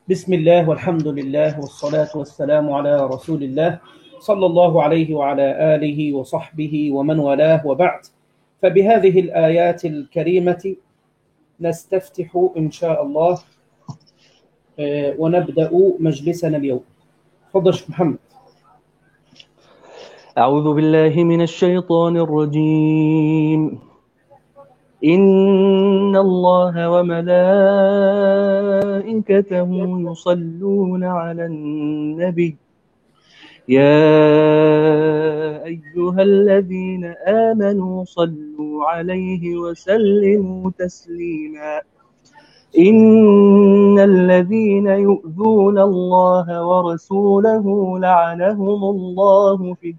بسم الله والحمد لله والصلاة والسلام على رسول الله صلى الله عليه وعلى آله وصحبه ومن والاه وبعد. فبهذه الآيات الكريمة نستفتح إن شاء الله ونبدأ مجلسنا اليوم. تفضل شيخ محمد. أعوذ بالله من الشيطان الرجيم. إن الله وملائكته يصلون على النبي يا أيها الذين آمنوا صلوا عليه وسلموا تسليما. إن الذين يؤذون الله ورسوله لعنهم الله في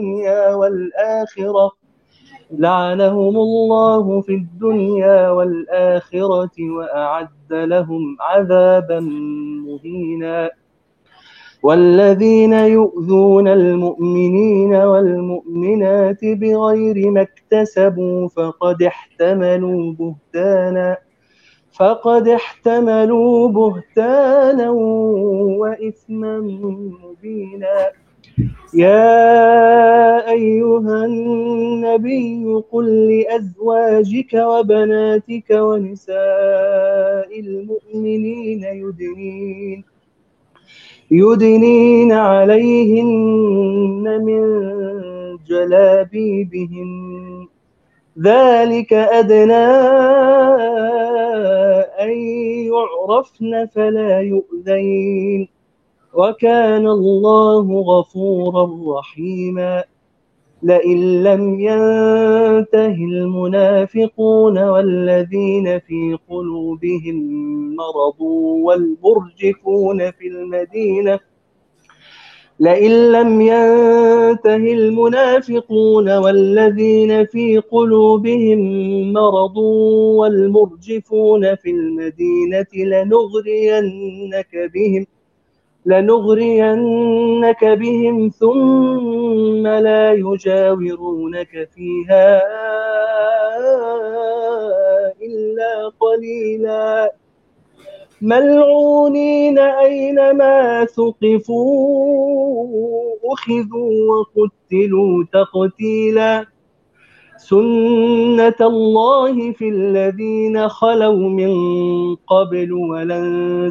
الدنيا والآخرة وأعد لهم عذابا مهينا. والذين يؤذون المؤمنين والمؤمنات بغير ما اكتسبوا فقد احتملوا بهتانا وإثما مبينا. يا أيها النبي قل لأزواجك وبناتك ونساء المؤمنين يدنين عليهن من جلابيبهن ذلك أدنى أن يعرفن فلا يؤذين وكان الله غفورا رحيما. لئن لم ينته المنافقون والذين في قلوبهم مرض والمرجفون في المدينة لنغرينك بهم ثم لا يجاورونك فيها إلا قليلا. ملعونين أينما ثقفوا أخذوا وقتلوا تقتيلا. سنة الله في الذين خلوا من قبل ولن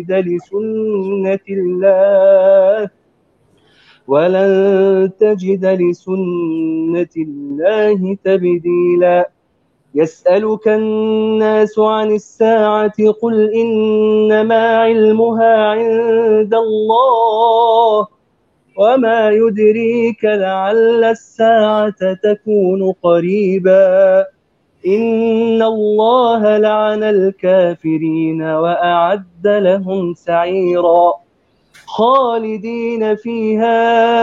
تجد لسنة الله تبديلا. يسألك الناس عن الساعة قل إنما علمها عند الله وما يدريك لعل الساعة تكون قريبا. إن الله لعن الكافرين وأعد لهم سعيرا خالدين فيها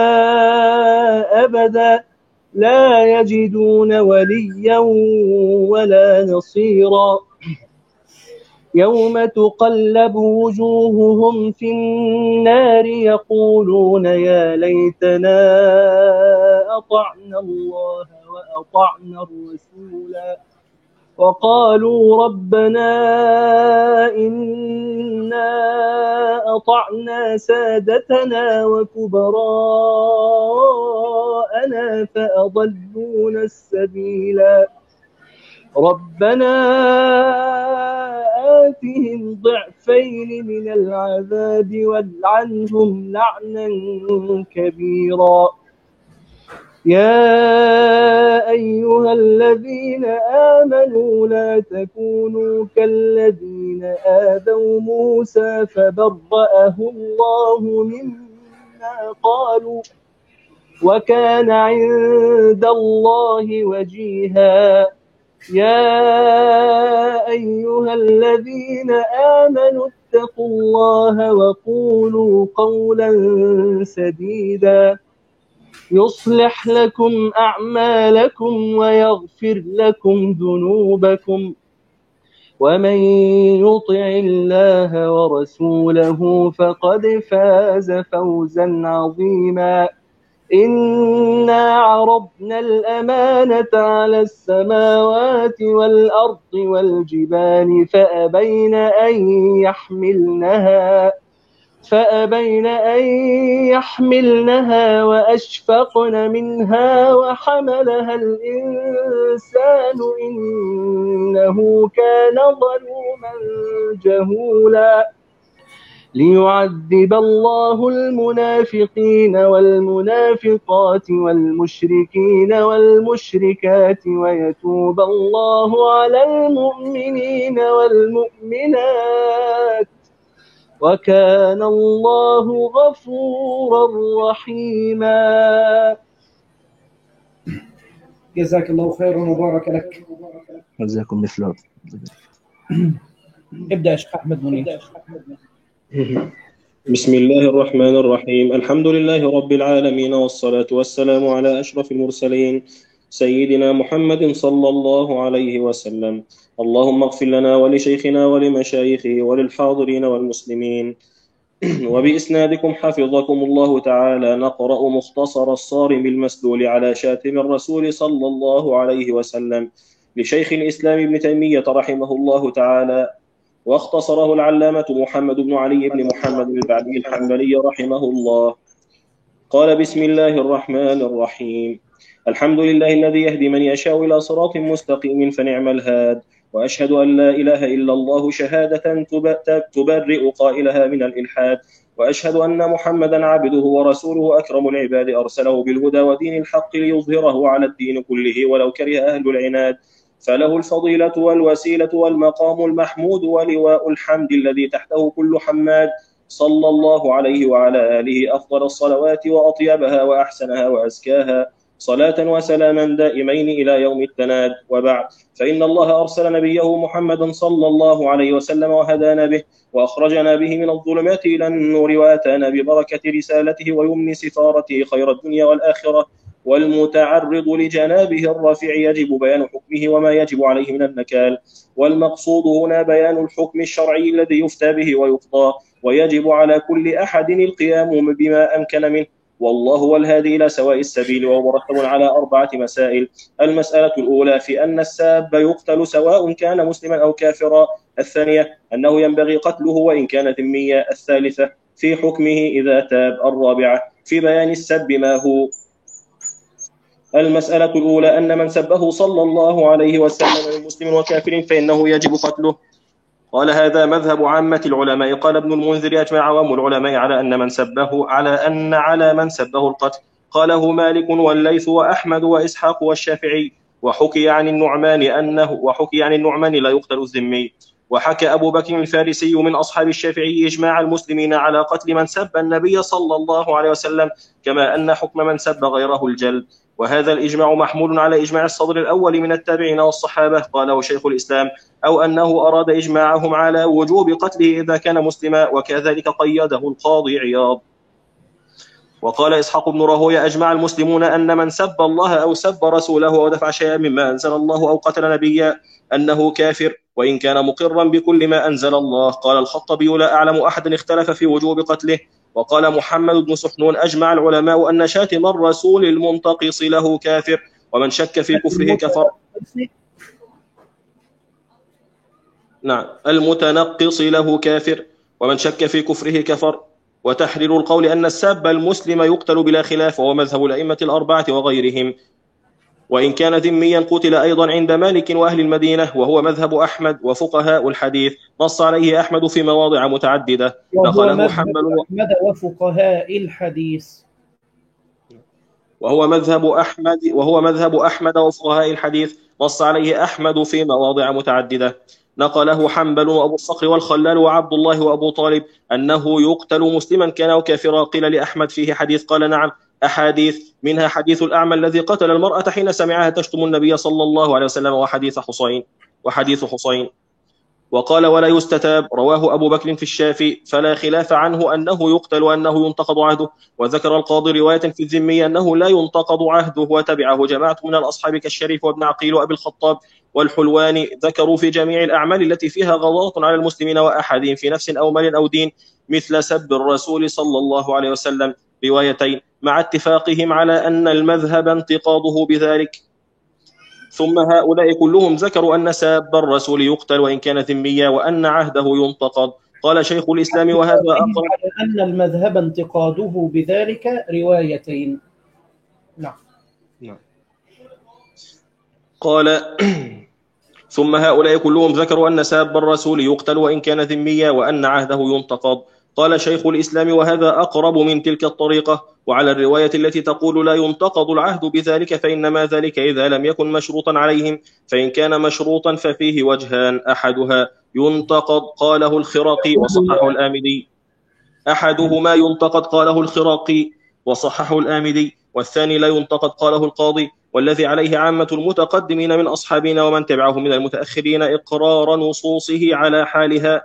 أبدا لا يجدون وليا ولا نصيرا. يوم تقلب وجوههم في النار يقولون يا ليتنا أطعنا الله وأطعنا الرسولا وقالوا ربنا إنا أطعنا سادتنا وكبراءنا فأضلونا السبيلا. ربنا آتهم ضعفين من العذاب والعنهم لعنا كبيرا. يا أيها الذين آمنوا لا تكونوا كالذين آذوا موسى فبرأه الله مما قالوا وكان عند الله وجيها. يا أيها الذين آمنوا اتقوا الله وقولوا قولا سديدا يصلح لكم أعمالكم ويغفر لكم ذنوبكم ومن يطع الله ورسوله فقد فاز فوزا عظيما. إنا عرضنا الأمانة على السماوات والأرض والجبال فأبين أن يحملنها وأشفقن منها وحملها الإنسان إنه كان ظلوما جهولا ليعذب الله المنافقين والمنافقات والمشركين والمشركات ويتوب الله على المؤمنين والمؤمنات وكان الله غفورا رحيما. جزاك الله خيرا وبارك لك. جزاكم مثله. ابدأ يا شيخ أحمد منير. بسم الله الرحمن الرحيم. الحمد لله رب العالمين، والصلاة والسلام على أشرف المرسلين سيدنا محمد صلى الله عليه وسلم. اللهم اغفر لنا ولشيخنا ولمشايخه وللحاضرين والمسلمين. وبإسنادكم حفظكم الله تعالى نقرأ مختصر الصارم المسلول على شاتم الرسول صلى الله عليه وسلم لشيخ الإسلام ابن تيمية رحمه الله تعالى، واختصره العلامة محمد بن علي بن محمد البعدي الحنبلي رحمه الله. قال: بسم الله الرحمن الرحيم. الحمد لله الذي يهدي من يشاء إلى صراط مستقيم فنعم الهاد، وأشهد أن لا إله إلا الله شهادة تبرئ قائلها من الإلحاد، وأشهد أن محمدا عبده ورسوله أكرم العباد أرسله بالهدى ودين الحق ليظهره على الدين كله ولو كره أهل العناد، فله الفضيلة والوسيلة والمقام المحمود ولواء الحمد الذي تحته كل حماد، صلى الله عليه وعلى آله أفضل الصلوات وأطيبها وأحسنها وأزكاها، صلاة وسلاما دائمين إلى يوم التناد. وبعد، فإن الله أرسل نبيه محمدا صلى الله عليه وسلم وهدانا به، وأخرجنا به من الظلمات إلى النور، وآتانا ببركة رسالته ويمن سفارته خير الدنيا والآخرة. والمتعرض لجنابه الرفيع يجب بيان حكمه وما يجب عليه من النكال، والمقصود هنا بيان الحكم الشرعي الذي يفتى به ويقضى، ويجب على كل أحد القيام بما أمكن منه، والله هو الهادي إلى سواء السبيل، وهو مرتب على 4 مسائل. المسألة الأولى في أن الساب يقتل سواء كان مسلما أو كافرا. الثانية أنه ينبغي قتله وإن كان ذميا. الثالثة في حكمه إذا تاب. الرابعة في بيان السب ما هو. المسألة الأولى أن من سبه صلى الله عليه وسلم من مسلم وكافر فإنه يجب قتله. قال: هذا مذهب عامة العلماء. قال ابن المنذر: أجمع عوام العلماء على أن على من سبه القتل. قاله مالك والليث وأحمد وإسحاق والشافعي. وحكي عن النعمان لا يقتل الذمي. وحكى أبو بكر الفارسي من أصحاب الشافعي إجماع المسلمين على قتل من سب النبي صلى الله عليه وسلم، كما أن حكم من سب غيره الجلد. وهذا الإجماع محمول على إجماع الصدر الأول من التابعين والصحابة، قاله شيخ الإسلام، أو أنه أراد إجماعهم على وجوب قتله إذا كان مسلما، وكذلك قيده القاضي عياض. وقال إسحاق بن راهويه: أجمع المسلمون أن من سب الله أو سب رسوله أو دفع شيئا مما أنزل الله أو قتل نبيا أنه كافر، وإن كان مقرا بكل ما أنزل الله. قال الخطبي: لا أعلم أحدا اختلف في وجوب قتله. وقال محمد بن سحنون: أجمع العلماء أن شاتم الرسول المنتقص له كافر، ومن شك في كفره كفر. نعم، المتنقص له كافر، ومن شك في كفره كفر. وتحرير القول أن الساب المسلم يقتل بلا خلاف، وهو مذهب الأئمة الأربعة وغيرهم، وإن كان ذميا قتل أيضا عند مالك وأهل المدينة، وهو مذهب أحمد وفقهاء الحديث، نص عليه أحمد في مواضع متعددة. نقله حنبل وفقهاء الحديث. وهو مذهب أحمد وفقهاء الحديث، نص عليه أحمد في مواضع متعددة. نقله حنبل وأبو الصقر والخلال وعبد الله وأبو طالب أنه يقتل مسلما كان أو كافرا. قيل لأحمد فيه حديث؟ قال: نعم، أحاديث، منها حديث الأعمى الذي قتل المرأة حين سمعها تشتم النبي صلى الله عليه وسلم، وحديث حصين. وقال: ولا يستتاب، رواه أبو بكر في الشافي، فلا خلاف عنه أنه يقتل وأنه ينتقض عهده. وذكر القاضي رواية في الذمي أنه لا ينتقض عهده، وتبعه جماعة من الأصحاب كالشريف وابن عقيل وأبي الخطاب والحلواني. ذكروا في جميع الأعمال التي فيها غضاضة على المسلمين وأحدهم في نفس أو مال أو دين، مثل سب الرسول صلى الله عليه وسلم، روايتين مع اتفاقهم على أن المذهب انتقاضه بذلك. ثم هؤلاء كلهم ذكروا أن ساب الرسول يقتل وإن كان ذميا وأن عهده ينتقض. قال شيخ الإسلام وهذا أقرب على أن المذهب انتقاده بذلك روايتين. نعم. قال ثم هؤلاء كلهم ذكروا أن ساب الرسول يقتل وإن كان ذميا وأن عهده ينتقض. قال شيخ الإسلام وهذا أقرب من تلك الطريقة. وعلى الرواية التي تقول لا ينتقض العهد بذلك فإنما ذلك إذا لم يكن مشروطا عليهم، فإن كان مشروطا ففيه وجهان، أحدها ينتقض قاله الخراقي وصححه الآمدي، أحدهما ينتقد قاله الخراقي وصححه الآمدي، والثاني لا ينتقد قاله القاضي. والذي عليه عامة المتقدمين من أصحابنا ومن تبعهم من المتأخرين إقرار نصوصه على حالها.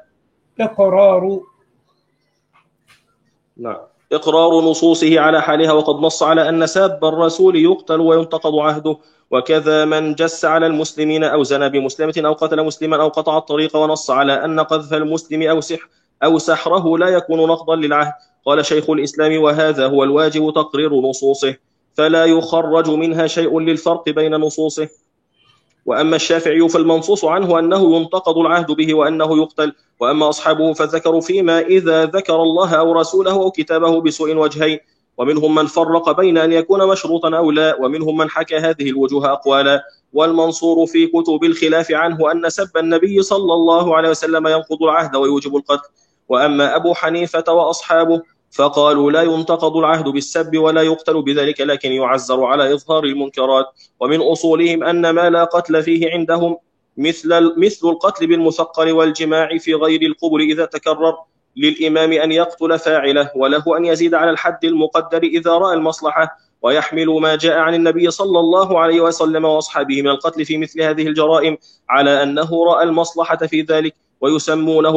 إقرار نصوصه على حالها، وقد نص على أن ساب الرسول يقتل وينتقض عهده. وكذا من جس على المسلمين أو زنى بمسلمة أو قتل مسلما أو قطع الطريق، ونص على أن قذف المسلم أو سحره لا يكون نقضا للعهد. قال شيخ الإسلام وهذا هو الواجب تقرير نصوصه، فلا يخرج منها شيء للفرق بين نصوصه. وأما الشافعي فالمنصوص عنه أنه ينتقض العهد به وأنه يقتل. وأما أصحابه فذكروا فيما إذا ذكر الله أو رسوله أو كتابه بسوء وجهين، ومنهم من فرق بين أن يكون مشروطا أو لا، ومنهم من حكى هذه الوجوه أقوالا. والمنصور في كتب الخلاف عنه أن سب النبي صلى الله عليه وسلم ينقض العهد ويوجب القتل. وأما أبو حنيفة وأصحابه فقالوا لا ينتقض العهد بالسب ولا يقتل بذلك، لكن يعزر على إظهار المنكرات. ومن أصولهم أن ما لا قتل فيه عندهم مثل القتل بالمثقل والجماع في غير القبر إذا تكرر، للإمام أن يقتل فاعله، وله أن يزيد على الحد المقدر إذا رأى المصلحة، ويحمل ما جاء عن النبي صلى الله عليه وسلم وأصحابه من القتل في مثل هذه الجرائم على أنه رأى المصلحة في ذلك، ويسمونه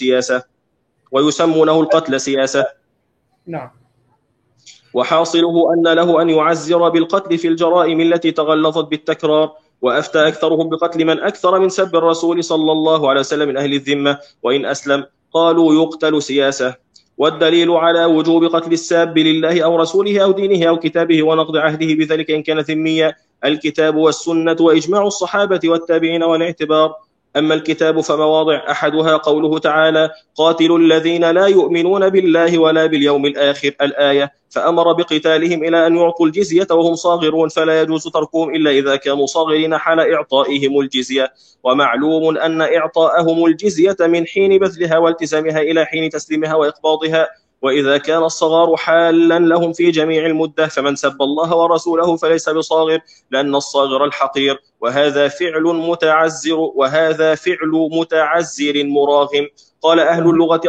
القتل سياسة. نعم. وحاصله أن له أن يعزر بالقتل في الجرائم التي تغلظت بالتكرار. وأفتى أكثرهم بقتل من أكثر من سب الرسول صلى الله عليه وسلم من أهل الذمة وإن أسلم، قالوا يقتل سياسة. والدليل على وجوب قتل الساب لله أو رسوله أو دينه أو كتابه ونقض عهده بذلك إن كان ذميا الكتاب والسنة وإجماع الصحابة والتابعين والاعتبار. أما الكتاب فمواضع، أحدها قوله تعالى قاتلوا الذين لا يؤمنون بالله ولا باليوم الآخر الآية، فأمر بقتالهم إلى أن يعطوا الجزية وهم صاغرون، فلا يجوز تركهم إلا إذا كانوا صاغرين حال إعطائهم الجزية. ومعلوم أن إعطاءهم الجزية من حين بذلها والتزامها إلى حين تسليمها وإقباضها، وإذا كان الصغار حالا لهم في جميع المدة، فمن سب الله ورسوله فليس بصاغر لأن الصاغر الحقير، وهذا فعل متعزر مراغم. قال أهل اللغة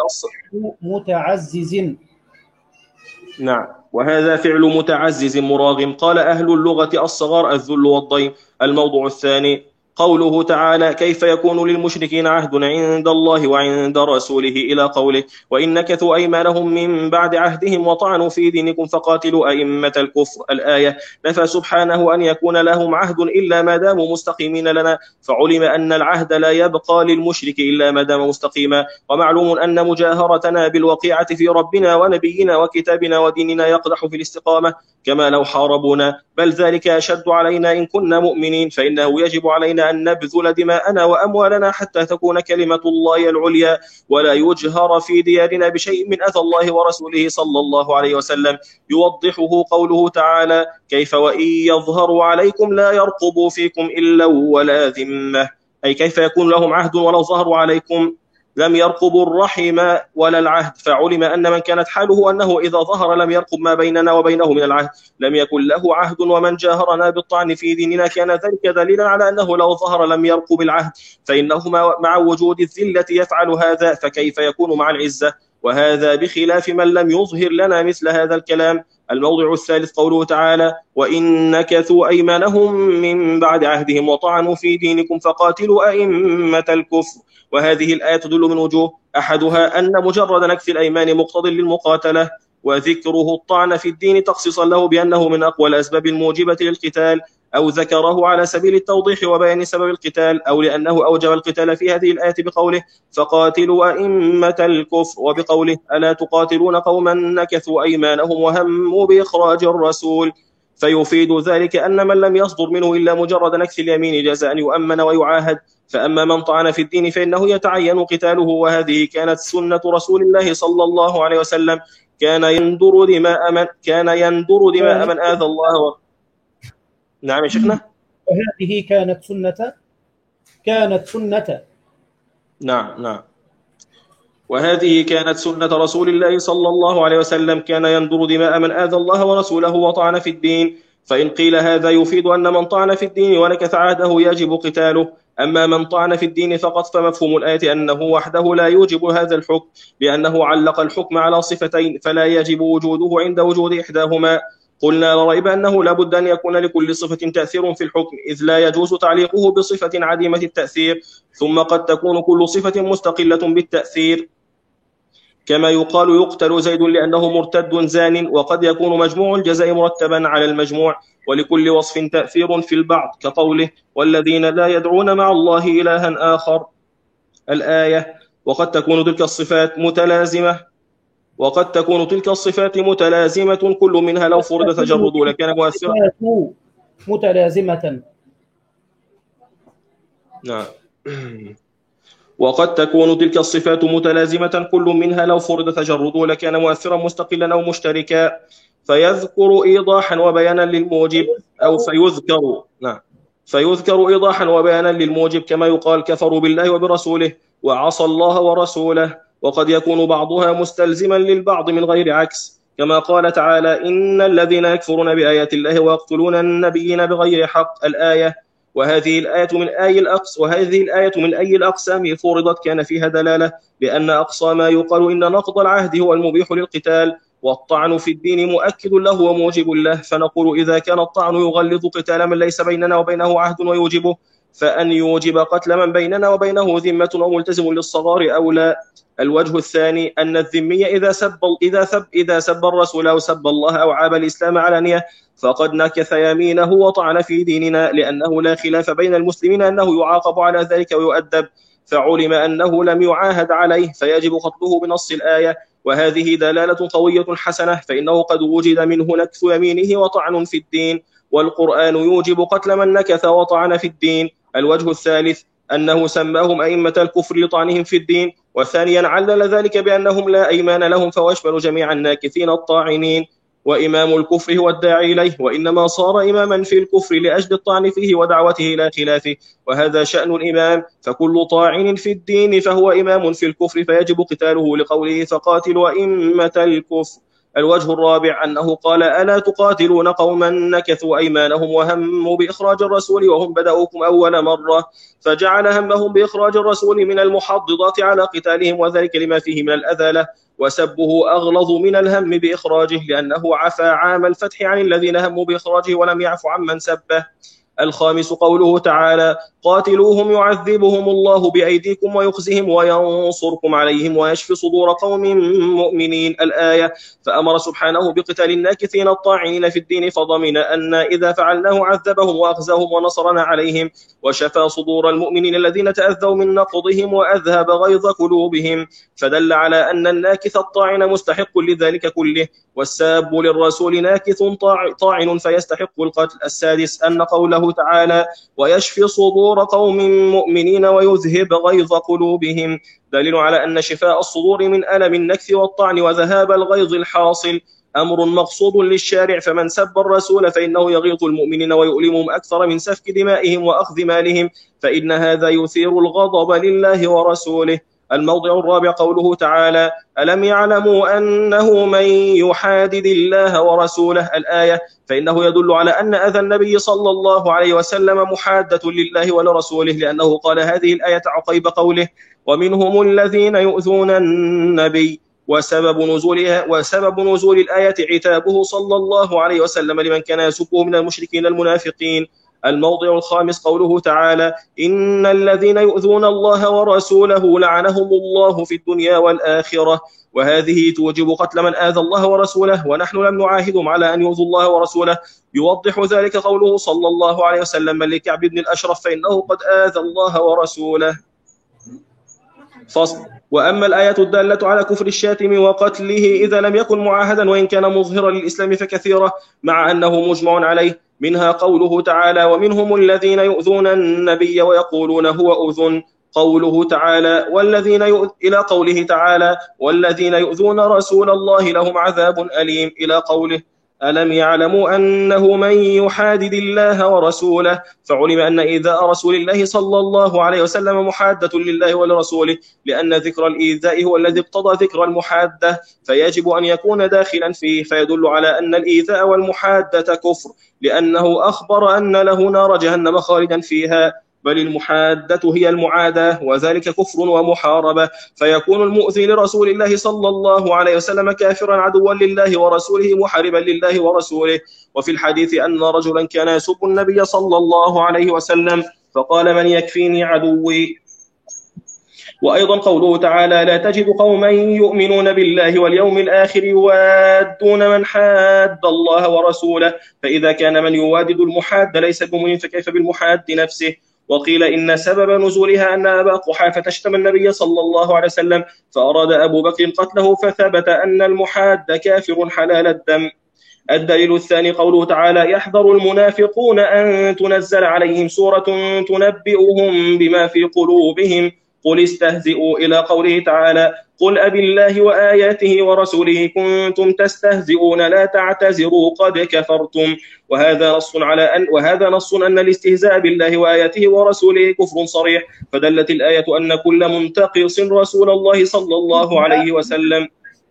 نعم، وهذا فعل متعزز مراغم. قال أهل اللغة الصغار الذل والضيم. الموضوع الثاني قوله تعالى كيف يكون للمشركين عهد عند الله وعند رسوله إلى قوله وإن نكثوا أيمانهم من بعد عهدهم وطعنوا في دينكم فقاتلوا أئمة الكفر الآية. نفى سبحانه أن يكون لهم عهد إلا ما داموا مستقيمين لنا، فعلم أن العهد لا يبقى للمشرك إلا ما دام مستقيما. ومعلوم أن مجاهرتنا بالوقيعة في ربنا ونبينا وكتابنا وديننا يقدح في الاستقامة كما لو حاربونا، بل ذلك أشد علينا إن كنا مؤمنين، فإنه يجب علينا أن نبذل دماءنا وأموالنا حتى تكون كلمة الله العليا، ولا يجهر في ديارنا بشيء من أذى الله ورسوله صلى الله عليه وسلم. يوضحه قوله تعالى كيف وإن يظهروا عليكم لا يرقبوا فيكم إلا ولا ذمة، أي كيف يكون لهم عهد ولو ظهروا عليكم لم يرقبوا الرحم ولا العهد. فعلم أن من كانت حاله أنه إذا ظهر لم يرقب ما بيننا وبينه من العهد لم يكن له عهد، ومن جاهرنا بالطعن في ديننا كان ذلك دليلا على أنه لو ظهر لم يرقب العهد، فإنه مع وجود الذلة يفعل هذا، فكيف يكون مع العزة؟ وهذا بخلاف من لم يظهر لنا مثل هذا الكلام. الموضع الثالث قوله تعالى وإن نكثوا أيمانهم من بعد عهدهم وطعنوا في دينكم فقاتلوا أئمة الكفر. وهذه الآية تدل من وجوه، أحدها أن مجرد نكث الأيمان مقتض للمقاتلة، وذكره الطعن في الدين تخصيصا له بأنه من أقوى الأسباب الموجبة للقتال. أو ذكره على سبيل التوضيح وبيان سبب القتال، أو لأنه أوجب القتال في هذه الآية بقوله فقاتلوا أئمة الكفر، وبقوله ألا تقاتلون قوما نكثوا أيمانهم وهموا بإخراج الرسول، فيفيد ذلك أن من لم يصدر منه إلا مجرد نكث اليمين جاز أن يؤمن ويعاهد. فأما من طعن في الدين فإنه يتعين قتاله، وهذه كانت سنة رسول الله صلى الله عليه وسلم، كان يندر دماء من آذى الله نعم يا شيخنا. وهذه كانت سنة نعم وهذه كانت سنة رسول الله صلى الله عليه وسلم، كان يندر دماء من آذى الله ورسوله وطعن في الدين. فإن قيل هذا يفيد أن من طعن في الدين ونكث عهده يجب قتاله. أما من طعن في الدين فقط فمفهوم الآية أنه وحده لا يوجب هذا الحكم، لأنه علق الحكم على صفتين فلا يجب وجوده عند وجود إحداهما. قلنا لا ريب أنه لا بد أن يكون لكل صفة تأثير في الحكم، إذ لا يجوز تعليقه بصفة عديمة التأثير. ثم قد تكون كل صفة مستقلة بالتأثير، كما يقال يقتل زيد لأنه مرتد زان، وقد يكون مجموع الجزاء مرتبا على المجموع، ولكل وصف تأثير في البعض، كقوله والذين لا يدعون مع الله إلها آخر الآية. وقد تكون تلك الصفات متلازمة كل منها لو فرض تجرد لكان مؤثرا. متلازمة نعم. وقد تكون تلك الصفات متلازمة كل منها لو فرض تجرده لكان مؤثرا مستقلا أو مشتركا، فيذكر إيضاحا وبيانا للموجب، أو فيذكر إيضاحا وبيانا للموجب، كما يقال كفروا بالله وبرسوله وعصى الله ورسوله. وقد يكون بعضها مستلزما للبعض من غير عكس، كما قال تعالى إن الذين يكفرون بآيات الله ويقتلون النبيين بغير حق الآية. وهذه الآية من أي الأقسام فرضت كان فيها دلالة، لأن أقصى ما يقال إن نقض العهد هو المبيح للقتال، والطعن في الدين مؤكد له وموجب له. فنقول إذا كان الطعن يغلظ قتال من ليس بيننا وبينه عهد ويوجبه، فأن يوجب قتل من بيننا وبينه ذمة وملتزم للصغار أو لا. الوجه الثاني أن الذمي إذا سب الرسول أو سب الله أو عاب الإسلام علانية فقد نكث يمينه وطعن في ديننا، لأنه لا خلاف بين المسلمين أنه يعاقب على ذلك ويؤدب، فعلم أنه لم يعاهد عليه فيجب قتله بنص الآية. وهذه دلالة قوية حسنة، فإنه قد وجد منه نكث يمينه وطعن في الدين، والقرآن يوجب قتل من نكث وطعن في الدين. الوجه الثالث أنه سماهم أئمة الكفر لطعنهم في الدين، وثانيا علل ذلك بأنهم لا أيمان لهم، فواشمل جميع الناكثين الطاعنين. وإمام الكفر هو الداعي إليه، وإنما صار إماما في الكفر لأجل الطعن فيه ودعوته إلى خلافه، وهذا شأن الإمام. فكل طاعن في الدين فهو إمام في الكفر فيجب قتاله، لقوله فقاتلوا أئمة الكفر. الوجه الرابع أنه قال ألا تقاتلون قوما نكثوا أيمانهم وهموا بإخراج الرسول وهم بدأوكم أول مرة، فجعل همهم بإخراج الرسول من المحضضات على قتالهم، وذلك لما فيه من الأذى، وسبه أغلظ من الهم بإخراجه، لأنه عفى عام الفتح عن الذين هموا بإخراجه ولم يعف عمن سبه. الخامس قوله تعالى قاتلوهم يعذبهم الله بأيديكم ويخزهم وينصركم عليهم ويشفي صدور قوم مؤمنين الآية. فأمر سبحانه بقتال الناكثين الطاعنين في الدين، فضمن أن إذا فعلناه عذبهم وأخزهم ونصرنا عليهم، وشفى صدور المؤمنين الذين تأذوا من نقضهم وأذهب غيظ قلوبهم، فدل على أن الناكث الطاعن مستحق لذلك كله، والساب للرسول ناكث طاعن فيستحق القتل. السادس أن قوله تعالى ويشفي صدور قوم مؤمنين ويذهب غيظ قلوبهم دليل على أن شفاء الصدور من ألم النكث والطعن وذهاب الغيظ الحاصل أمر مقصود للشارع، فمن سب الرسول فإنه يغيظ المؤمنين ويؤلمهم أكثر من سفك دمائهم وأخذ مالهم، فإن هذا يثير الغضب لله ورسوله. الموضع الرابع قوله تعالى ألم يعلموا أنه من يحادد الله ورسوله الآية، فإنه يدل على أن أذى النبي صلى الله عليه وسلم محادة لله ولرسوله، لأنه قال هذه الآية عقيب قوله ومنهم الذين يؤذون النبي، وسبب نزول الآية عتابه صلى الله عليه وسلم لمن كان يسبه من المشركين المنافقين. الموضع الخامس قوله تعالى: إن الذين يؤذون الله ورسوله لعنهم الله في الدنيا والآخرة. وهذه توجب قتل من آذى الله ورسوله، ونحن لم نعاهدهم على أن يؤذوا الله ورسوله. يوضح ذلك قوله صلى الله عليه وسلم لكعب بن الأشرف: فإنه قد آذى الله ورسوله. فصل. وأما الآية الدالة على كفر الشاتم وقتله إذا لم يكن معاهدا وإن كان مظهرا للإسلام فكثيرة، مع أنه مجمع عليه. منها قوله تعالى: ومنهم الذين يؤذون النبي ويقولون هو أذن. قوله تعالى: إلى قوله تعالى: والذين يؤذون رسول الله لهم عذاب أليم، إلى قوله: ألم يعلموا أنه من يحادد الله ورسوله فعلم أن إيذاء رسول الله صلى الله عليه وسلم محادة لله ولرسوله، لأن ذكر الإيذاء هو الذي اقتضى ذكر المحادة، فيجب أن يكون داخلا فيه، فيدل على أن الإيذاء والمحادة كفر، لأنه أخبر أن له نار جهنم خالدا فيها، بل المحادة هي المعاداة، وذلك كفر ومحاربة، فيكون المؤذي لرسول الله صلى الله عليه وسلم كافرا عدوا لله ورسوله محاربا لله ورسوله. وفي الحديث أن رجلا كان يسب النبي صلى الله عليه وسلم فقال: من يكفيني عدوي. وأيضا قوله تعالى: لا تجد قوما يؤمنون بالله واليوم الآخر يوادون من حاد الله ورسوله، فإذا كان من يوادد المحاد ليس بمؤمن فكيف بالمحاد نفسه. وقيل إن سبب نزولها أن أبا قحافة اشتم النبي صلى الله عليه وسلم فأراد أبو بكر قتله، فثبت أن المحاد كافر حلال الدم. الدليل الثاني قوله تعالى: يحذر المنافقون أن تنزل عليهم سورة تنبئهم بما في قلوبهم قل استهزئوا، إلى قوله تعالى: قل أبالله وآياته ورسوله كنتم تستهزئون لا تعتذروا قد كفرتم. وهذا نص أن الاستهزاء بالله وآياته ورسوله كفر صريح، فدلت الآية أن كل منتقص رسول الله صلى الله عليه وسلم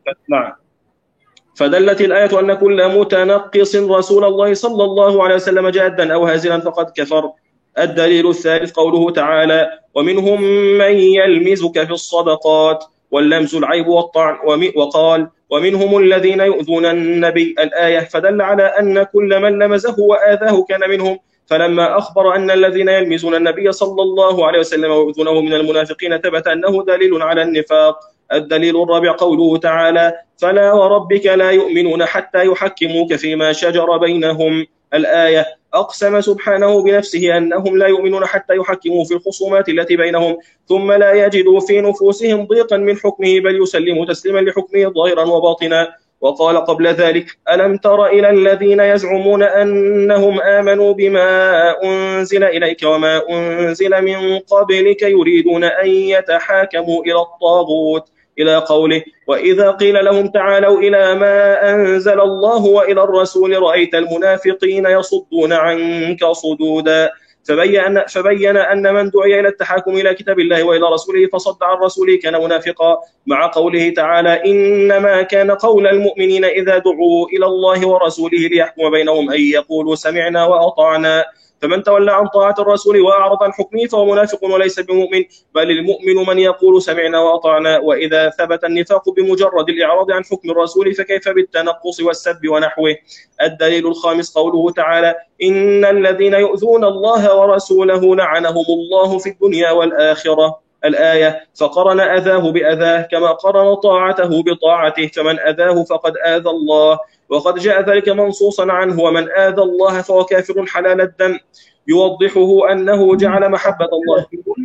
فدلت الآية أن كل متنقص رسول الله صلى الله عليه وسلم جادا أو هازلا فقد كفر. الدليل الثالث قوله تعالى: ومنهم من يلمزك في الصدقات، واللمز العيب والطعن، وقال: ومنهم الذين يؤذون النبي، الآية، فدل على أن كل من لمزه وآذاه كان منهم. فلما أخبر أن الذين يلمزون النبي صلى الله عليه وسلم ويؤذونه من المنافقين ثبت أنه دليل على النفاق. الدليل الرابع قوله تعالى: فلا وربك لا يؤمنون حتى يحكموك فيما شجر بينهم، الآية. أقسم سبحانه بنفسه أنهم لا يؤمنون حتى يحكموا في الخصومات التي بينهم ثم لا يجدوا في نفوسهم ضيقا من حكمه بل يسلموا تسليما لحكمه ظاهرا وباطنا. وقال قبل ذلك: ألم تر إلى الذين يزعمون أنهم آمنوا بما أنزل إليك وما أنزل من قبلك يريدون أن يتحاكموا إلى الطاغوت، إلى قوله: وإذا قيل لهم تعالوا إلى ما أنزل الله وإلى الرسول رأيت المنافقين يصدون عنك صدودا. فبين أن من دعي إلى التحاكم إلى كتاب الله وإلى رسوله فصد عن رسوله كان منافقا، مع قوله تعالى: إنما كان قول المؤمنين إذا دعوا إلى الله ورسوله ليحكم بينهم أن يقولوا سمعنا وأطعنا. فمن تولى عن طاعة الرسول وأعرض عن حكمه فهو منافق وليس بمؤمن، بل المؤمن من يقول سمعنا وأطعنا. وإذا ثبت النفاق بمجرد الإعراض عن حكم الرسول فكيف بالتنقص والسب ونحوه. الدليل الخامس قوله تعالى: إن الذين يؤذون الله ورسوله لعنهم الله في الدنيا والآخرة، الآية. فقرن أذاه بأذاه كما قرن طاعته بطاعته، فمن أذاه فقد آذى الله، وقد جاء ذلك منصوصا عنه: ومن آذى الله فهو كافر حلال الدم. يوضحه أنه جعل محبة الله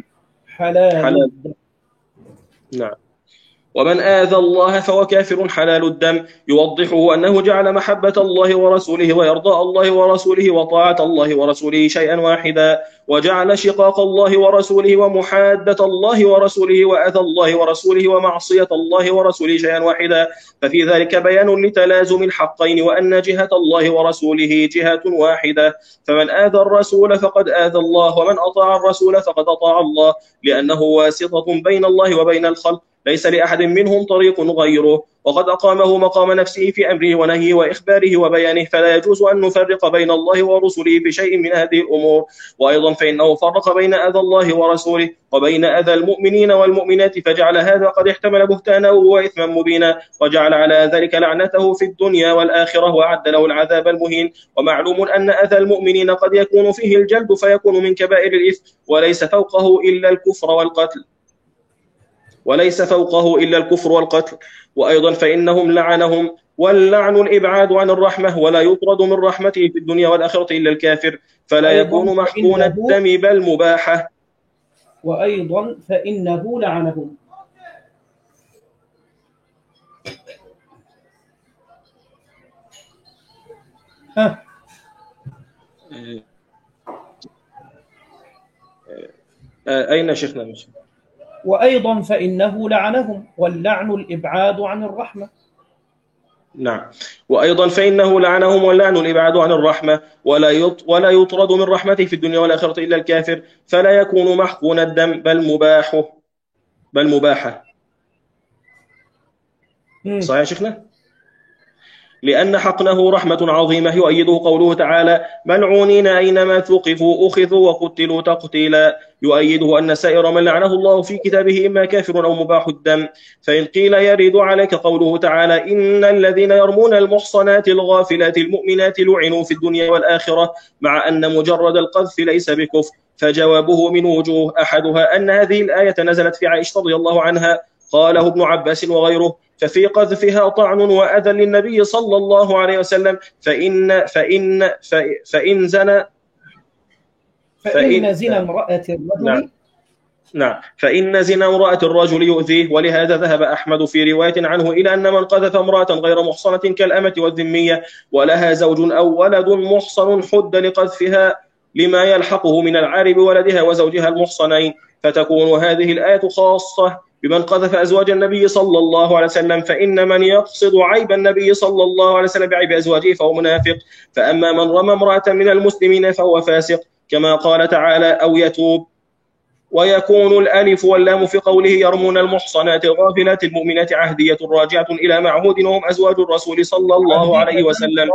حلال. نعم. ومن آذى الله فهو كافر حلال الدم. يوضحه أنه جعل محبة الله ورسوله وإرضاء الله ورسوله وطاعة الله ورسوله شيئا واحدا، وجعل شقاق الله ورسوله ومحادة الله ورسوله وأذى الله ورسوله ومعصية الله ورسوله شيئا واحدا. ففي ذلك بيان لتلازم الحقين وأن جهة الله ورسوله جهة واحدة. فمن آذى الرسول فقد آذى الله، ومن أطاع الرسول فقد أطاع الله، لأنه واسطة بين الله وبين الخلق، ليس لأحد منهم طريق غيره، وقد أقامه مقام نفسه في أمره ونهيه وإخباره وبيانه، فلا يجوز أن نفرق بين الله ورسله بشيء من هذه الأمور. وأيضا فإنه فرق بين أذى الله ورسوله وبين أذى المؤمنين والمؤمنات، فجعل هذا قد احتمل بهتانه وإثما مبينا، وجعل على ذلك لعنته في الدنيا والآخرة، وأعد له العذاب المهين. ومعلوم أن أذى المؤمنين قد يكون فيه الجلد فيكون من كبائر الإثم، وليس فوقه إلا الكفر والقتل. وأيضا فإنهم لعنهم، واللعن الإبعاد عن الرحمة، ولا يطرد من رحمته في الدنيا والآخرة إلا الكافر، فلا يكون محقون الدم بل مباحة. وأيضا فإنه لعنهم. أين شيخنا مش؟ وأيضا فإنه لعنهم، واللعن الإبعاد عن الرحمة. نعم. وأيضا فإنه لعنهم، واللعن الإبعاد عن الرحمة، ولا يطرد من رحمته في الدنيا والآخرة إلا الكافر، فلا يكون محقون الدم بل مباحة. صحيح شيخنا؟ لأن حقنه رحمة عظيمة، يؤيده قوله تعالى: ملعونين أينما ثقفوا أخذوا وقتلوا تقتيلا. يؤيده أن سائر من لعنه الله في كتابه إما كافر أو مباح الدم. فإن قيل يرد عليك قوله تعالى: إن الذين يرمون المحصنات الغافلات المؤمنات لعنوا في الدنيا والآخرة، مع أن مجرد القذف ليس بكفر، فجوابه من وجوه، أحدها أن هذه الآية نزلت في عائشة رضي الله عنها، قاله ابن عباس وغيره، ففي قذفها طعن وأذى للنبي صلى الله عليه وسلم، فإن زنا امرأة الرجل فإن زنا امرأة الرجل يؤذيه. ولهذا ذهب أحمد في رواية عنه إلى أن من قذف امرأة غير محصنة كالأمة والذمية ولها زوج أو ولد محصن حد لقذفها لما يلحقه من العار بولدها وزوجها المحصنين، فتكون هذه الآية خاصة بمن قذف أزواج النبي صلى الله عليه وسلم، فإن من يقصد عيب النبي صلى الله عليه وسلم بعيب أزواجه فهو منافق. فأما من رمى امرأة من المسلمين فهو فاسق، كما قال تعالى: أو يتوب. ويكون الألف واللام في قوله يرمون المحصنات الغافلات المؤمنات عهدية راجعة إلى معهود وهم أزواج الرسول صلى الله عليه وسلم.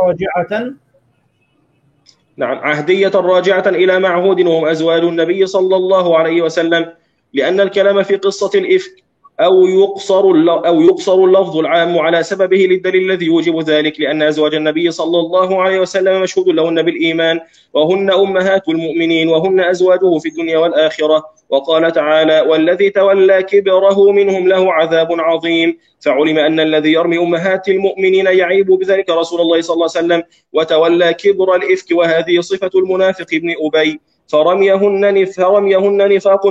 عهدية راجعة إلى معهود وهم أزواج النبي صلى الله عليه وسلم، لأن الكلام في قصة الإفك أو يقصر اللفظ العام على سببه للدليل الذي يوجب ذلك، لأن أزواج النبي صلى الله عليه وسلم مشهود لهن بالإيمان، وهن أمهات المؤمنين، وهن أزواجه في الدنيا والآخرة. وقال تعالى: والذي تولى كبره منهم له عذاب عظيم. فعلم أن الذي يرمي أمهات المؤمنين يعيب بذلك رسول الله صلى الله عليه وسلم وتولى كبر الإفك، وهذه صفة المنافق ابن أبي، فرميهن نفاق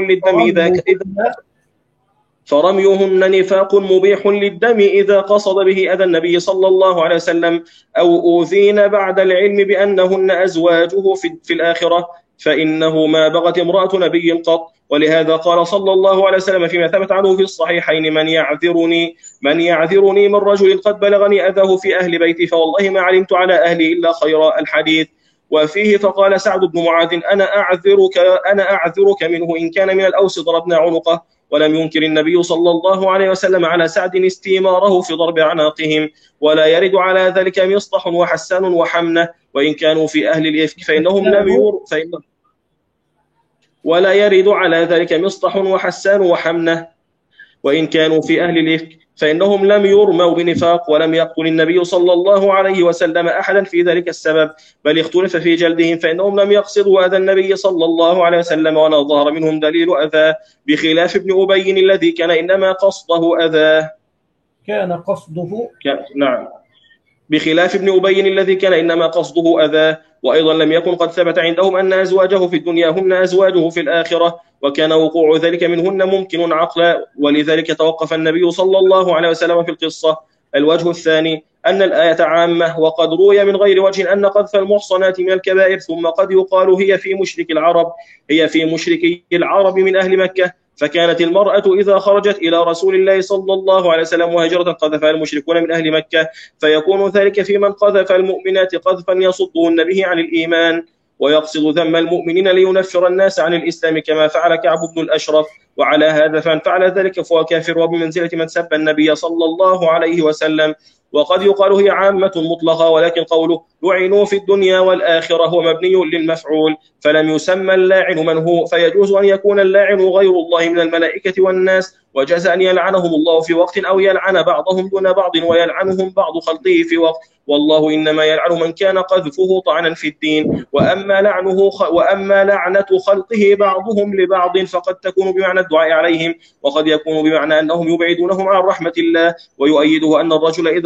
مبيح للدم إذا قصد به أذى النبي صلى الله عليه وسلم، أو أوذين بعد العلم بأنهن أزواجه في الآخرة، فإنه ما بغت امرأة نبي قط. ولهذا قال صلى الله عليه وسلم فيما ثبت عنه في الصحيحين: من يعذرني من رجل قد بلغني أذاه في أهل بيتي فوالله ما علمت على أهلي إلا خيرا. الحديث. وفيه فقال سعد بن معاذ: أنا أعذرك منه، إن كان من الأوس ضربنا عنقه. ولم ينكر النبي صلى الله عليه وسلم على سعد استيماره في ضرب أعناقهم. ولا يرد على ذلك مصطح وحسان وحمنة وإن كانوا في أهل الإفك فإنهم لم يروا ولا يرد على ذلك مصطح وحسان وحمنة وإن كانوا في أهل الإفك فإنهم لم يرموا بنفاق، ولم يقتل النبي صلى الله عليه وسلم أحدا في ذلك السبب، بل اختلف في جلدهم، فإنهم لم يقصدوا أذى النبي صلى الله عليه وسلم ولا ظهر منهم دليل أذاه، بخلاف ابن أبي الذي كان إنما قصده أذاه. بخلاف ابن أبي الذي كان إنما قصده أذاه. وأيضا لم يكن قد ثبت عندهم أن أزواجه في الدنيا هن أزواجه في الآخرة، وكان وقوع ذلك منهن ممكن عقلا، ولذلك توقف النبي صلى الله عليه وسلم في القصة. الوجه الثاني أن الآية عامة، وقد روي من غير وجه أن قذف المحصنات من الكبائر، ثم قد يقال هي في مشركي العرب من أهل مكة، فكانت المرأة إذا خرجت إلى رسول الله صلى الله عليه وسلم مهاجرة قذفها المشركون من أهل مكة، فيكون ذلك في من قذف المؤمنات قذفا يصدهن به عن الإيمان، ويقصد ذم المؤمنين لينفر الناس عن الإسلام، كما فعل كعب بن الأشرف وعلى هذا فمن فعل ذلك فهو كافر وبمنزلة من سب النبي صلى الله عليه وسلم. وقد يقال هي عامة مطلقة، ولكن قوله لعنوا في الدنيا والآخرة هو مبني للمفعول، فلم يسمى اللاعن من هو، فيجوز أن يكون اللاعن غير الله من الملائكة والناس، وجاز أن يلعنهم الله في وقت أو يلعن بعضهم دون بعض ويلعنهم بعض خلقه في وقت، والله إنما يلعن من كان قذفه طعنا في الدين. وأما لعنة خلقه بعضهم لبعض فقد تكون بمعنى الدعاء عليهم، وقد يكون بمعنى أنهم يبعدونهم عن رحمة الله. ويؤيده أن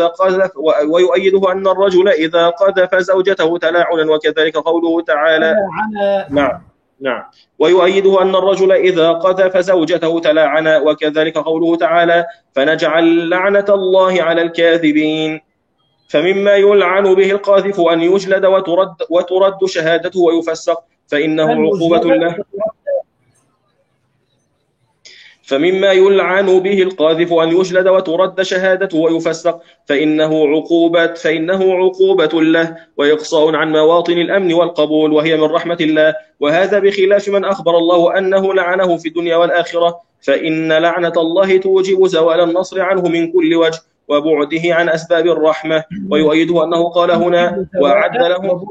الرجل إذا قذف زوجته تلاعنا، وكذلك قوله تعالى نعم. ويؤيده أن الرجل إذا قذف زوجته تلاعنا، وكذلك قوله تعالى فنجعل لعنة الله على الكاذبين. فمما يلعن به القاذف أن يجلد وترد شهادته ويفسق فإنه عقوبة له. فمما يلعن به القاذف أن يجلد وترد شهادته ويفسق فإنه عقوبة له وإقصاء عن مواطن الأمن والقبول، وهي من رحمة الله. وهذا بخلاف من أخبر الله أنه لعنه في الدنيا والآخرة، فإن لعنة الله توجب زوال النصر عنه من كل وجه وبعده عن أسباب الرحمة. ويؤيده أنه قال هنا وأعد لهم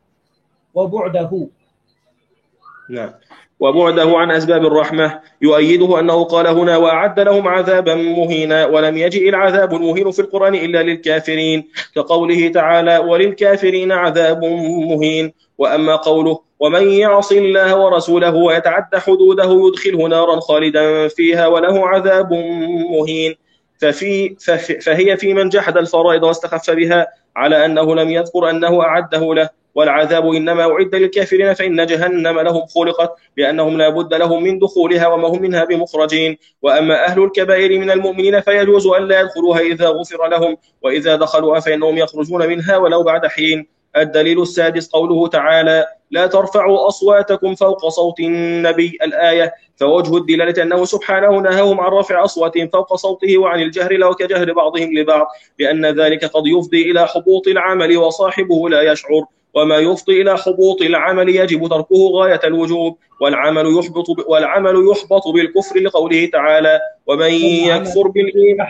وبعده عن أسباب الرحمة. يؤيده أنه قال هنا وأعد لهم عذابا مهينا، ولم يجئ العذاب المهين في القرآن إلا للكافرين، كقوله تعالى وللكافرين عذاب مهين. وأما قوله ومن يعص الله ورسوله ويتعد حدوده يدخله نارا خالدا فيها وله عذاب مهين، فهي في من جحد الفرائض واستخف بها على أنه لم يذكر أنه أعده له. والعذاب إنما أعد للكافرين، فإن جهنم لهم خلقت لأنهم لا بد لهم من دخولها وما هم منها بمخرجين. وأما أهل الكبائر من المؤمنين فيجوز أن لا يدخلوها إذا غفر لهم، وإذا دخلوها فإنهم يخرجون منها ولو بعد حين. الدليل السادس قوله تعالى لا ترفعوا أصواتكم فوق صوت النبي الآية. فوجه الدلالة أنه سبحانه نهاهم عن رفع أصواتهم فوق صوته وعن الجهر له كجهر بعضهم لبعض، لأن ذلك قد يفضي إلى حبوط العمل وصاحبه لا يشعر، وما يفضي إلى حبوط العمل يجب تركه غاية الوجوب، والعمل يحبط بالكفر لقوله تعالى ومن يكفر بالإيمان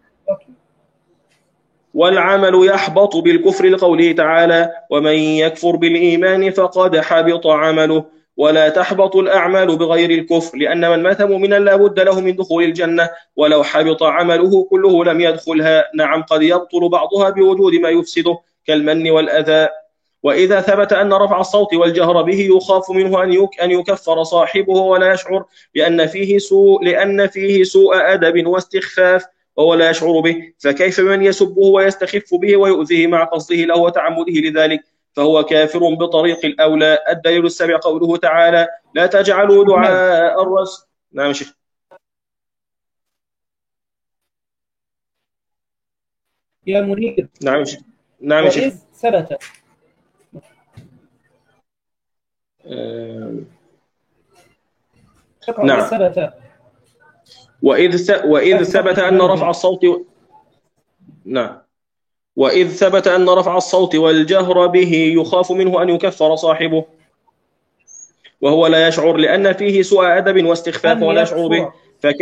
والعمل يحبط بالكفر لقوله تعالى ومن يكفر بالإيمان فقد حبط عمله. ولا تحبط الأعمال بغير الكفر، لأن من مات مؤمنا لا بد له من دخول الجنة ولو حبط عمله كله لم يدخلها. نعم قد يبطل بعضها بوجود ما يفسده كالمن والأذى. وإذا ثبت أن رفع الصوت والجهر به يخاف منه أن يكفر صاحبه ولا يشعر، لأن فيه سوء أدب واستخفاف وهو لا يشعر به، فكيف من يسبه ويستخف به ويؤذيه مع قصده له وتعمده لذلك، فهو كافر بطريق الأولى. الدليل السابع قوله تعالى لا تجعلوا دعاء الرسول. نعم شيخ. يا منير. نعم شيخ. نعم شيخ. ثبت نعم. وإذ ثبت أن رفع الصوت وإذ ثبت أن رفع الصوت والجهر به يخاف منه أن يكفر صاحبه وهو لا يشعر، لأن فيه سوء أدب واستخفاف ولا يشعر به،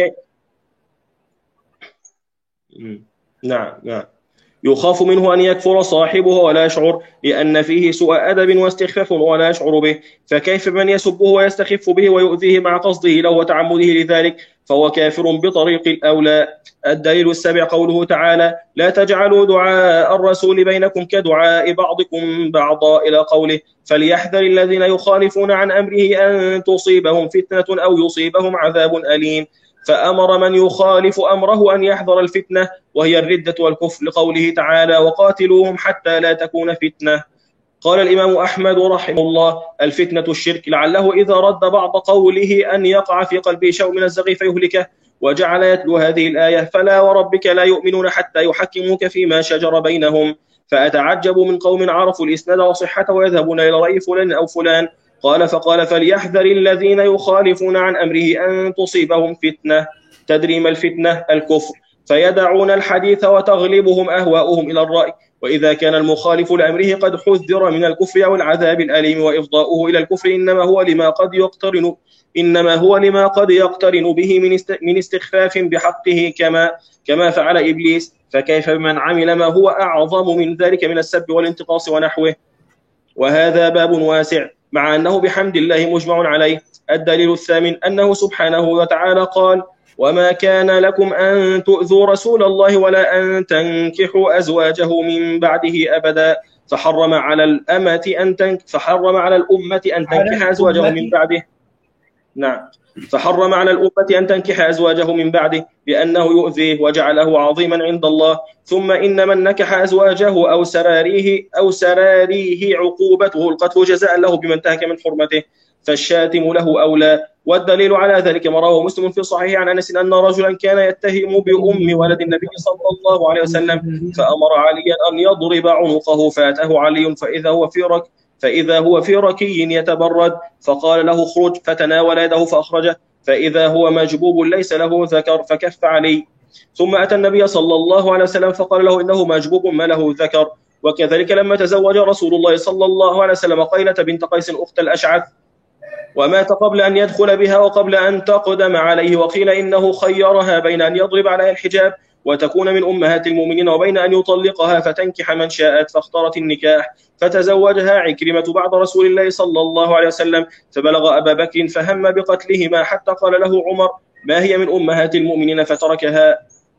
نعم يخاف منه أن يكفر صاحبه ولا يشعر، لأن فيه سوء أدب واستخفاف ولا يشعر به، فكيف من يسبه ويستخف به ويؤذيه مع قصده له وتعمده لذلك، فهو كافر بطريق الأولى. الدليل السابع قوله تعالى لا تجعلوا دعاء الرسول بينكم كدعاء بعضكم بعضا إلى قوله فليحذر الذين يخالفون عن أمره أن تصيبهم فتنة أو يصيبهم عذاب أليم. فأمر من يخالف أمره أن يحذر الفتنة وهي الردة والكفر لقوله تعالى وقاتلوهم حتى لا تكون فتنة. قال الإمام أحمد رحمه الله الفتنة الشرك، لعله إذا رد بعض قوله أن يقع في قلبه شيء من الزغي فيهلكه، وجعل يتلو هذه الآية فلا وربك لا يؤمنون حتى يحكموك فيما شجر بينهم. فأتعجب من قوم عرفوا الإسناد وصحته ويذهبون إلى رأي فلان أو فلان. فقال فليحذر الذين يخالفون عن أمره أن تصيبهم فتنة. تدري ما الفتنة؟ الكفر. فيدعون الحديث وتغلبهم أهواؤهم إلى الرأي، وإذا كان المخالف لأمره قد حذر من الكفر أو العذاب الأليم وإفضاؤه إلى الكفر إنما هو لما قد يقترن به من استخفاف بحقه كما فعل إبليس، فكيف بمن عمل ما هو أعظم من ذلك من السب والانتقاص ونحوه. وهذا باب واسع مع أنه بحمد الله مجمع عليه. الدليل الثامن أنه سبحانه وتعالى قال: وما كان لكم أن تؤذوا رسول الله ولا أن تنكحوا أزواجه من بعده أبدا، فحرم على الأمة أن تنكح أزواجه من بعده. نعم، فحرم على الأمة أن تنكح أزواجه من بعده لأنه يؤذيه وجعله عظيما عند الله. ثم إن من نكح أزواجه أو سراريه عقوبته القتل جزاء له بما انتهك من حرمته، فالشاتم له أولى. والدليل على ذلك ما رواه مسلم في صحيح عن أنس أن رجلا كان يتهم بأم ولد النبي صلى الله عليه وسلم فأمر عليا أن يضرب عنقه، فأتاه علي فإذا هو في ركي يتبرد، فقال له: اخرج، فتناول يده فأخرجه، فإذا هو مجبوب ليس له ذكر، فكف علي. ثم أتى النبي صلى الله عليه وسلم فقال له: إنه مجبوب ما له ذكر. وكذلك لما تزوج رسول الله صلى الله عليه وسلم قيلة بنت قيس أخت الأشعث ومات قبل أن يدخل بها وقبل أن تقدم عليه، وقيل إنه خيرها بين أن يضرب عليها الحجاب وتكون من أمهات المؤمنين وبين أن يطلقها فتنكح من شاءت، فاختارت النكاح، فتزوجها عكرمة بعد رسول الله صلى الله عليه وسلم، فبلغ أبا بكر فهم بقتلهما حتى قال له عمر: ما هي من أمهات المؤمنين، فتركها.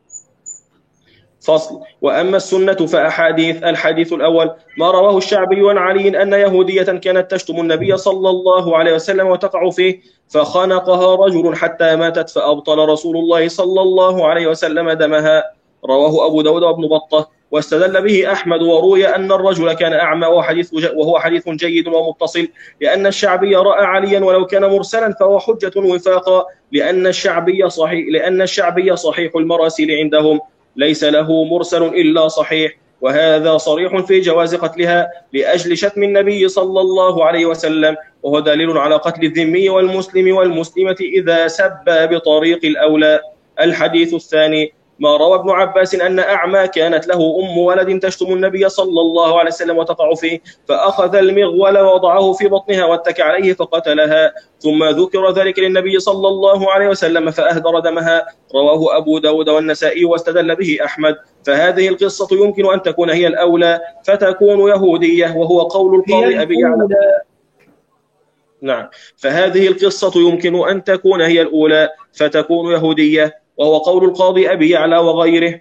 فصل. وأما السنة فأحاديث. الحديث الأول ما رواه الشعبي عن علي أن يهودية كانت تشتم النبي صلى الله عليه وسلم وتقع فيه، فخنقها رجل حتى ماتت، فأبطل رسول الله صلى الله عليه وسلم دمها. رواه أبو داود وابن بطة. واستدل به أحمد، وروي أن الرجل كان أعمى، وهو حديث جيد ومتصل، لأن الشعبي رأى عليا ولو كان مرسلا فهو حجة وفاقا، لأن الشعبي صحيح المراسيل عندهم، ليس له مرسل إلا صحيح، وهذا صريح في جواز قتلها لأجل شتم النبي صلى الله عليه وسلم، وهو دليل على قتل الذمي والمسلم والمسلمة إذا سبا بطريق الأولى. الحديث الثاني ما روى ابن عباس أن أعمى كانت له أم ولد تشتم النبي صلى الله عليه وسلم وتقع فيه، فأخذ المغول ووضعه في بطنها واتكى عليه فقتلها، ثم ذكر ذلك للنبي صلى الله عليه وسلم فأهدر دمها. رواه أبو داود والنسائي واستدل به أحمد. فهذه القصة يمكن أن تكون هي الأولى فتكون يهودية، وهو قول القاضي أبي يعلى. نعم، فهذه القصة يمكن أن تكون هي الأولى فتكون يهودية، وهو قول القاضي أبي يعلى وغيره.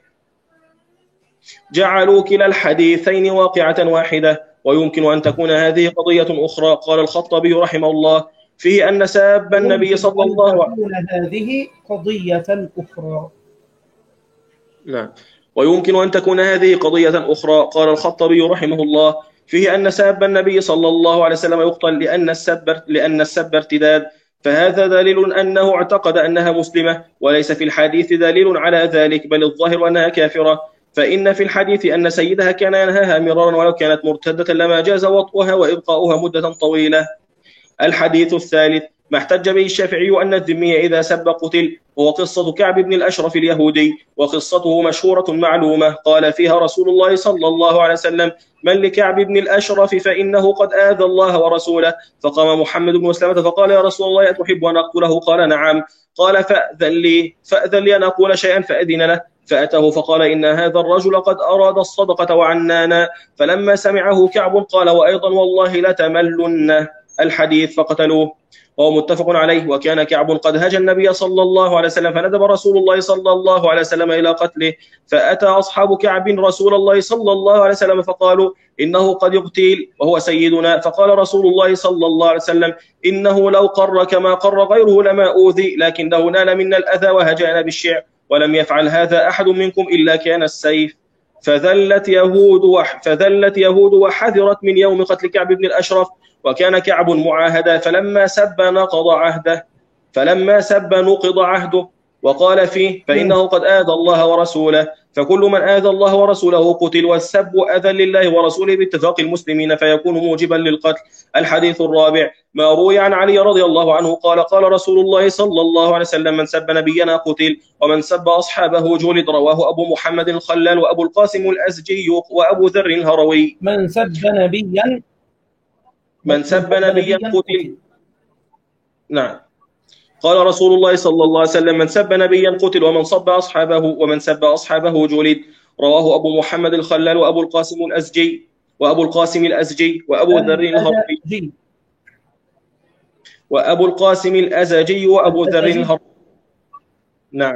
جعلوا كلا الحديثين واقعة واحدة، ويمكن أن تكون هذه قضية أخرى. قال الخطبي رحمه الله فيه أن ساب النبي صلى الله عليه وسلم هذه قضية أخرى. نعم، ويمكن أن تكون هذه قضية أخرى. قال الخطبي رحمه الله فيه أن ساب النبي صلى الله عليه وسلم يقتل لأن السب ارتداد، فهذا دليل أنه اعتقد أنها مسلمة، وليس في الحديث دليل على ذلك، بل الظاهر أنها كافرة، فإن في الحديث أن سيدها كان ينهاها مرارا ولو كانت مرتدة لما جاز وطئها وإبقاؤها مدة طويلة. الحديث الثالث ما احتج به الشافعي أن الذمي إذا سب قتل، هو قصة كعب بن الأشرف اليهودي، وقصته مشهورة معلومة، قال فيها رسول الله صلى الله عليه وسلم: من لكعب بن الأشرف فإنه قد آذى الله ورسوله. فقام محمد بن مسلمة فقال: يا رسول الله أتحب أن أقتله؟ قال: نعم. قال: فأذن لي أن أقول شيئا، فأذن له، فأتاه فقال: إن هذا الرجل قد أراد الصدقة وعنانا. فلما سمعه كعب قال: وأيضا والله لتملن. الحديث فقتلوه، وهو متفق عليه. وكان كعب قد هجى النبي صلى الله عليه وسلم، فندب رسول الله صلى الله عليه وسلم إلى قتله، فأتى أصحاب كعب رسول الله صلى الله عليه وسلم فقالوا: إنه قد يقتل وهو سيدنا. فقال رسول الله صلى الله عليه وسلم: إنه لو قر كما قر غيره لما أوذي، لكنه نال منا الأذى وهجانا بالشعر، ولم يفعل هذا أحد منكم إلا كان السيف. فذلت يهود وحذرت من يوم قتل كعب بن الأشرف، وكان كعب معاهدا، فلما سب نقض عهده، وقال فيه: فإنه قد آذى الله ورسوله. فكل من آذى الله ورسوله قتل، والسب أذى لله ورسوله باتفاق المسلمين فيكون موجبا للقتل. الحديث الرابع ما روي عن علي رضي الله عنه قال قال رسول الله صلى الله عليه وسلم من سب نبينا قتل ومن سب أصحابه جلد. رواه أبو محمد الخلال وأبو القاسم الأزجي وأبو ذر الهروي. من سب نبيا قتل. نعم. قال رسول الله صلى الله عليه وسلم من سب نبيا قتل ومن سب أصحابه جلد. رواه أبو محمد الخلال وأبو القاسم الأزجي وأبو ذر الهروي وأبو ذر الهروي. نعم.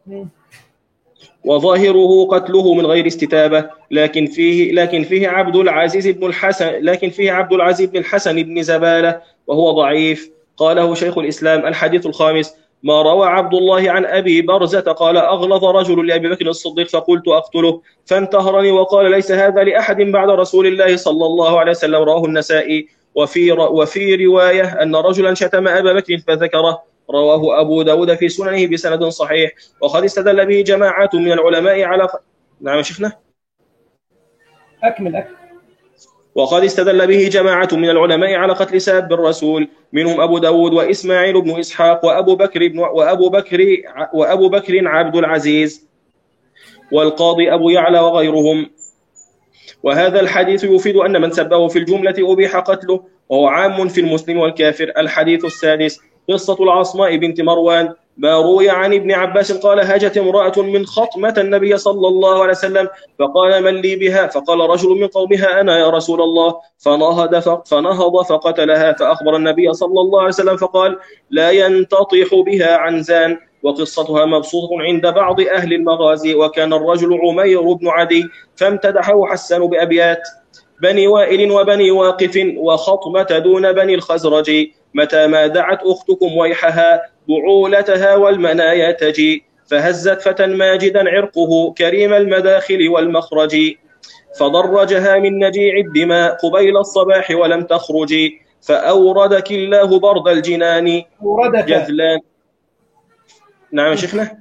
وظاهره قتله من غير استتابة، لكن فيه عبد العزيز بن الحسن بن زبالة وهو ضعيف. قاله شيخ الإسلام. الحديث الخامس ما روى عبد الله عن أبي برزة قال أغلظ رجل لأبي بكر الصديق فقلت أقتله فانتهرني وقال ليس هذا لأحد بعد رسول الله صلى الله عليه وسلم. رواه النسائي. وفي رواية أن رجلا شتم أبا بكر فذكره. رواه أبو داود في سننه بسند صحيح. وقد استدل به جماعات من العلماء على نعم شيخنا أكمل. وقد استدل به جماعة من العلماء على قتل ساب الرسول، منهم أبو داود وإسماعيل بن إسحاق وأبو بكر عبد العزيز والقاضي أبو يعلى وغيرهم. وهذا الحديث يفيد أن من سبه في الجملة أبيح قتله، وهو عام في المسلم والكافر. الحديث السادس قصة العصماء بنت مروان. ما روي عن ابن عباس قال هاجت امرأة من خطمة النبي صلى الله عليه وسلم فقال من لي بها؟ فقال رجل من قومها أنا يا رسول الله، فنهض فقتلها. فأخبر النبي صلى الله عليه وسلم فقال لا ينتطح بها عنزان. وقصتها مبسوطة عند بعض أهل المغازي. وكان الرجل عمير بن عدي فامتدحه حسان بأبيات بني وائل وبني واقف وخطمة دون بني الخزرج، متى ما دعت أختكم ويحها بعولتها والمنايا تجي، فهزت فتى ماجدا عرقه كريم المداخل والمخرج، فضرجها من نجيع الدماء قبيل الصباح ولم تخرج، فأوردك الله برد الجنان جذلان. نعم شيخنا.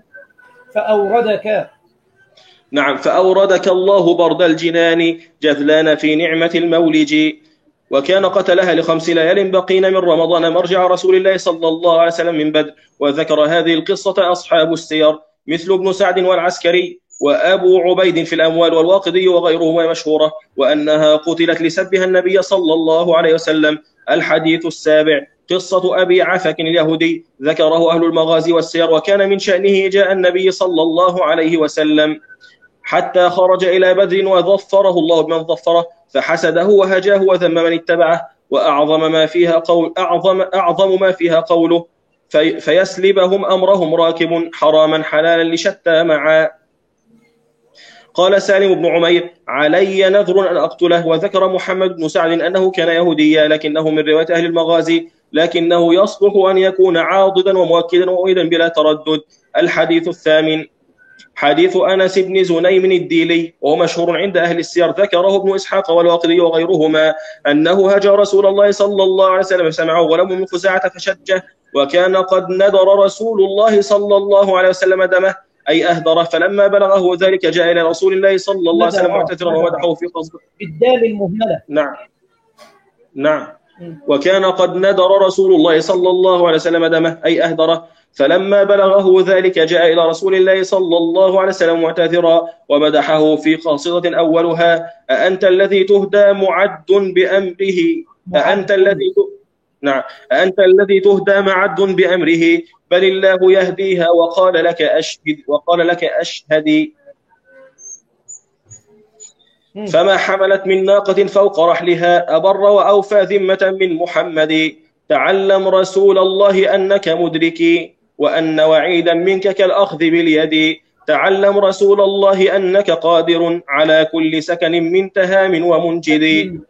فأوردك الله برد الجنان جذلان في نعمة المولج. وكان قتلها ل5 ليال بقين من رمضان مرجع رسول الله صلى الله عليه وسلم من بدر. وذكر هذه القصة أصحاب السير مثل ابن سعد والعسكري وأبو عبيد في الأموال والواقدي وغيرهما مشهورة، وأنها قتلت لسبها النبي صلى الله عليه وسلم. الحديث السابع قصة أبي عفك اليهودي. ذكره أهل المغازي والسير. وكان من شأنه جاء النبي صلى الله عليه وسلم حتى خرج إلى بدر وظفره الله بمن ظفره، فحسده وهجاه وذم من اتبعه، وأعظم ما فيها قوله فيسلبهم أمرهم راكب حراما حلالا لشتى معا. قال سالم بن عمير علي نذر أن أقتله. وذكر محمد بن سعد أنه كان يهوديا لكنه من رواية أهل المغازي، لكنه يصلح أن يكون عاضدا ومؤكدا وأيضا بلا تردد. الحديث الثامن حديث أنس بن زنيم الديلي، وهو مشهور عند أهل السير. ذكره ابن إسحاق والواقدي وغيرهما أنه هجى رسول الله صلى الله عليه وسلم فسمعه غلام من خزاعة فشجه، وكان قد ندر رسول الله صلى الله عليه وسلم دمه أي أهدره، فلما بلغه ذلك جاء إلى رسول الله صلى الله عليه وسلم معتذرا ومدحه في قصده بالدال المهملة. نعم. وكان قد ندر رسول الله صلى الله عليه وسلم دمه أي أهدره، فلما بلغه ذلك جاء إلى رسول الله صلى الله عليه وسلم معتذرا ومدحه في قصيدة أولها أأنت الذي تهدى معد بأمره أأنت الذي تهدى معد بأمره بل الله يهديها وقال لك أشهدي فما حملت من ناقة فوق رحلها أبر وأوفى ذمة من محمد. تعلم رسول الله أنك مدركي وأن وعيدا منك كالأخذ باليد. تعلم رسول الله أنك قادر على كل سكن من تهام ومنجد.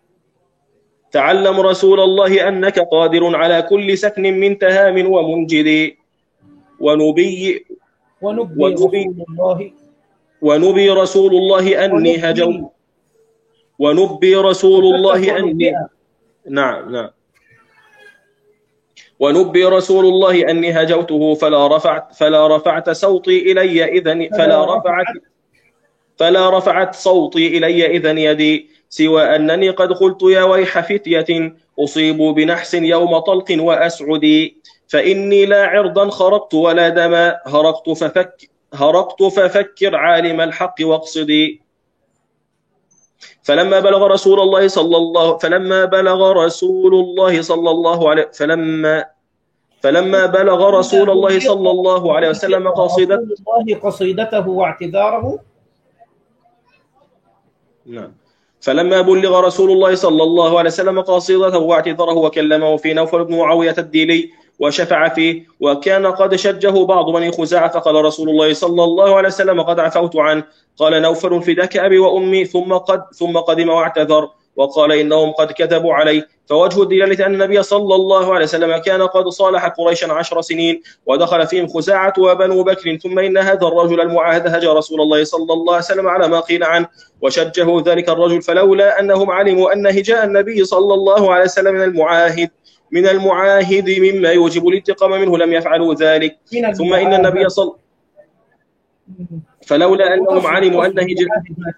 تعلم رسول الله أنك قادر على كل سكن من تهام ومنجد. ونبي رسول الله أني هجوت ونبي رسول الله أني ونبي رسول الله أني هجوته فلا رفعت صوتي إلي إذن فلا رفعت صوتي إلي إذن يدي، سوى أنني قد قلت يا ويح فتية أصيبوا بنحس يوم طلق وأسعدي، فإني لا عرضا خرقت ولا دما هرقت ففكر عالم الحق واقصدي. فلما بلغ رسول الله صلى الله عليه وسلم قصيدته واعتذاره. نعم. فلما بلغ رسول الله صلى الله عليه وسلم قصيدته واعتذره وكلمه في نوفل بن معاوية الديلي وشفع فيه، وكان قد شجه بعض بني خزاعة، فقال رسول الله صلى الله عليه وسلم قد عفوت عنه. قال نوفل فداك أبي وأمي، ثم قدم واعتذر وقال إنهم قد كذبوا علي. فوجه الدلالة أن النبي صلى الله عليه وسلم كان قد صالح قريشا 10 سنين ودخل فيهم خزاعة وبنو بكر، ثم إن هذا الرجل المعاهد هجى رسول الله صلى الله عليه وسلم على ما قيل عنه وشجه ذلك الرجل، فلولا أنهم علموا أن هجاء النبي صلى الله عليه وسلم من المعاهد مما يوجب الانتقام منه لم يفعلوا ذلك. ثم إن النبي فلولا أنهم علموا أن هجاء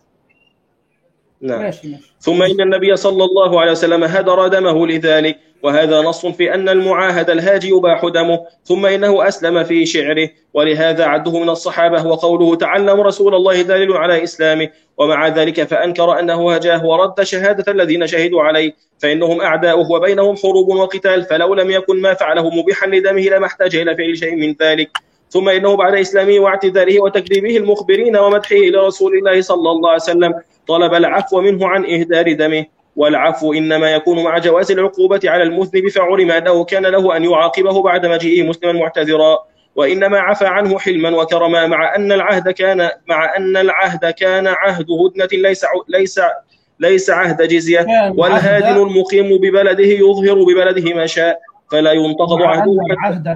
نعم. ثم إن النبي صلى الله عليه وسلم هدر دمه لذلك، وهذا نص في أن المعاهد الهاجي يباح دمه. ثم إنه أسلم في شعره، ولهذا عده من الصحابة، وقوله تعلم رسول الله دليل على إسلامه. ومع ذلك فأنكر أنه هجاه ورد شهادة الذين شهدوا عليه، فإنهم أعداؤه وبينهم حروب وقتال، فلو لم يكن ما فعله مبيحا لدمه لما احتاج إلى فعل شيء من ذلك. ثم إنه بعد إسلامه واعتذاره وتكذيبه المخبرين ومدحه لرسول الله صلى الله عليه وسلم طلب العفو منه عن إهدار دمه، والعفو إنما يكون مع جواز العقوبة على المذنب، فعلم أنه كان له أن يعاقبه بعد مجيئه مسلما معتذرا، وإنما عفى عنه حلما وكرما، مع أن العهد كان عهد هدنة ليس عهد جزية، والهادن المقيم ببلده يظهر ببلده ما شاء فلا ينتقض عهده. العهد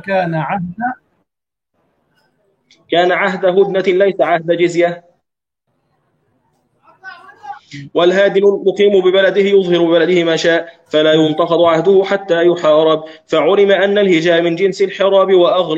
كان عهد هدنة ليس عهد جزية، والهادن المقيم ببلده يظهر ببلده ما شاء فلا ينتقض عهده حتى يحارب، فعلم أن الهجاء من جنس الحراب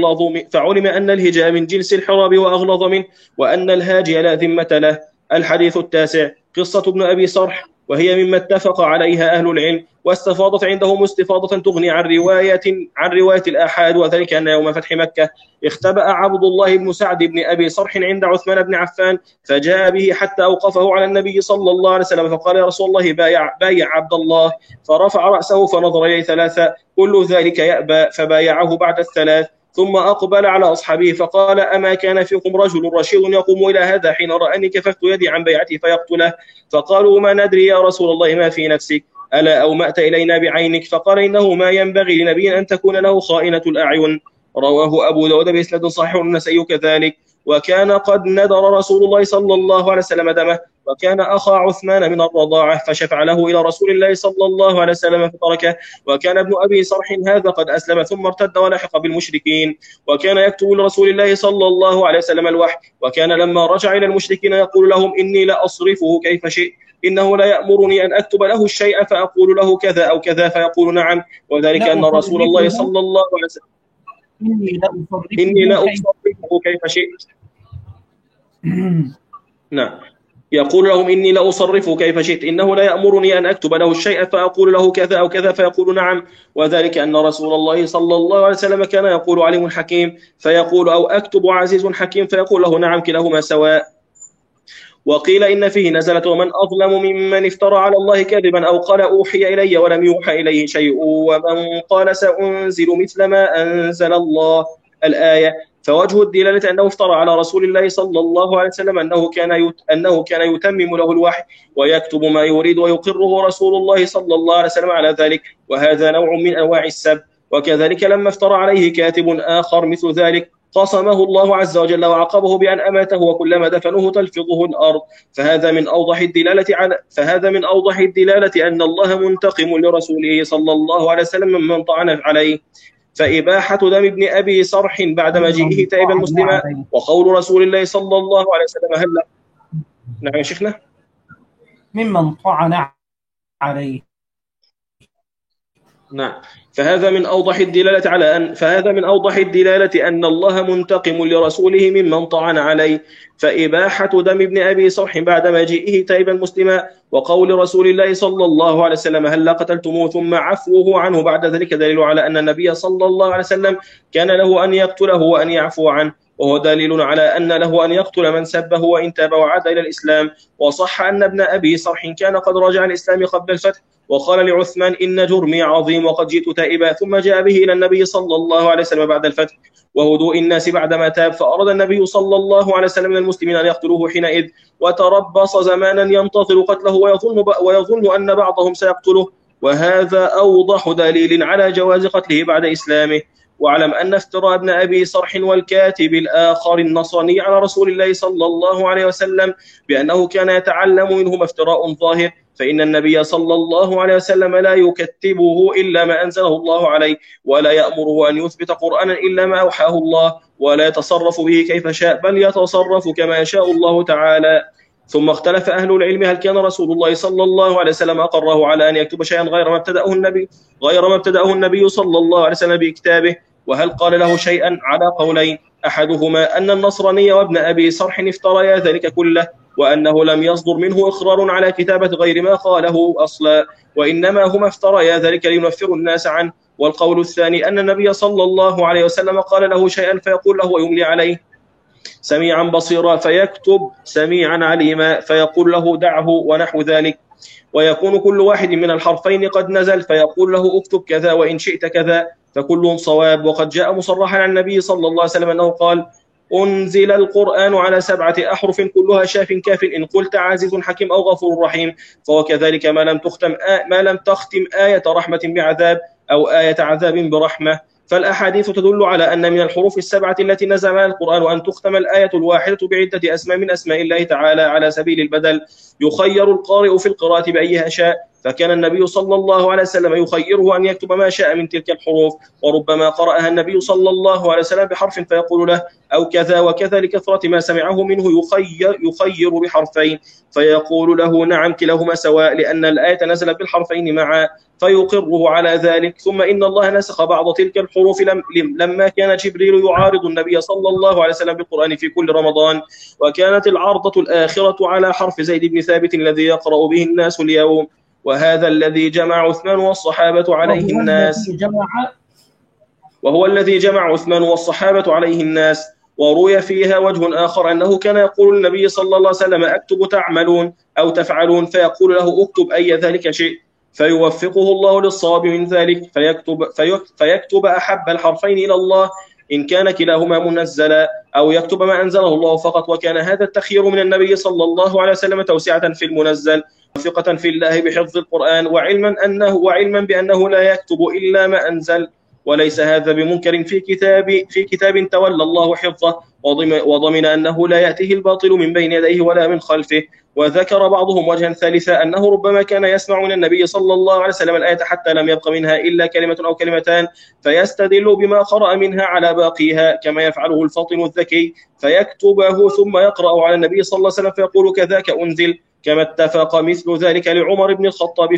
وأغلظ منه، وأن الهاجي لا ذمة له. الحديث التاسع قصة ابن أبي صرح، وهي مما اتفق عليها أهل العلم، واستفاضت عندهم استفاضة تغني عن رواية الآحاد، وذلك أن يوم فتح مكة اختبأ عبد الله بن سعد بن أبي صرح عند عثمان بن عفان، فجاء به حتى أوقفه على النبي صلى الله عليه وسلم، فقال يا رسول الله بايع عبد الله، فرفع رأسه فنظر إليه 3، كل ذلك يأبى، فبايعه بعد 3، ثم أقبل على أصحابه فقال أما كان فيكم رجل رشيد يقوم إلى هذا حين رأني كففت يدي عن بيعتي فيقتله؟ فقالوا ما ندري يا رسول الله ما في نفسك، ألا أومأت إلينا بعينك؟ فقال إنه ما ينبغي لنبي أن تكون له خائنة الأعين. رواه أبو داود بإسناد صحيح والنسائي كذلك. وكان قد ندر رسول الله صلى الله عليه وسلم دمه، وكان أخا عثمان من الرضاعة، فشفع له إلى رسول الله صلى الله عليه وسلم فتركه. وكان ابن أبي صرح هذا قد أسلم ثم ارتد ولحق بالمشركين، وكان يكتب لرسول الله صلى الله عليه وسلم الوحي، وكان لما رجع إلى المشركين يقول لهم إني لأصرفه كيف شئت، إنه لا يأمرني أن أكتب له الشيء فأقول له كذا أو كذا فيقول نعم، وذلك أن رسول الله صلى الله عليه وسلم إني لا أصرفه كيف شئت. نعم، يقول لهم إني لا أصرفه كيف شئت، إنه لا يأمرني أن أكتب له الشيء فأقول له كذا أو كذا فيقول نعم، وذلك أن رسول الله صلى الله عليه وسلم كان يقول عليم حكيم فيقول أو أكتب عزيز حكيم فيقول له نعم، كلاهما سواء. وقيل إن فيه نزلت ومن أظلم ممن افترى على الله كذبا أو قال أوحي إلي ولم يوحى إليه شيء ومن قال سأنزل مثل ما أنزل الله الآية. فوجه الدلالة أنه افترى على رسول الله صلى الله عليه وسلم أنه كان يتمم له الوحي ويكتب ما يريد ويقره رسول الله صلى الله عليه وسلم على ذلك، وهذا نوع من أنواع السب. وكذلك لما افترى عليه كاتب آخر مثل ذلك قصمه الله عز وجل وعاقبه بأن أماته وكلما دفنوه تلفظه الأرض، فهذا من أوضح الدلالة أن الله منتقم لرسوله صلى الله عليه وسلم ممن طعن عليه. فإباحة دم ابن أبي صرح بعد مجيئه تائبا مسلما، وقول رسول الله صلى الله عليه وسلم هلا. نعم يا شيخنا. ممن طعن عليه. نعم. فهذا من أوضح الدلالة أن الله منتقم لرسوله ممن طعن عليه. فإباحة دم ابن أبي صرح بعد مجيئه تائبا مسلما، وقول رسول الله صلى الله عليه وسلم هل قتلتموه ثم عفوه عنه بعد ذلك دليل على أن النبي صلى الله عليه وسلم كان له أن يقتله وأن يعفو عنه، وهو دليل على أن له أن يقتل من سبه وإن تاب وعاد إلى الإسلام. وصح أن ابن أبي صرح كان قد رجع الإسلام قبل الفتح، وقال لعثمان إن جرمي عظيم وقد جئت تائبا، ثم جاء به إلى النبي صلى الله عليه وسلم بعد الفتح وهدوء الناس بعدما تاب، فأراد النبي صلى الله عليه وسلم من المسلمين أن يقتلوه حينئذ، وتربص زمانا ينتظر قتله ويظن أن بعضهم سيقتله، وهذا أوضح دليل على جواز قتله بعد إسلامه. واعلم أن افتراء ابن أبي صرح والكاتب الآخر النصراني على رسول الله صلى الله عليه وسلم بأنه كان يتعلم منهما افتراء ظاهر، فإن النبي صلى الله عليه وسلم لا يكتبه إلا ما أنزله الله عليه، ولا يأمره أن يثبت قرآنا إلا ما أوحاه الله، ولا يتصرف به كيف شاء، بل يتصرف كما يشاء الله تعالى. ثم اختلف أهل العلم هل كان رسول الله صلى الله عليه وسلم أقره على أن يكتب شيئا غير ما ابتدأه النبي صلى الله عليه وسلم بكتابه، وهل قال له شيئا، على قولين: أحدهما أن النصراني وابن أبي صرح افتريا ذلك كله، وأنه لم يصدر منه إقرار على كتابة غير ما قاله أصلا، وإنما هما افتريا ذلك لينفروا الناس عنه. والقول الثاني أن النبي صلى الله عليه وسلم قال له شيئا فيقول له ويملي عليه: سميعا بصيرا، فيكتب سميعا عليما، فيقول له دعه، ونحو ذلك. ويكون كل واحد من الحرفين قد نزل فيقول له اكتب كذا وإن شئت كذا، فكلهم صواب. وقد جاء مصرحا عن النبي صلى الله عليه وسلم أنه قال: أنزل القرآن على 7 أحرف كلها شاف كاف، إن قلت عزيز حكيم أو غفور رحيم، فهو كذلك ما لم تختم آية رحمة بعذاب أو آية عذاب برحمة. فالأحاديث تدل على أن من الحروف 7 التي نزل على القرآن أن تختم الآية الواحدة بعدة أسماء من أسماء الله تعالى على سبيل البدل، يخير القارئ في القراءة بأيها شاء، فكان النبي صلى الله عليه وسلم يخيره أن يكتب ما شاء من تلك الحروف. وربما قرأها النبي صلى الله عليه وسلم بحرف فيقول له أو كذا وكذا لكثرة ما سمعه منه يخير بحرفين، فيقول له نعم كلاهما سواء، لأن الآية نزلت بالحرفين معا، فيقره على ذلك. ثم إن الله نسخ بعض تلك الحروف لما كان جبريل يعارض النبي صلى الله عليه وسلم بالقرآن في كل رمضان، وكانت العرضة الآخرة على حرف زيد بن ثابت الذي يقرأ به الناس اليوم، وهذا الذي جمع عثمان والصحابة عليه الناس، وهو الذي جمع عثمان والصحابة عليه الناس. وروي فيها وجه آخر أنه كان يقول النبي صلى الله عليه وسلم أكتب تعملون أو تفعلون، فيقول له أكتب أي ذلك شيء، فيوفقه الله للصواب من ذلك، فيكتب أحب الحرفين إلى الله إن كان كلاهما منزلا، أو يكتب ما أنزله الله فقط. وكان هذا التخيير من النبي صلى الله عليه وسلم توسعة في المنزل، وثقة في الله بحفظ القرآن، وعلما بأنه لا يكتب إلا ما أنزل، وليس هذا بمنكر في كتاب تولى الله حفظه، وضمن أنه لا يأتيه الباطل من بين يديه ولا من خلفه. وذكر بعضهم وجها ثالثا أنه ربما كان يسمع من النبي صلى الله عليه وسلم الآية حتى لم يبق منها إلا كلمة أو كلمتان، فيستدل بما قرأ منها على باقيها كما يفعله الفاطن الذكي، فيكتبه ثم يقرأ على النبي صلى الله عليه وسلم فيقول كذاك أنزل، كما اتفق مثل ذلك لعمر بن الخطاب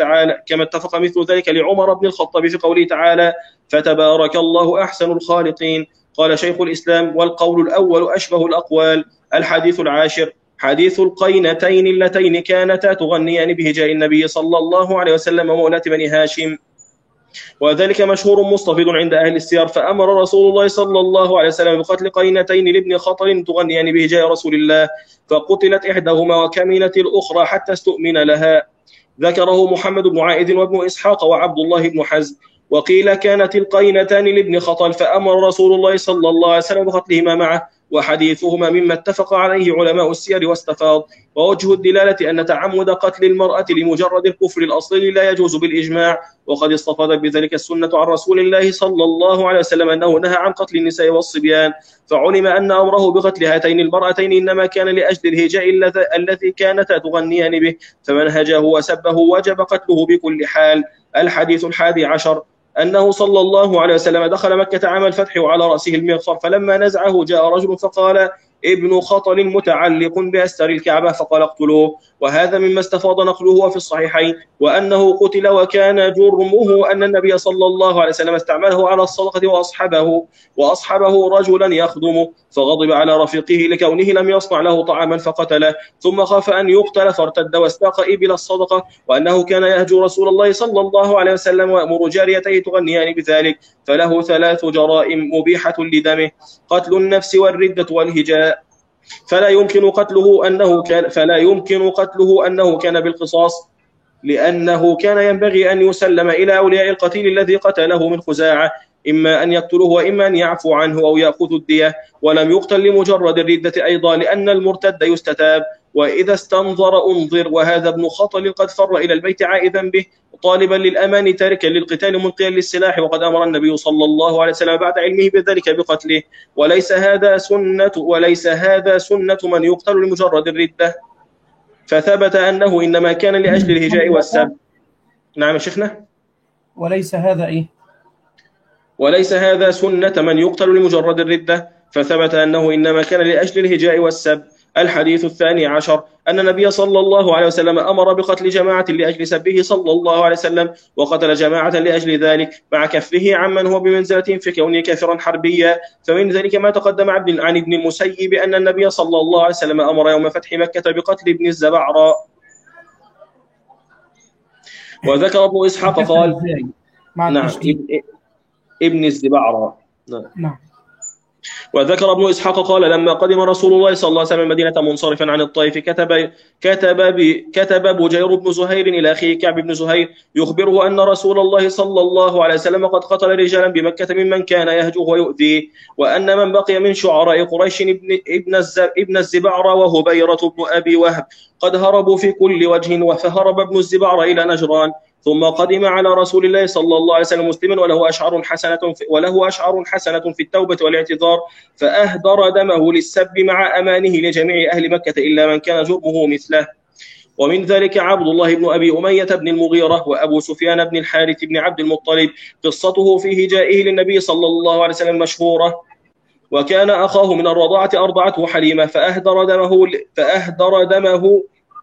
في قوله تعالى فتبارك الله أحسن الخالقين. قال شيخ الإسلام: والقول الأول أشبه الأقوال. الحديث العاشر: حديث القينتين اللتين كانتا تغنيان بهجاء النبي صلى الله عليه وسلم ومولاة بني هاشم، وذلك مشهور مستفيض عند أهل السير. فأمر رسول الله صلى الله عليه وسلم بقتل قينتين لابن خطل تغنيان بهجاء رسول الله، فقتلت إحداهما وكمنت الأخرى حتى استؤمن لها. ذكره محمد بن عائذ وابن إسحاق وعبد الله بن حزم. وقيل كانت القينتان لابن خطل، فأمر رسول الله صلى الله عليه وسلم بقتلهما معه، وحديثهما مما اتفق عليه علماء السير واستفاض. ووجه الدلالة أن تعمد قتل المرأة لمجرد الكفر الأصلي لا يجوز بالإجماع، وقد استفاضت بذلك السنة عن رسول الله صلى الله عليه وسلم أنه نهى عن قتل النساء والصبيان، فعلم أن أمره بقتل هاتين المرأتين إنما كان لأجل الهجاء الذي كانتا تغنيان به، فمن هجاه وسبه وجب قتله بكل حال. الحديث 11: أنه صلى الله عليه وسلم دخل مكة عام الفتح وعلى رأسه المغفر، فلما نزعه جاء رجل فقال: ابن خطل متعلق بأستر الكعبة فقال اقتلوه. وهذا مما استفاض نقله في الصحيحين، وأنه قتل وكان جرمه أن النبي صلى الله عليه وسلم استعمله على الصدقة وأصحبه رجلا يخدمه، فغضب على رفيقه لكونه لم يصنع له طعاما فقتله، ثم خاف أن يقتل فارتد واستاق إبل الصدقة، وأنه كان يهجو رسول الله صلى الله عليه وسلم ويأمر جاريتيه تغنيان بذلك، فله 3 جرائم مبيحة لدمه: قتل النفس والردة والهجاء. فلا يمكن قتله أنه كان بالقصاص، لأنه كان ينبغي أن يسلم إلى أولياء القتيل الذي قتله من خزاعة، إما أن يقتلوه وإما أن يعفو عنه أو يأخذوا الدية. ولم يقتل لمجرد الردة أيضا، لأن المرتد يستتاب، وإذا استنظر أنظر. وهذا ابن خطل قد فر إلى البيت عائذا به طالبا للأمان تاركا للقتال منقيا للسلاح، وقد أمر النبي صلى الله عليه وسلم بعد علمه بذلك بقتله. وليس هذا سنة من يقتل لمجرد الردة، فثبت أنه إنما كان لأجل الهجاء والسب. نعم يا شيخنا. وليس هذا سنة من يقتل لمجرد الردة، فثبت أنه إنما كان لأجل الهجاء والسب. الحديث 12 أن النبي صلى الله عليه وسلم أمر بقتل جماعة لأجل سبه صلى الله عليه وسلم، وقتل جماعة لأجل ذلك، مع كفه عمن هو بمنزلة في كونه كافرا حربيا. فمن ذلك ما تقدم عن ابن المسيب أن النبي صلى الله عليه وسلم أمر يوم فتح مكة بقتل ابن الزبعراء. وذكر ابن إسحاق قال: نعم، ابن الزبعراء. نعم. وذكر ابن إسحاق قال: لما قدم رسول الله صلى الله عليه وسلم المدينة منصرفا عن الطائف كتب بجير بن زهير إلى أخيه كعب بن زهير يخبره أن رسول الله صلى الله عليه وسلم قد قتل رجالا بمكة ممن كان يهجوه ويؤذيه، وأن من بقي من شعراء قريش ابن الزبعرى وهبيرة بن أبي وهب قد هربوا في كل وجه، فهرب ابن الزبعرى إلى نجران، ثم قدم على رسول الله صلى الله عليه وسلم مسلما وله أشعار حسنة في التوبة والاعتذار، فأهدر دمه للسب مع أمانه لجميع أهل مكة إلا من كان جرمه مثله. ومن ذلك عبد الله بن أبي أمية بن المغيرة وأبو سفيان بن الحارث بن عبد المطلب، قصته في هجائه للنبي صلى الله عليه وسلم مشهورة. وكان أخاه من الرضاعة أرضعته حليمة، فأهدر دمه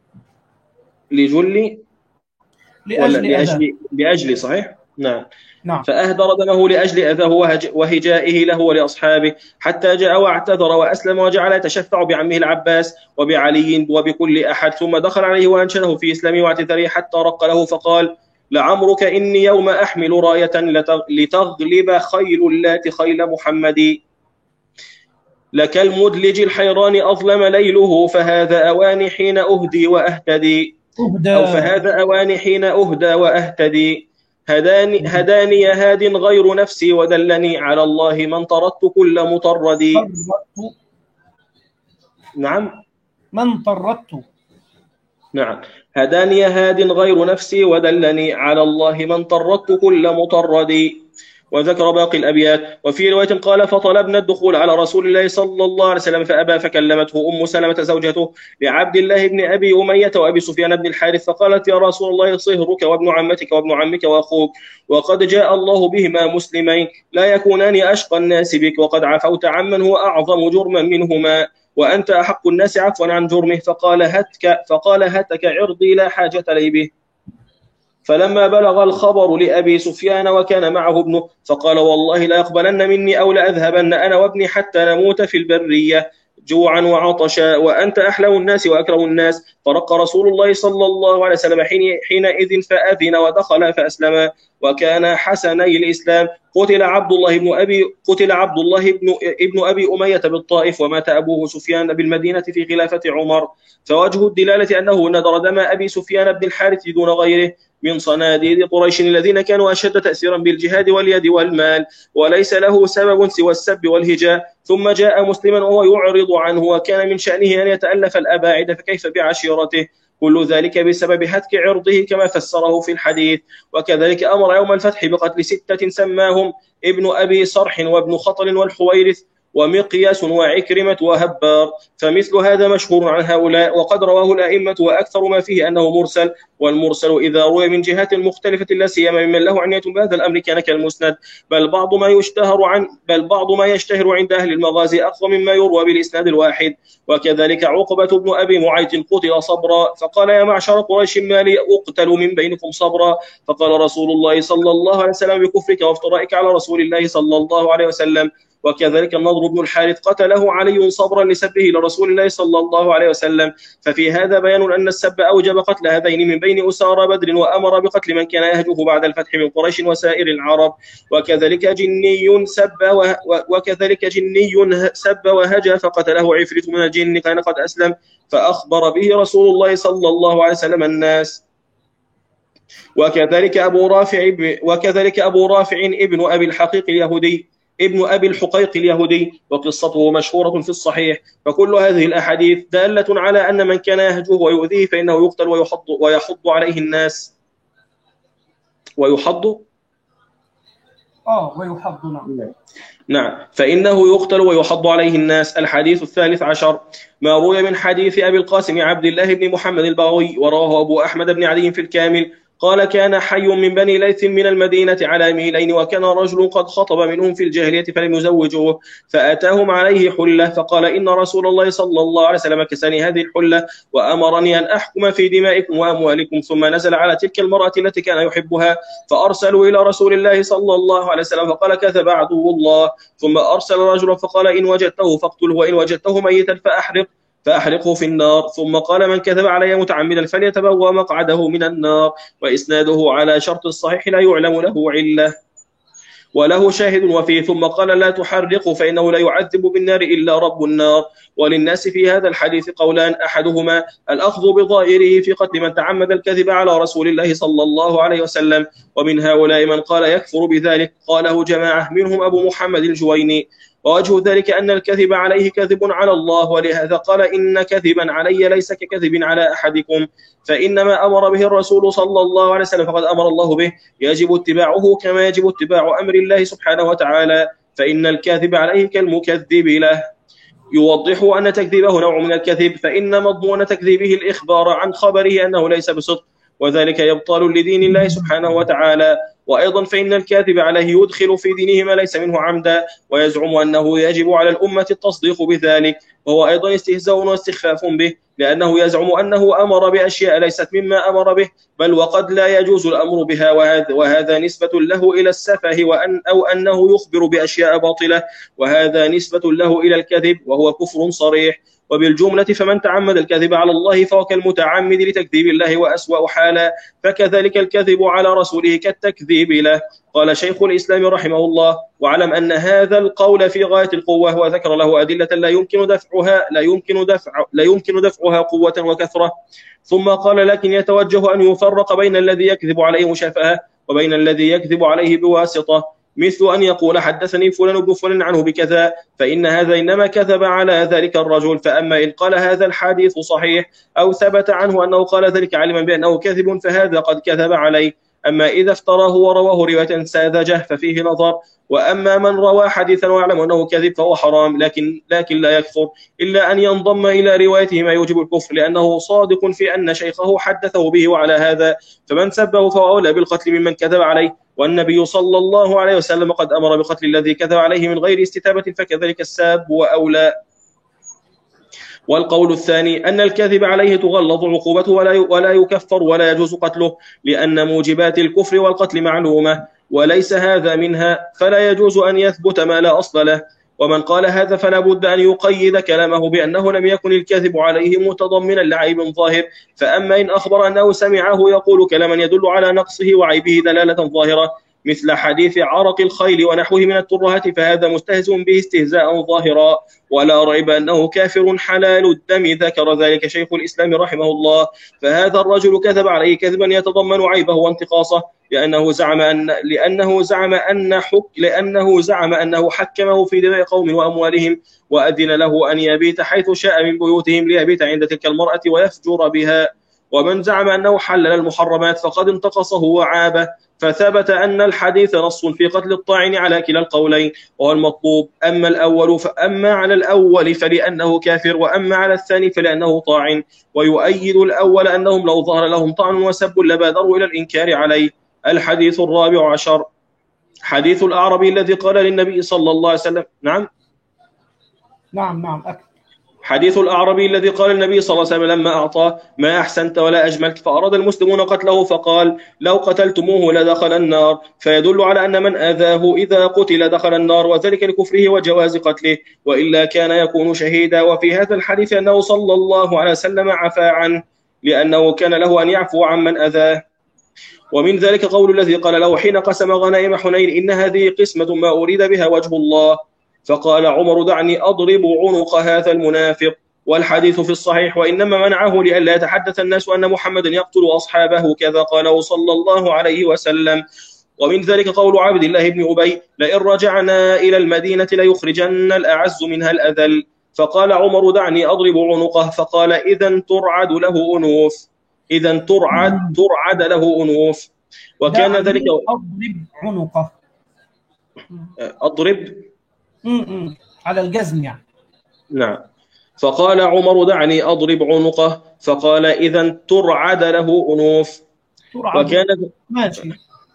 لأجل صحيح؟ نعم. فأهدر دمه لأجل أذاه وهجائه له ولأصحابه، حتى جاء واعتذر وأسلم وجعل يتشفع بعمه العباس وبعلي وبكل أحد، ثم دخل عليه وأنشده في إسلامه واعتذاره حتى رق له فقال: لعمرك إني يوم أحمل راية لتغلب خيل اللات خيل محمد، لك المدلج الحيران أظلم ليله، فهذا أواني حين أهدي وأهتدي، أو فهذا أواني حين أهدى وأهتدي. هداني هاد غير نفسي، ودلني على الله من طردت كل مطرد. نعم، من طردت. نعم، هداني هاد غير نفسي، ودلني على الله من طردت كل مطرد. وذكر باقي الأبيات. وفي رواية قال: فطلبنا الدخول على رسول الله صلى الله عليه وسلم فأبى، فكلمته أم سلمة زوجته لعبد الله بن أبي أمية وأبي سفيان بن الحارث، فقالت: يا رسول الله، صهرك وابن عمتك وابن عمك وأخوك، وقد جاء الله بهما مسلمين، لا يكونان أشقى الناس بك، وقد عفوت عمن هو أعظم جرما منهما، وأنت أحق الناس عفوا عن جرمه. فقال: هتك عرضي لا حاجة لي به. فلما بلغ الخبر لأبي سفيان وكان معه ابنه، فقال: والله لا يقبلن مني أو لأذهبن أنا وابني حتى نموت في البرية جوعا وعطشا، وأنت أحلم الناس وأكرم الناس. فرق رسول الله صلى الله عليه وسلم حينئذ فأذن ودخل فأسلما، وكان حسني الإسلام. قتل عبد الله ابن أبي أمية بالطائف، ومات أبوه سفيان بالمدينة في خلافة عمر. فوجه الدلالة أنه ندر دم أبي سفيان بن الحارث دون غيره من صناديد قريش الذين كانوا أشد تأثيرا بالجهاد واليد والمال، وليس له سبب سوى السب والهجاء. ثم جاء مسلما وهو يعرض عنه، وكان من شأنه أن يتألف الأباعد، فكيف بعشيرته؟ كل ذلك بسبب هتك عرضه كما فسره في الحديث. وكذلك أمر يوم الفتح بقتل 6 سماهم ابن أبي صرح وابن خطل والحويرث ومقياس وعكرمة وهبار، فمثل هذا مشهور عن هؤلاء، وقد رواه الأئمة وأكثر ما فيه أنه مرسل، والمرسل إذا روي من جهات مختلفة لا سيما ممن له عناية بهذا الأمر كان كالمسند، بل بعض ما يشتهر عند أهل المغازي أقوى مما يروى بالإسناد الواحد. وكذلك عقبة بن أبي معيط قتل صبرا، فقال يا معشر قريش ما لي أقتل من بينكم صبرا؟ فقال رسول الله صلى الله عليه وسلم بكفرك وافترائك على رسول الله صلى الله عليه وسلم. وكذلك النضر بن الحارث قتله علي صبرا لسبه لرسول الله صلى الله عليه وسلم. ففي هذا بيان أن السب أوجب قتل هذين من بين أسارى بدر، وأمر بقتل من كان يهجه بعد الفتح من قريش وسائر العرب. وكذلك جني سب وهجى فقتله عفريت من الجن كان قد أسلم، فأخبر به رسول الله صلى الله عليه وسلم الناس. وكذلك أبو رافع ابن أبي الحقيق اليهودي، وقصته مشهورة في الصحيح. فكل هذه الأحاديث دالة على أن من كان يهجوه ويؤذيه فإنه يقتل ويحض عليه الناس. نعم، فإنه يقتل ويحض عليه الناس. الحديث الثالث عشر ما روي من حديث أبي القاسم عبد الله بن محمد البغوي، ورواه أبو أحمد بن عدي في الكامل، قال كان حي من بني ليث من المدينة على ميلين، وكان رجل قد خطب منهم في الجاهلية فلم يزوجوه، فأتاهم عليه حلة، فقال إن رسول الله صلى الله عليه وسلم كساني هذه الحلة وأمرني أن أحكم في دمائكم وأموالكم. ثم نزل على تلك المرأة التي كان يحبها، فأرسلوا إلى رسول الله صلى الله عليه وسلم، فقال كذب عدو الله. ثم أرسل رجلا فقال إن وجدته فاقتله، وإن وجدته ميتا فأحرقه في النار. ثم قال من كذب علي متعمدا فليتبوأ مقعده من النار. وإسناده على شرط الصحيح لا يعلم له علة، وله شاهد وفيه. ثم قال لا تحرقه فإنه لا يعذب بالنار إلا رب النار. وللناس في هذا الحديث قولان، أحدهما الأخذ بظاهره في قتل من تعمد الكذب على رسول الله صلى الله عليه وسلم، ومن هؤلاء من قال يكفر بذلك، قاله جماعة منهم أبو محمد الجويني. ووجه ذلك أن الكذب عليه كذب على الله، ولهذا قال إن كذبا علي ليس ككذب على أحدكم، فإنما أمر به الرسول صلى الله عليه وسلم فقد أمر الله به، يجب اتباعه كما يجب اتباع أمر الله سبحانه وتعالى، فإن الكاذب عليه كالمكذب له. يوضح أن تكذيبه نوع من الكذب، فإن مضمون تكذيبه الإخبار عن خبره أنه ليس بصدق، وذلك يبطل لدين الله سبحانه وتعالى. وأيضا فإن الكاذب عليه يدخل في دينه ما ليس منه عمدا، ويزعم أنه يجب على الأمة التصديق بذلك، وهو أيضا استهزاء واستخفاف به، لأنه يزعم أنه أمر بأشياء ليست مما أمر به، بل وقد لا يجوز الأمر بها، وهذا نسبة له إلى السفه، أو أنه يخبر بأشياء باطلة، وهذا نسبة له إلى الكذب، وهو كفر صريح. وبالجملة فمن تعمد الكذب على الله فهو كالمتعمد لتكذيب الله وأسوأ حالا، فكذلك الكذب على رسوله كالتكذيب له. قال شيخ الإسلام رحمه الله واعلم أن هذا القول في غاية القوة، وذكر له أدلة لا يمكن دفعها قوة وكثرة. ثم قال لكن يتوجه أن يفرق بين الذي يكذب عليه مشافهة وبين الذي يكذب عليه بواسطة، مثل أن يقول حدثني فلان بن فلان عنه بكذا، فإن هذا إنما كذب على ذلك الرجل. فأما إن قال هذا الحديث صحيح أو ثبت عنه أنه قال ذلك علما بأنه كذب فهذا قد كذب عليه. أما إذا افتراه ورواه رواية ساذجة ففيه نظر. وأما من روى حديثا ويعلم أنه كذب فهو حرام، لكن لا يكفر إلا أن ينضم إلى روايته ما يوجب الكفر، لأنه صادق في أن شيخه حدثه به، وعلى هذا فمن سبه فهو أولى بالقتل ممن كذب عليه. والنبي صلى الله عليه وسلم قد أمر بقتل الذي كذب عليه من غير استتابة، فكذلك الساب هو أولى. والقول الثاني أن الكذب عليه تغلظ عقوبته ولا يكفر ولا يجوز قتله، لأن موجبات الكفر والقتل معلومة وليس هذا منها، فلا يجوز أن يثبت ما لا أصل له. ومن قال هذا فلا بد أن يقيد كلامه بأنه لم يكن الكذب عليه متضمنا لعيب ظاهر. فأما إن أخبر أنه سمعه يقول كلاما يدل على نقصه وعيبه دلالة ظاهرة، مثل حديث عرق الخيل ونحوه من الترهات، فهذا مستهزئ به استهزاء ظاهرا، ولا ريب أنه كافر حلال الدم، ذكر ذلك شيخ الإسلام رحمه الله. فهذا الرجل كذب عليه كذبا يتضمن عيبه وانتقاصه، لأنه زعم أنه حكمه في دماء قوم وأموالهم، وأذن له أن يبيت حيث شاء من بيوتهم ليبيت عند تلك المرأة ويفجر بها. ومن زعم أنه حلل المحرمات فقد انتقصه وعابه. فثبت أن الحديث نص في قتل الطاعن على كلا القولين وهو المطلوب. فأما على الأول فلأنه كافر، وأما على الثاني فلأنه طاعن. ويؤيد الأول أنهم لو ظهر لهم طعن وسب لبادروا إلى الإنكار عليه. الحديث 14 حديث الأعرابي الذي قال للنبي صلى الله عليه وسلم. نعم أكثر. حديث الأعرابي الذي قال النبي صلى الله عليه وسلم لما أعطاه: ما أحسنت ولا أجملت، فأراد المسلمون قتله فقال: لو قتلتموه لدخل النار. فيدل على أن من آذاه إذا قتل دخل النار، وذلك لكفره وجواز قتله، وإلا كان يكون شهيدا. وفي هذا الحديث أنه صلى الله عليه وسلم عفى عنه لأنه كان له أن يعفو عن من أذاه. ومن ذلك قول الذي قال له حين قسم غنائم حنين: إن هذه قسمة ما أريد بها وجه الله. فقال عمر: دعني أضرب عنق هذا المنافق. والحديث في الصحيح: وإنما منعه لئلا يتحدث الناس أن محمدا يقتل أصحابه، كذا قاله صلى الله عليه وسلم. ومن ذلك قول عبد الله بن أبي: لئن رجعنا إلى المدينة ليخرجن الأعز منها الأذل. فقال عمر: دعني أضرب عنقه. فقال: إذا ترعد له أنوف. إذا ترعد له أنوف. وكان ذلك أضرب عنقه. أضرب على الجزم يعني. نعم. فقال عمر: دعني أضرب عنقه. فقال: إذا ترعد له أنوف. وكان ماشي.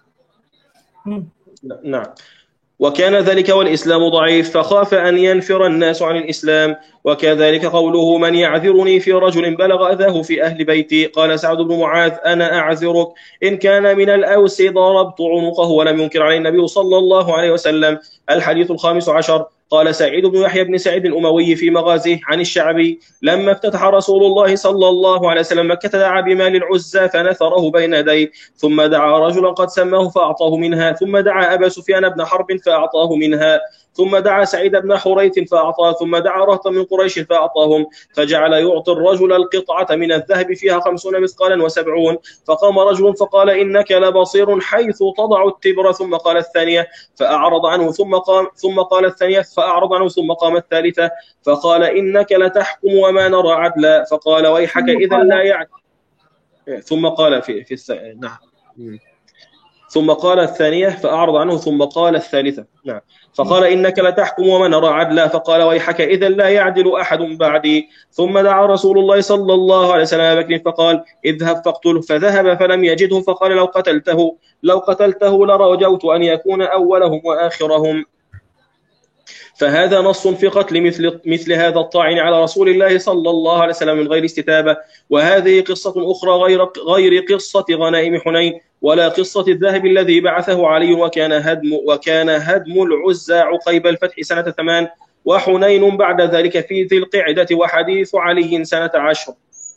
نعم. وكان ذلك والإسلام ضعيف، فخاف أن ينفر الناس عن الإسلام. وكذلك قوله: من يعذرني في رجل بلغ أذاه في أهل بيتي. قال سعد بن معاذ: أنا أعذرك، إن كان من الأوس ضربت عنقه. ولم ينكر عليه النبي صلى الله عليه وسلم. الحديث 15 قال سعيد بن يحيى بن سعيد الأموي في مغازيه عن الشعبي: لما افتتح رسول الله صلى الله عليه وسلم مكة دعا بمال العزى فنثره بين يديه، ثم دعا رجلا قد سماه فأعطاه منها، ثم دعا أبا سفيان بن حرب فأعطاه منها، ثم دعا سعيد بن حريث فأعطاه، ثم دعا رهطا من قريش فأعطاهم، فجعل يعطي الرجل القطعة من الذهب فيها 50 مثقالا و70. فقام رجل فقال: إنك لبصير حيث تضع التبر. ثم قال الثانية فأعرض عنه، ثم قال الثانية فأعرض عنه، ثم قام الثالثة فقال: إنك لتحكم وما نرى عدلا. فقال: ويحك إذا لا يعدل. ثم قال نعم. ثم قال الثانية فأعرض عنه، ثم قال الثالثة. نعم. فقال: إنك لتحكم وما نرى عدلا. فقال: ويحك إذا لا يعدل أحد بعدي. ثم دعا رسول الله صلى الله عليه وسلم أبا بكر فقال: اذهب فاقتله. فذهب فلم يجده، فقال: لو قتلته لرجوت أن يكون أولهم وآخرهم. فهذا نص في قتل مثل هذا الطاعن على رسول الله صلى الله عليه وسلم من غير استتابة. وهذه قصة أخرى غير قصة غنائم حنين ولا قصة الذهب الذي بعثه علي. وكان هدم العزى عقيب الفتح سنة 8، وحنين بعد ذلك في ذي القعدة، وحديث علي سنة 10.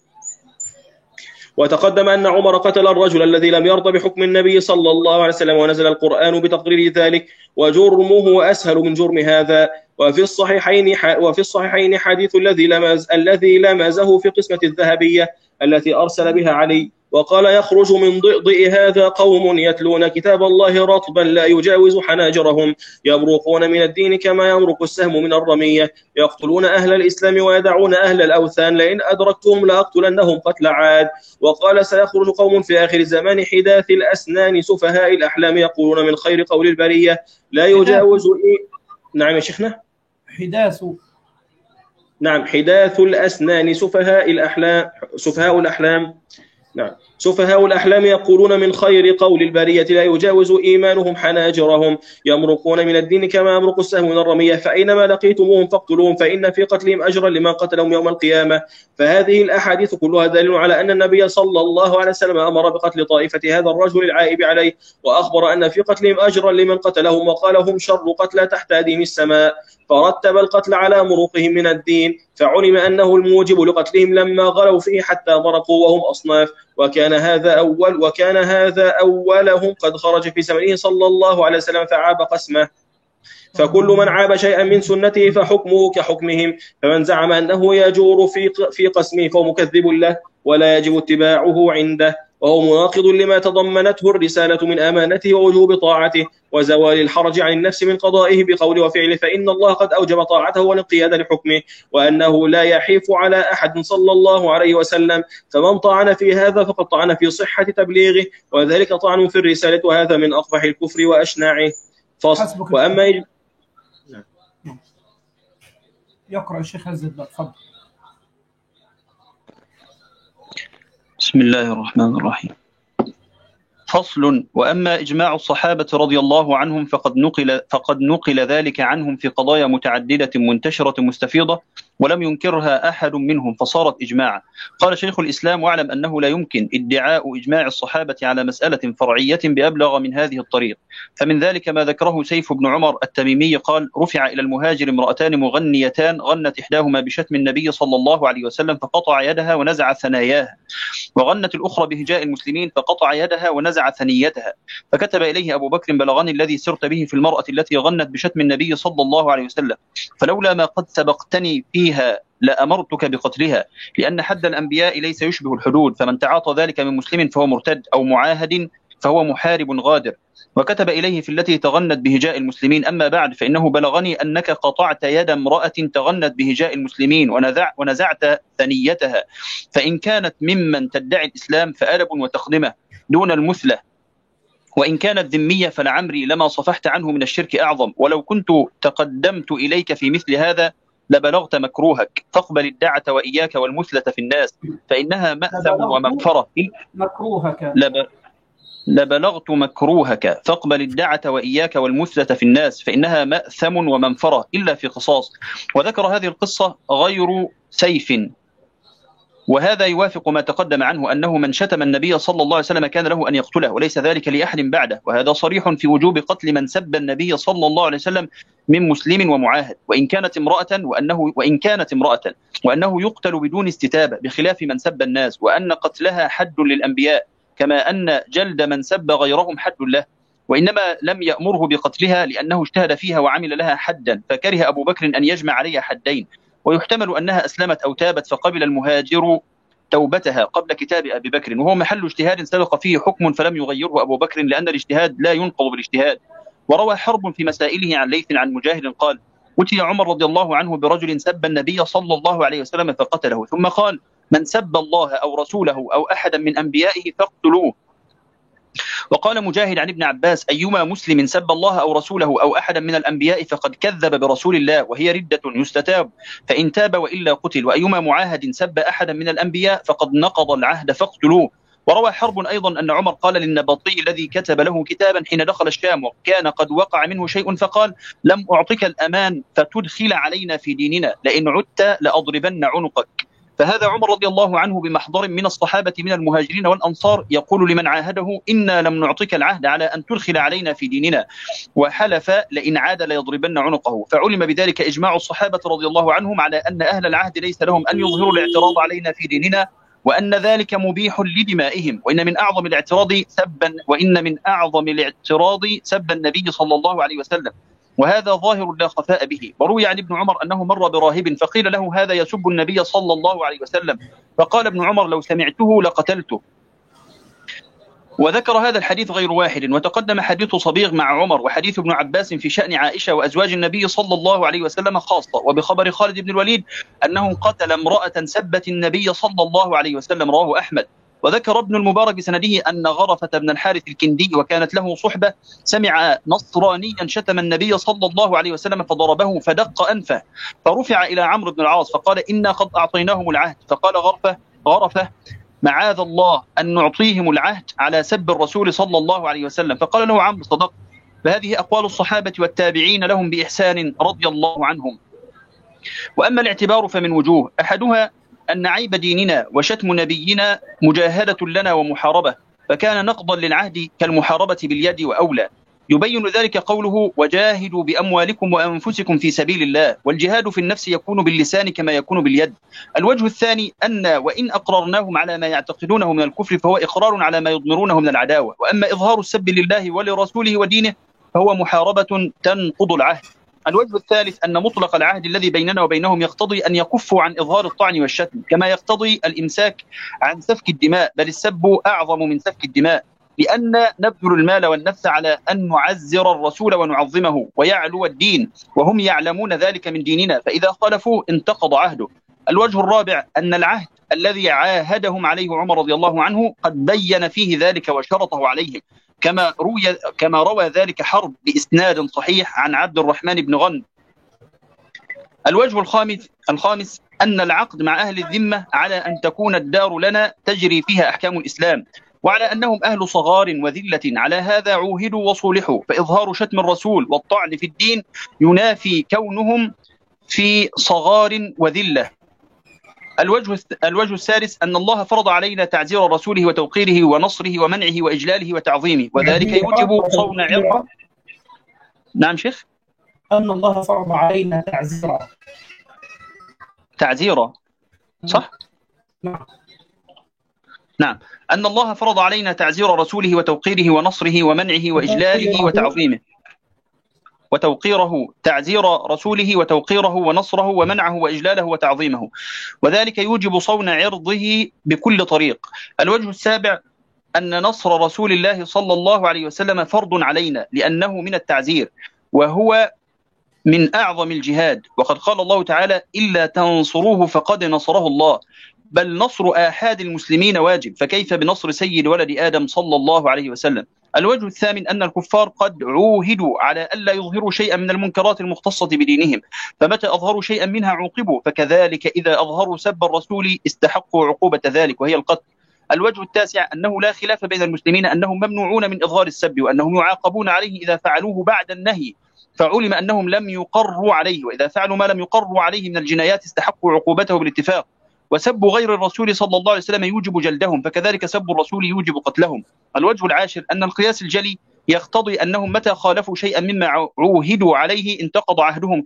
وتقدم أن عمر قتل الرجل الذي لم يرضى بحكم النبي صلى الله عليه وسلم، ونزل القرآن بتقرير ذلك، وجرمه أسهل من جرم هذا. وفي الصحيحين حديث الذي لمزه في قسمة الذهبية التي أرسل بها علي، وقال: يخرج من ضئضئ هذا قوم يتلون كتاب الله رطبا لا يجاوز حناجرهم، يبرقون من الدين كما يمرق السهم من الرمية، يقتلون أهل الإسلام ويدعون أهل الأوثان، لئن أدركتهم لأقتلنهم قتل عاد. وقال: سيخرج قوم في آخر الزمان حداث الأسنان سفهاء الأحلام، يقولون من خير قول البرية لا يجاوز نعم يا شيخنا. حداث الأسنان سفهاء الأحلام. نعم. سفهاء الأحلام يقولون من خير قول البرية لا يجاوز إيمانهم حناجرهم، يمرقون من الدين كما يمرق السهم من الرمية، فأينما لقيتموهم فاقتلوهم، فإن في قتلهم أجرا لمن قتلهم يوم القيامة. فهذه الأحاديث كلها دليل على أن النبي صلى الله عليه وسلم أمر بقتل طائفة هذا الرجل العائب عليه، وأخبر أن في قتلهم أجرا لمن قتلهم، وقال: هم شر قتلى تحت أديم السماء. فرتب القتل على مروقهم من الدين، فعلم أنه الموجب لقتلهم لما غلوا فيه حتى ضرقوا وهم أصناف. وكان هذا أولهم قد خرج في زمنه صلى الله عليه وسلم فعاب قسمه. فكل من عاب شيئا من سنته فحكمه كحكمهم، فمن زعم أنه يجور في قسمه فهو مكذب له ولا يجب اتباعه عنده. وهو مناقض لما تضمنته الرسالة من أمانته ووجوب طاعته وزوال الحرج عن النفس من قضائه بقوله وفعله، فإن الله قد أوجب طاعته والانقياد لحكمه، وأنه لا يحيف على أحد صلى الله عليه وسلم، فمن طعن في هذا فقد طعن في صحة تبليغه، وذلك طعن في الرسالة، وهذا من أقبح الكفر وأشناعه. فصل. وأما يقرأ الشيخ عزت بقى، تفضل. بسم الله الرحمن الرحيم. فصل. وأما إجماع الصحابة رضي الله عنهم فقد نقل ذلك عنهم في قضايا متعددة منتشرة مستفيضة ولم ينكرها أحد منهم فصارت إجماعا. قال شيخ الإسلام: واعلم أنه لا يمكن ادعاء إجماع الصحابة على مسألة فرعية بأبلغ من هذه الطريق. فمن ذلك ما ذكره سيف بن عمر التميمي قال: رفع إلى المهاجر امرأتان مغنيتان غنت إحداهما بشتم النبي صلى الله عليه وسلم فقطع يدها ونزع ثناياها، وغنت الأخرى بهجاء المسلمين فقطع يدها ونزع ثنيتها، فكتب إليه أبو بكر: بلغني الذي سرت به في المرأة التي غنت بشتم النبي صلى الله عليه وسلم، فلولا ما قد سبقتني فيها لأمرتك بقتلها، لأن حد الأنبياء ليس يشبه الحدود، فمن تعاطى ذلك من مسلم فهو مرتد أو معاهد فهو محارب غادر. وكتب إليه في التي تغنت بهجاء المسلمين: أما بعد فإنه بلغني أنك قطعت يد امرأة تغنت بهجاء المسلمين ونزعت ثنيتها، فإن كانت ممن تدعي الإسلام فأدب وتقدمة دون المثلة، وإن كانت ذمية فلعمري لما صفحت عنه من الشرك أعظم، ولو كنت تقدمت إليك في مثل هذا لبلغت مكروهك، فاقبل الدعة وإياك والمثلة في الناس فإنها مأثم ومغفرة. لبلغت مكروهك فاقبل الدعة وإياك والمثلة في الناس فإنها مأثم ومنفرة إلا في قصاص. وذكر هذه القصة غير سيف، وهذا يوافق ما تقدم عنه أنه من شتم النبي صلى الله عليه وسلم كان له أن يقتله وليس ذلك لأحد بعده، وهذا صريح في وجوب قتل من سب النبي صلى الله عليه وسلم من مسلم ومعاهد، وإن كانت امرأة وأنه يقتل بدون استتابة بخلاف من سب الناس، وأن قتلها حد للأنبياء كما أن جلد من سب غيرهم حد له، وإنما لم يأمره بقتلها لأنه اجتهد فيها وعمل لها حدا، فكره أبو بكر أن يجمع عليها حدين. ويحتمل أنها أسلمت أو تابت فقبل المهاجر توبتها قبل كتاب أبي بكر، وهو محل اجتهاد سبق فيه حكم فلم يغيره أبو بكر لأن الاجتهاد لا ينقض بالاجتهاد. وروى حرب في مسائله عن ليث عن مجاهد قال: أتي عمر رضي الله عنه برجل سب النبي صلى الله عليه وسلم فقتله، ثم قال: من سب الله أو رسوله أو أحدا من أنبيائه فاقتلوه. وقال مجاهد عن ابن عباس: أيما مسلم سب الله أو رسوله أو أحدا من الأنبياء فقد كذب برسول الله وهي ردة يستتاب، فإن تاب وإلا قتل. وأيما معاهد سب أحدا من الأنبياء فقد نقض العهد فاقتلوه. وروى حرب أيضا أن عمر قال للنبطي الذي كتب له كتابا حين دخل الشام وكان قد وقع منه شيء فقال: لم أعطك الأمان فتدخل علينا في ديننا، لئن عدت لأضربن عنقك. فهذا عمر رضي الله عنه بمحضر من الصحابة من المهاجرين والأنصار يقول لمن عاهده: إنا لم نعطيك العهد على أن تدخل علينا في ديننا، وحلف لئن عاد ليضربن عنقه. فعلم بذلك إجماع الصحابة رضي الله عنهم على أن أهل العهد ليس لهم أن يظهروا الاعتراض علينا في ديننا، وأن ذلك مبيح لدمائهم، وإن من أعظم الاعتراض سب النبي صلى الله عليه وسلم، وهذا ظاهر لا خفاء به. وروي عن ابن عمر أنه مر براهب فقيل له: هذا يسب النبي صلى الله عليه وسلم، فقال ابن عمر: لو سمعته لقتلته. وذكر هذا الحديث غير واحد، وتقدم حديث صبيغ مع عمر وحديث ابن عباس في شأن عائشة وأزواج النبي صلى الله عليه وسلم خاصة، وبخبر خالد بن الوليد أنه قتل امرأة سبت النبي صلى الله عليه وسلم، رواه أحمد. وذكر ابن المبارك بسنده أن غرفة بن الحارث الكندي وكانت له صحبة غرفة نصرانيا شتم النبي صلى الله عليه وسلم فضربه فدق أنفه، فرفع إلى عمرو بن العاص فقال: إنا قد أعطيناهم العهد. فقال غرفة: معاذ الله أن نعطيهم العهد على سب الرسول صلى الله عليه وسلم. فقال له عمرو: صدق. فهذه أقوال الصحابة والتابعين لهم بإحسان رضي الله عنهم. وأما الاعتبار فمن وجوه: أحدها أن عيب ديننا وشتم نبينا مجاهدة لنا ومحاربة، فكان نقضا للعهد كالمحاربة باليد وأولى. يبين ذلك قوله: وجاهدوا بأموالكم وأنفسكم في سبيل الله، والجهاد في النفس يكون باللسان كما يكون باليد. الوجه الثاني أن وإن أقررناهم على ما يعتقدونه من الكفر فهو إقرار على ما يضمرونه من العداوة، وأما إظهار السب لله ولرسوله ودينه فهو محاربة تنقض العهد. الوجه الثالث أن مطلق العهد الذي بيننا وبينهم يقتضي أن يكفوا عن إظهار الطعن والشتم، كما يقتضي الإمساك عن سفك الدماء، بل السب أعظم من سفك الدماء، لأن نبذل المال والنفس على أن نعزر الرسول ونعظمه ويعلو الدين، وهم يعلمون ذلك من ديننا، فإذا خالفوه انتقض عهده. الوجه الرابع أن العهد الذي عاهدهم عليه عمر رضي الله عنه قد بين فيه ذلك وشرطه عليهم، كما روى ذلك حرب بإسناد صحيح عن عبد الرحمن بن غنم. الوجه الخامس أن العقد مع أهل الذمة على أن تكون الدار لنا تجري فيها أحكام الإسلام، وعلى أنهم أهل صغار وذلة، على هذا عوهدوا وصولحوا، فإظهار شتم الرسول والطعن في الدين ينافي كونهم في صغار وذلة. الوجه السادس أن الله فرض علينا تعزير رسوله وتوقيره ونصره ومنعه وإجلاله وتعظيمه، وذلك يوجب صون عرض. نعم شيخ؟ أن الله فرض علينا تعزيرا صح؟ نعم، أن الله فرض علينا تعزير رسوله وتوقيره ونصره ومنعه وإجلاله وتعظيمه، وتوقيره، تعزير رسوله وتوقيره ونصره ومنعه وإجلاله وتعظيمه، وذلك يوجب صون عرضه بكل طريق. الوجه السابع أن نصر رسول الله صلى الله عليه وسلم فرض علينا، لأنه من التعزير وهو من أعظم الجهاد، وقد قال الله تعالى: إلا تنصروه فقد نصره الله، بل نصر آحاد المسلمين واجب، فكيف بنصر سيد ولد آدم صلى الله عليه وسلم. الوجه الثامن أن الكفار قد عوهدوا على ألا يظهروا شيئا من المنكرات المختصة بدينهم، فمتى أظهروا شيئا منها عوقبوا، فكذلك إذا أظهروا سب الرسول استحقوا عقوبة ذلك وهي القتل. الوجه التاسع أنه لا خلاف بين المسلمين أنهم ممنوعون من إظهار السب، وأنهم يعاقبون عليه إذا فعلوه بعد النهي، فعلم أنهم لم يقروا عليه، وإذا فعلوا ما لم يقروا عليه من الجنايات استحقوا عقوبته بالاتفاق. وسب غير الرسول صلى الله عليه وسلم يوجب جلدهم، فكذلك سب الرسول يوجب قتلهم. الوجه العاشر أن القياس الجلي يقتضي أنهم متى خالفوا شيئا مما عوهدوا عليه انتقض عهدهم،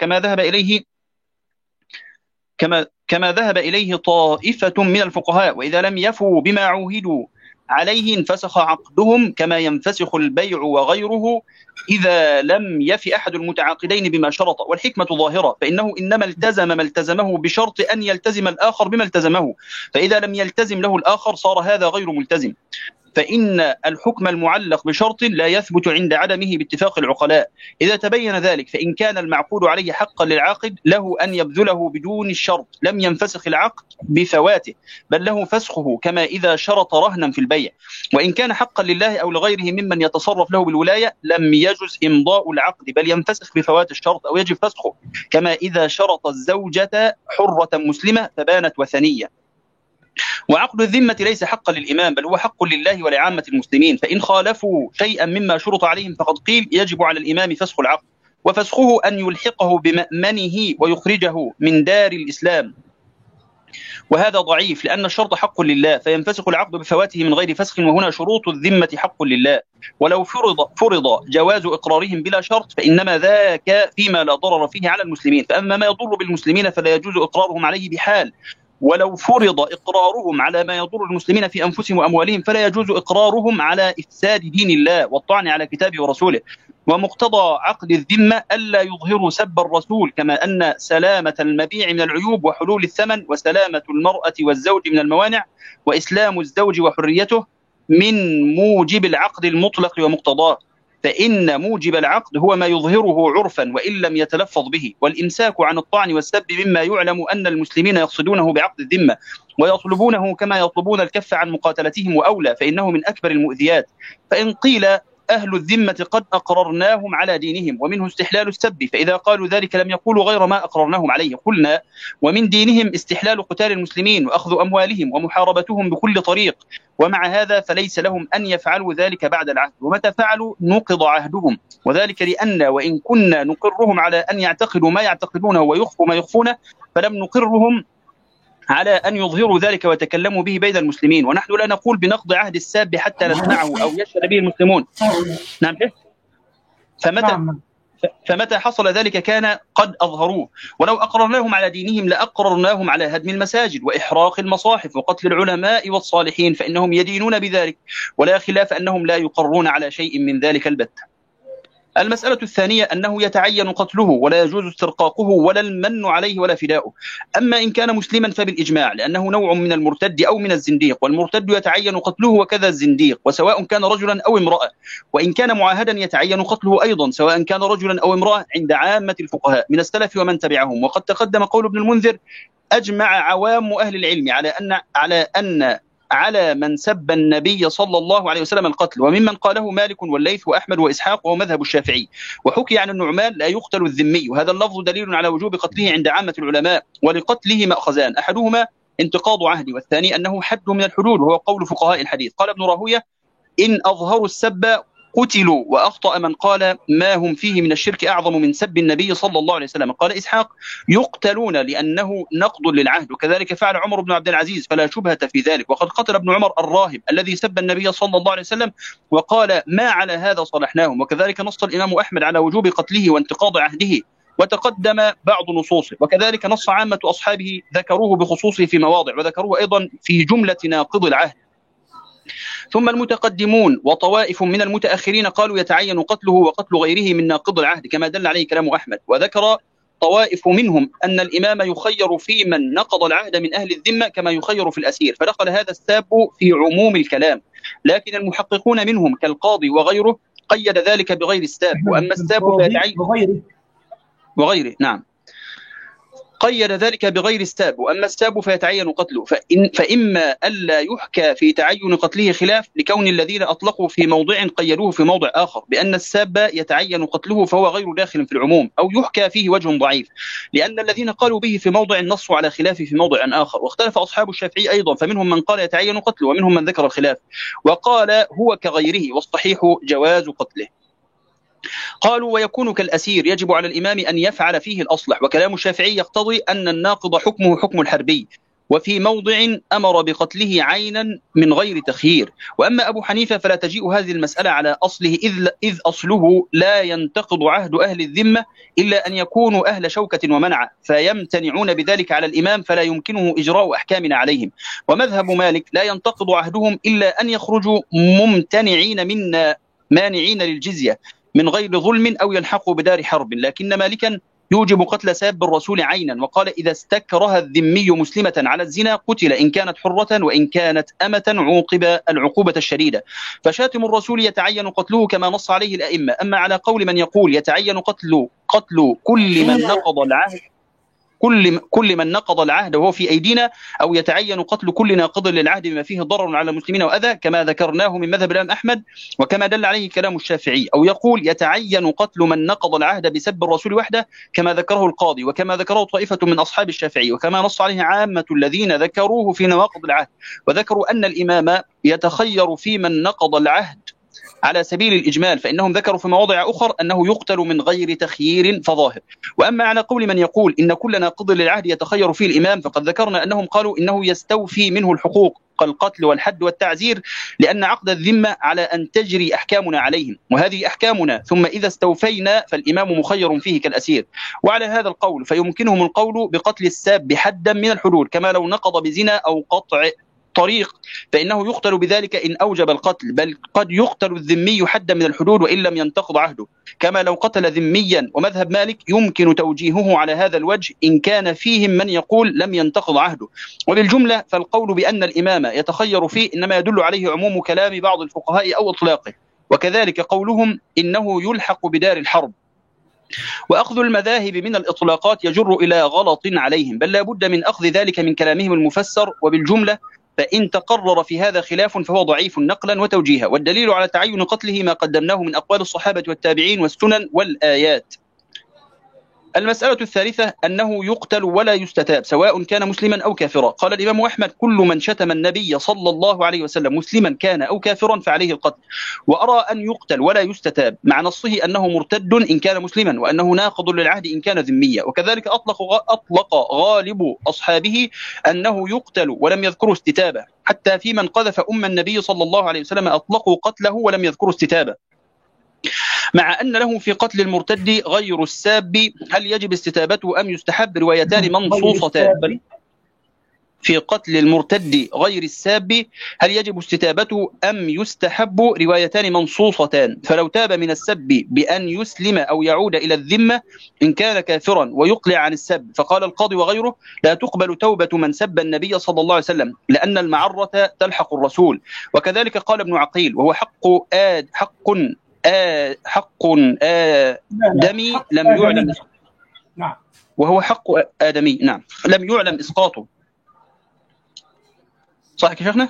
كما ذهب إليه طائفة من الفقهاء، وإذا لم يفوا بما عوهدوا عليه انفسخ عقدهم، كما ينفسخ البيع وغيره إذا لم يف أحد المتعاقدين بما شرط. والحكمة ظاهرة، فإنه إنما التزم ما التزمه بشرط أن يلتزم الآخر بما التزمه، فإذا لم يلتزم له الآخر صار هذا غير ملتزم، فإن الحكم المعلق بشرط لا يثبت عند عدمه باتفاق العقلاء. إذا تبين ذلك فإن كان المعقود عليه حقا للعاقد له أن يبذله بدون الشرط لم ينفسخ العقد بفواته، بل له فسخه كما إذا شرط رهنا في البيع. وإن كان حقا لله أو لغيره ممن يتصرف له بالولاية لم يجز إمضاء العقد، بل ينفسخ بفوات الشرط أو يجب فسخه، كما إذا شرط الزوجة حرة مسلمة فبانت وثنية. وعقد الذمة ليس حقا للإمام، بل هو حق لله ولعامة المسلمين، فإن خالفوا شيئا مما شرط عليهم فقد قيل يجب على الإمام فسخ العقد، وفسخه أن يلحقه بمأمنه ويخرجه من دار الإسلام، وهذا ضعيف لأن الشرط حق لله، فينفسخ العقد بفواته من غير فسخ، وهنا شروط الذمة حق لله. ولو فرض جواز إقرارهم بلا شرط فإنما ذاك فيما لا ضرر فيه على المسلمين، فأما ما يضر بالمسلمين فلا يجوز إقرارهم عليه بحال، ولو فرض إقرارهم على ما يضر المسلمين في أنفسهم وأموالهم فلا يجوز إقرارهم على إفساد دين الله والطعن على كتابه ورسوله. ومقتضى عقد الذمة ألا يظهروا سب الرسول، كما أن سلامة المبيع من العيوب وحلول الثمن، وسلامة المرأة والزوج من الموانع، وإسلام الزوج وحريته من موجب العقد المطلق ومقتضاه، فإن موجب العقد هو ما يظهره عرفا وإن لم يتلفظ به. والإمساك عن الطعن والسب مما يعلم أن المسلمين يقصدونه بعقد الذمة ويطلبونه كما يطلبون الكف عن مقاتلتهم، وأولى، فإنه من أكبر المؤذيات. فإن قيل أهل الذمة قد أقررناهم على دينهم ومنه استحلال السب، فإذا قالوا ذلك لم يقولوا غير ما أقررناهم عليه. قلنا: ومن دينهم استحلال قتال المسلمين وأخذ أموالهم ومحاربتهم بكل طريق، ومع هذا فليس لهم أن يفعلوا ذلك بعد العهد، ومتى فعلوا نقض عهدهم، وذلك لأن وإن كنا نقرهم على أن يعتقدوا ما يعتقدونه ويخفوا ما يخفونه فلم نقرهم على أن يظهروا ذلك ويتكلموا به بين المسلمين، ونحن لا نقول بنقض عهد الساب حتى نسمعه أو يشهد به المسلمون. نعم. فمتى حصل ذلك كان قد أظهروه، ولو أقررناهم على دينهم لأقررناهم على هدم المساجد وإحراق المصاحف وقتل العلماء والصالحين، فإنهم يدينون بذلك، ولا خلاف أنهم لا يقرون على شيء من ذلك البتة. المسألة الثانية أنه يتعين قتله ولا يجوز استرقاقه ولا المن عليه ولا فداؤه. أما إن كان مسلما فبالإجماع، لأنه نوع من المرتد أو من الزنديق، والمرتد يتعين قتله وكذا الزنديق، وسواء كان رجلا أو امرأة. وإن كان معاهدا يتعين قتله أيضا سواء كان رجلا أو امرأة عند عامة الفقهاء من السلف ومن تبعهم. وقد تقدم قول ابن المنذر: أجمع عوام أهل العلم على من سب النبي صلى الله عليه وسلم القتل، وممن قاله مالك والليث وأحمد وإسحاق وهو مذهب الشافعي. وحكي عن النعمان: لا يقتل الذمي، وهذا اللفظ دليل على وجوب قتله عند عامة العلماء. ولقتله مأخذان: أحدهما انتقاض عهد، والثاني أنه حد من الحدود، وهو قول فقهاء الحديث. قال ابن راهويه: إن أظهروا السب قتلوا، وأخطأ من قال ما هم فيه من الشرك أعظم من سب النبي صلى الله عليه وسلم. قال إسحاق: يقتلون لأنه نقض للعهد، وكذلك فعل عمر بن عبد العزيز فلا شبهة في ذلك. وقد قتل ابن عمر الراهب الذي سب النبي صلى الله عليه وسلم وقال: ما على هذا صلحناهم. وكذلك نص الإمام أحمد على وجوب قتله وانتقاض عهده، وتقدم بعض نصوصه. وكذلك نص عامة أصحابه ذكروه بخصوصه في مواضع، وذكروه أيضا في جملة ناقض العهد. ثم المتقدمون وطوائف من المتأخرين قالوا يتعين قتله وقتل غيره من ناقض العهد، كما دل عليه كلام أحمد. وذكر طوائف منهم أن الإمام يخير في من نقض العهد من أهل الذمة كما يخير في الأسير، فدخل هذا الساب في عموم الكلام. لكن المحققون منهم كالقاضي وغيره قيد ذلك بغير الساب. وأما الساب فيتعين وغيره، نعم، قيد ذلك بغير الساب. وأما الساب فيتعين قتله، فإما ألا يحكى في تعين قتله خلاف لكون الذين أطلقوا في موضع قيدوه في موضع آخر بأن الساب يتعين قتله فهو غير داخل في العموم، أو يحكى فيه وجه ضعيف، لأن الذين قالوا به في موضع نصوا على خلافه في موضع آخر. واختلف أصحاب الشافعي أيضا، فمنهم من قال يتعين قتله ومنهم من ذكر الخلاف وقال هو كغيره، والصحيح جواز قتله. قالوا: ويكون كالأسير، يجب على الإمام أن يفعل فيه الأصلح. وكلام الشافعي يقتضي أن الناقض حكمه حكم الحربي، وفي موضع أمر بقتله عينا من غير تخيير. وأما أبو حنيفة فلا تجيء هذه المسألة على أصله، إذ أصله لا ينتقض عهد أهل الذمة إلا أن يكونوا أهل شوكة ومنعة، فيمتنعون بذلك على الإمام فلا يمكنه إجراء أحكامنا عليهم. ومذهب مالك لا ينتقض عهدهم إلا أن يخرجوا ممتنعين منا مانعين للجزية من غير ظلم أو يلحقوا بدار حرب. لكن مالكا يوجب قتل ساب الرسول عينا، وقال: إذا استكره الذمي مسلمة على الزنا قتل إن كانت حرة، وإن كانت أمة عوقب العقوبة الشديدة. فشاتم الرسول يتعين قتله كما نص عليه الأئمة. أما على قول من يقول يتعين قتل كل من نقض العهد كل من نقض العهد وهو في أيدينا، أو يتعين قتل كل ناقض للعهد بما فيه ضرر على المسلمين وأذى، كما ذكرناه من مذهب الإمام أحمد وكما دل عليه كلام الشافعي. أو يقول يتعين قتل من نقض العهد بسب الرسول وحده، كما ذكره القاضي وكما ذكره طائفة من أصحاب الشافعي، وكما نص عليه عامة الذين ذكروه في نواقض العهد. وذكروا أن الإمام يتخير في من نقض العهد على سبيل الإجمال، فإنهم ذكروا في مواضع أخر أنه يقتل من غير تخيير فظاهر. وأما على قول من يقول إن كل ناقض للعهد يتخير فيه الإمام، فقد ذكرنا أنهم قالوا إنه يستوفي منه الحقوق كالقتل والحد والتعزير، لأن عقد الذمة على أن تجري أحكامنا عليهم، وهذه أحكامنا، ثم إذا استوفينا فالإمام مخير فيه كالأسير. وعلى هذا القول فيمكنهم القول بقتل الساب بحدا من الحدود، كما لو نقض بزنا أو قطع طريق، فإنه يقتل بذلك إن أوجب القتل، بل قد يقتل الذمي حدا من الحدود وإن لم ينتقض عهده، كما لو قتل ذميا. ومذهب مالك يمكن توجيهه على هذا الوجه إن كان فيهم من يقول لم ينتقض عهده. وبالجملة فالقول بأن الإمام يتخير فيه إنما يدل عليه عموم كلام بعض الفقهاء أو إطلاقه، وكذلك قولهم إنه يلحق بدار الحرب. وأخذ المذاهب من الإطلاقات يجر إلى غلط عليهم، بل لا بد من أخذ ذلك من كلامهم المفسر. وبالجملة فإن تقرر في هذا خلاف فهو ضعيف نقلا وتوجيها، والدليل على تعين قتله ما قدمناه من أقوال الصحابة والتابعين والسنن والآيات. المسألة الثالثة أنه يقتل ولا يستتاب سواء كان مسلما أو كافرا. قال الإمام أحمد: كل من شتم النبي صلى الله عليه وسلم مسلما كان أو كافرا فعليه القتل. وأرى أن يقتل ولا يستتاب مع نصه أنه مرتد إن كان مسلما، وأنه ناقض للعهد إن كان ذميا. وكذلك أطلق غالب أصحابه أنه يقتل ولم يذكروا استتابة، حتى في من قذف أم النبي صلى الله عليه وسلم أطلقوا قتله ولم يذكروا استتابة، مع أن له في قتل المرتد غير الساب هل يجب استتابته أم يستحب روايتان منصوصتان. في قتل المرتد غير الساب هل يجب استتابته أم يستحب؟ روايتان منصوصتان. فلو تاب من السب بأن يسلم أو يعود إلى الذمة إن كان كافرا ويقلع عن السب، فقال القاضي وغيره لا تقبل توبة من سب النبي صلى الله عليه وسلم لأن المعرة تلحق الرسول. وكذلك قال ابن عقيل وهو حق آدمي لم يعلم، نعم، وهو حق آدمي، نعم، لم يعلم إسقاطه. صح يا شيخنا؟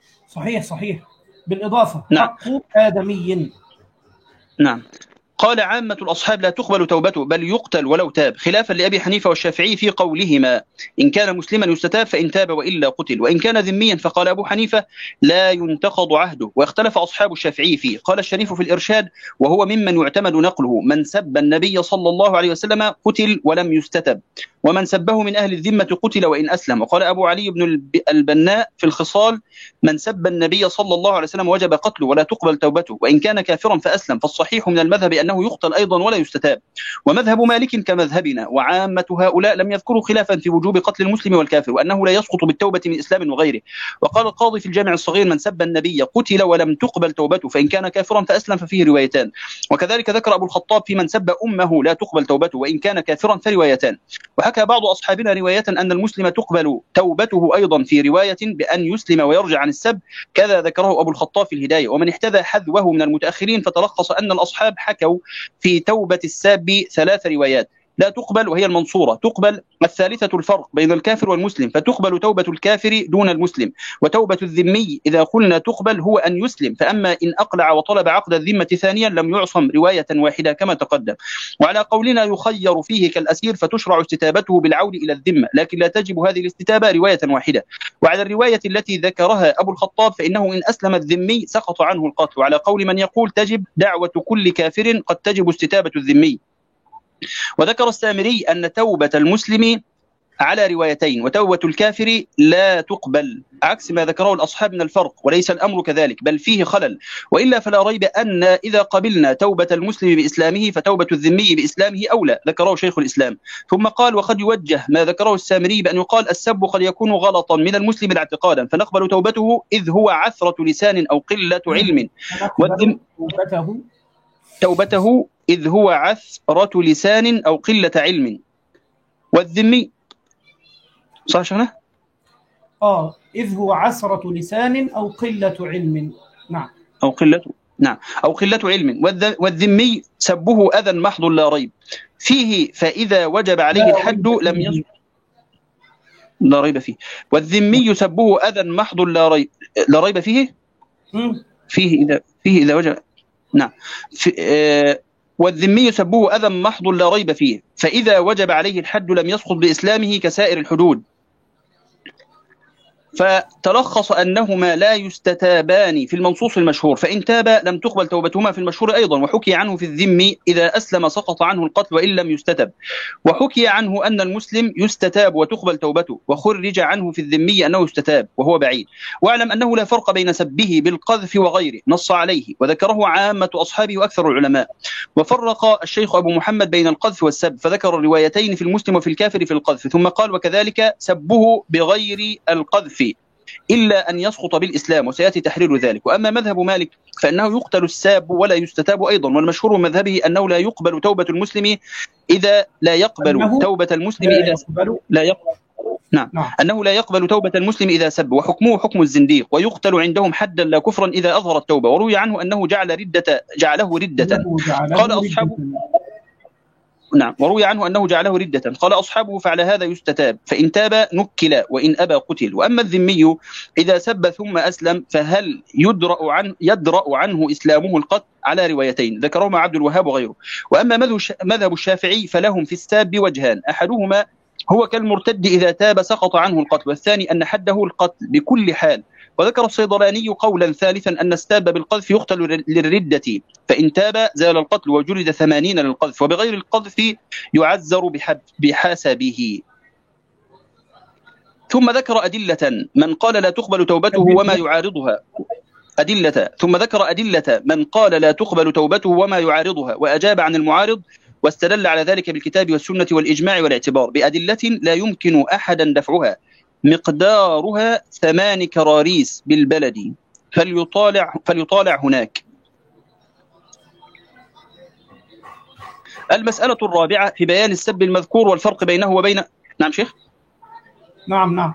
صحيح بالإضافة. نعم. حق آدمي. نعم. قال عامة الأصحاب لا تقبل توبته بل يقتل ولو تاب، خلافا لأبي حنيفة والشافعي في قولهما إن كان مسلما يستتاب فإن تاب وإلا قتل، وإن كان ذميا فقال أبو حنيفة لا ينتقض عهده. واختلف أصحاب الشافعي فيه. قال الشريف في الإرشاد وهو ممن يعتمد نقله من سب النبي صلى الله عليه وسلم قتل ولم يستتب، ومن سبه من أهل الذمة قتل وإن أسلم. وقال أبو علي بن البناء في الخصال من سب النبي صلى الله عليه وسلم وجب قتله ولا تقبل توبته وإن كان كافرا فأسلم. فالصحيح من المذهب أنه يقتل أيضا ولا يستتاب. ومذهب مالك كمذهبنا وعامة هؤلاء لم يذكروا خلافا في وجوب قتل المسلم والكافر وأنه لا يسقط بالتوبة من إسلام وغيره. وقال القاضي في الجامع الصغير من سب النبي قتل ولم تقبل توبته فإن كان كافرا فأسلم، ففيه روايتان. وكذلك ذكر أبو الخطاب في من سب أمه لا تقبل توبته وإن كان كافرا فروايتان. وحكى بعض أصحابنا رواية أن المسلم تقبل توبته أيضا في رواية بأن يسلم ويرجع عن السب، كذا ذكره أبو الخطاب في الهداية. ومن احتذى حذوه من المتأخرين فتلخص أن الأصحاب حكوا في توبة الساب 3 روايات لا تقبل وهي المنصورة، تقبل الثالثة الفرق بين الكافر والمسلم فتقبل توبة الكافر دون المسلم، وتوبة الذمي إذا قلنا تقبل هو أن يسلم، فأما إن أقلع وطلب عقد الذمة ثانيا لم يعصم رواية واحدة كما تقدم. وعلى قولنا يخير فيه كالأسير فتشرع استتابته بالعود إلى الذمة لكن لا تجب هذه الاستتابة رواية واحدة. وعلى الرواية التي ذكرها أبو الخطاب فإنه إن أسلم الذمي سقط عنه القتل، وعلى قول من يقول تجب دعوة كل كافر قد تجب استتابة الذمي. وذكر السامري أن توبة المسلم على روايتين وتوبة الكافر لا تقبل عكس ما ذكره الأصحاب من الفرق، وليس الأمر كذلك بل فيه خلل، وإلا فلا ريب أن إذا قبلنا توبة المسلم بإسلامه فتوبة الذمي بإسلامه أولى، ذكره شيخ الإسلام. ثم قال وقد يوجه ما ذكره السامري بأن يقال السب قد يكون غلطا من المسلم اعتقادا فنقبل توبته إذ هو عثرة لسان أو قلة علم، توبته إذ هو عثرة لسان أو قلة علم. والذمي صح شيخنا؟ إذ هو عثرة لسان أو قلة علم. نعم. أو قلة علم. والذمي سبه أذى محض لا ريب فيه فإذا وجب عليه الحد لم يسقط لا ريب فيه. والذمي سبه أذى محض لا ريب فيه فيه إذا وجب. نعم. والذمي سبه أذى محض لا ريب فيه فإذا وجب عليه الحد لم يسقط بإسلامه كسائر الحدود. فتلخص أنهما لا يستتابان في المنصوص المشهور، فإن تاب لم تقبل توبتهما في المشهور أيضا. وحكي عنه في الذم إذا أسلم سقط عنه القتل وإن لم يستتب. وحكي عنه أن المسلم يستتاب وتقبل توبته، وخرج عنه في الذمي أنه يستتاب وهو بعيد. واعلم أنه لا فرق بين سبه بالقذف وغيره نص عليه وذكره عامة أصحابه وأكثر العلماء. وفرق الشيخ أبو محمد بين القذف والسب فذكر الروايتين في المسلم وفي الكافر في القذف، ثم قال وكذلك سبه بغير القذف إلا أن يسقط بالإسلام وسيأتي تحرير ذلك. وأما مذهب مالك فإنه يقتل الساب ولا يستتاب أيضا، والمشهور من مذهبه أنه لا يقبل توبة المسلم إذا لا يقبل توبة المسلم إذا لا يقبل. نعم. أنه لا يقبل توبة المسلم إذا سب، وحكمه حكم الزنديق، ويقتل عندهم حدا لا كفرا إذا أظهر التوبة. وروي عنه أنه جعله ردة قال أصحابه. نعم. وروي عنه أنه جعله ردة قال أصحابه فعلى هذا يستتاب، فإن تاب نكل وإن أبى قتل. وأما الذمي إذا سب ثم أسلم فهل يدرأ عنه إسلامه القتل؟ على روايتين ذكرهما عبد الوهاب وغيره. وأما مذهب الشافعي فلهم في الساب وجهان، أحدهما هو كالمرتد إذا تاب سقط عنه القتل، والثاني أن حده القتل بكل حال. وذكر الصيدلاني قولا ثالثا أن الساب بالقذف يقتل للردة، فإن تاب زال القتل وجلد 80 للقذف، وبغير القذف يعزر بحسبه. ثم ذكر أدلة من قال لا تقبل توبته وما يعارضها ثم ذكر أدلة من قال لا تقبل توبته وما يعارضها وأجاب عن المعارض، واستدل على ذلك بالكتاب والسنة والإجماع والاعتبار بأدلة لا يمكن أحدا دفعها مقدارها 8 كراريس بالبلد، فليطالع هناك. المسألة الرابعة في بيان السب المذكور والفرق بينه وبين. نعم شيخ. نعم.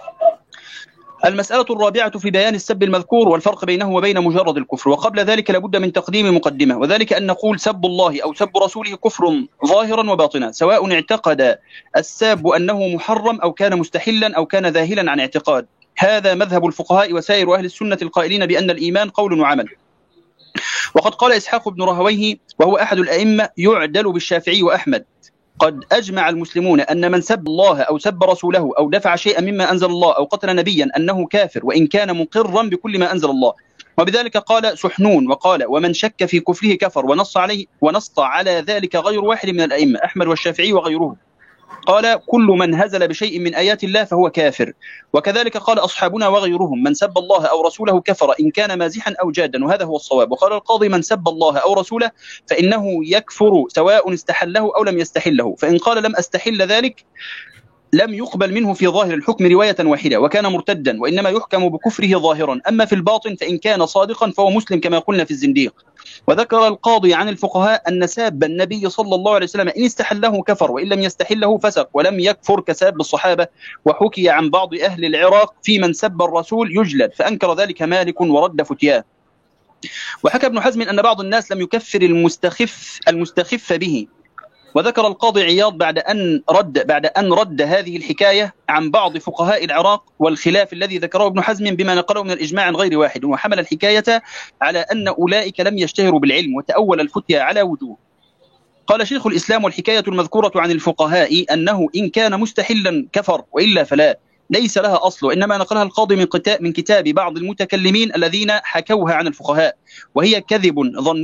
المسألة الرابعة في بيان السب المذكور والفرق بينه وبين مجرد الكفر. وقبل ذلك لابد من تقديم مقدمة، وذلك أن نقول سب الله أو سب رسوله كفر ظاهرا وباطنا، سواء اعتقد الساب أنه محرم أو كان مستحلا أو كان ذاهلا عن اعتقاد. هذا مذهب الفقهاء وسائر أهل السنة القائلين بأن الإيمان قول وعمل. وقد قال إسحاق بن راهويه وهو أحد الأئمة يعدل بالشافعي وأحمد: قد أجمع المسلمون أن من سب الله أو سب رسوله أو دفع شيئا مما أنزل الله أو قتل نبيا أنه كافر وإن كان مقرا بكل ما أنزل الله. وبذلك قال سحنون، وقال: ومن شك في كفره كفر، ونص على ذلك غير واحد من الأئمة أحمد والشافعي وغيره. قال: كل من هزل بشيء من آيات الله فهو كافر. وكذلك قال أصحابنا وغيرهم: من سب الله أو رسوله كفر إن كان مازحا أو جادا، وهذا هو الصواب. وقال القاضي: من سب الله أو رسوله فإنه يكفر سواء استحله أو لم يستحله، فإن قال لم أستحل ذلك لم يقبل منه في ظاهر الحكم رواية واحدة وكان مرتدا، وإنما يحكم بكفره ظاهرا. أما في الباطن فإن كان صادقا فهو مسلم كما قلنا في الزنديق. وذكر القاضي عن الفقهاء أن ساب النبي صلى الله عليه وسلم إن استحله كفر وإن لم يستحله فسق ولم يكفر كساب الصحابة. وحكي عن بعض أهل العراق في من سب الرسول يجلد، فأنكر ذلك مالك ورد فتياه. وحكى ابن حزم أن بعض الناس لم يكفر المستخف به. وذكر القاضي عياض بعد أن رد هذه الحكاية عن بعض فقهاء العراق والخلاف الذي ذكره ابن حزم بما نقله من الإجماع عن غير واحد، وحمل الحكاية على أن أولئك لم يشتهروا بالعلم، وتأول الفتيا على وجوه. قال شيخ الإسلام: والحكاية المذكورة عن الفقهاء أنه إن كان مستحلا كفر وإلا فلا، ليس لها أصل، وإنما نقلها القاضي من كتاب بعض المتكلمين الذين حكوها عن الفقهاء، وهي كذب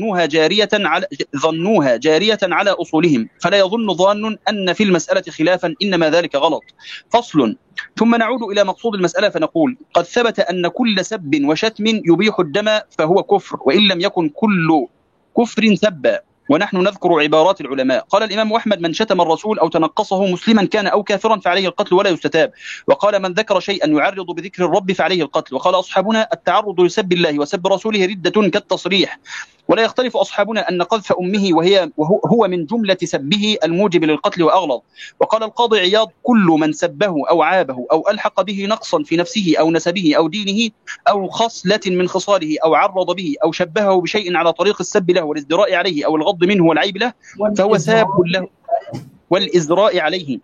ظنوها جارية على أصولهم، فلا يظن ظان أن في المسألة خلافا، إنما ذلك غلط. فصل. ثم نعود إلى مقصود المسألة فنقول: قد ثبت أن كل سب وشتم يبيح الدم فهو كفر، وإن لم يكن كل كفر سبا. ونحن نذكر عبارات العلماء. قال الإمام أحمد: من شتم الرسول أو تنقصه مسلما كان أو كافرا فعليه القتل ولا يستتاب. وقال: من ذكر شيئا يعرض بذكر الرب فعليه القتل. وقال أصحابنا: التعرض لسب الله وسب رسوله ردة كالتصريح. ولا يختلف أصحابنا أن قذف أمه وهو من جملة سبه الموجب للقتل وأغلظ. وقال القاضي عياض: كل من سبه أو عابه أو ألحق به نقصا في نفسه أو نسبه أو دينه أو خصلة من خصاله أو عرض به أو شبهه بشيء على طريق السب له والازدراء عليه أو الغض منه والعيب له فهو ساب له، والإزراء عليه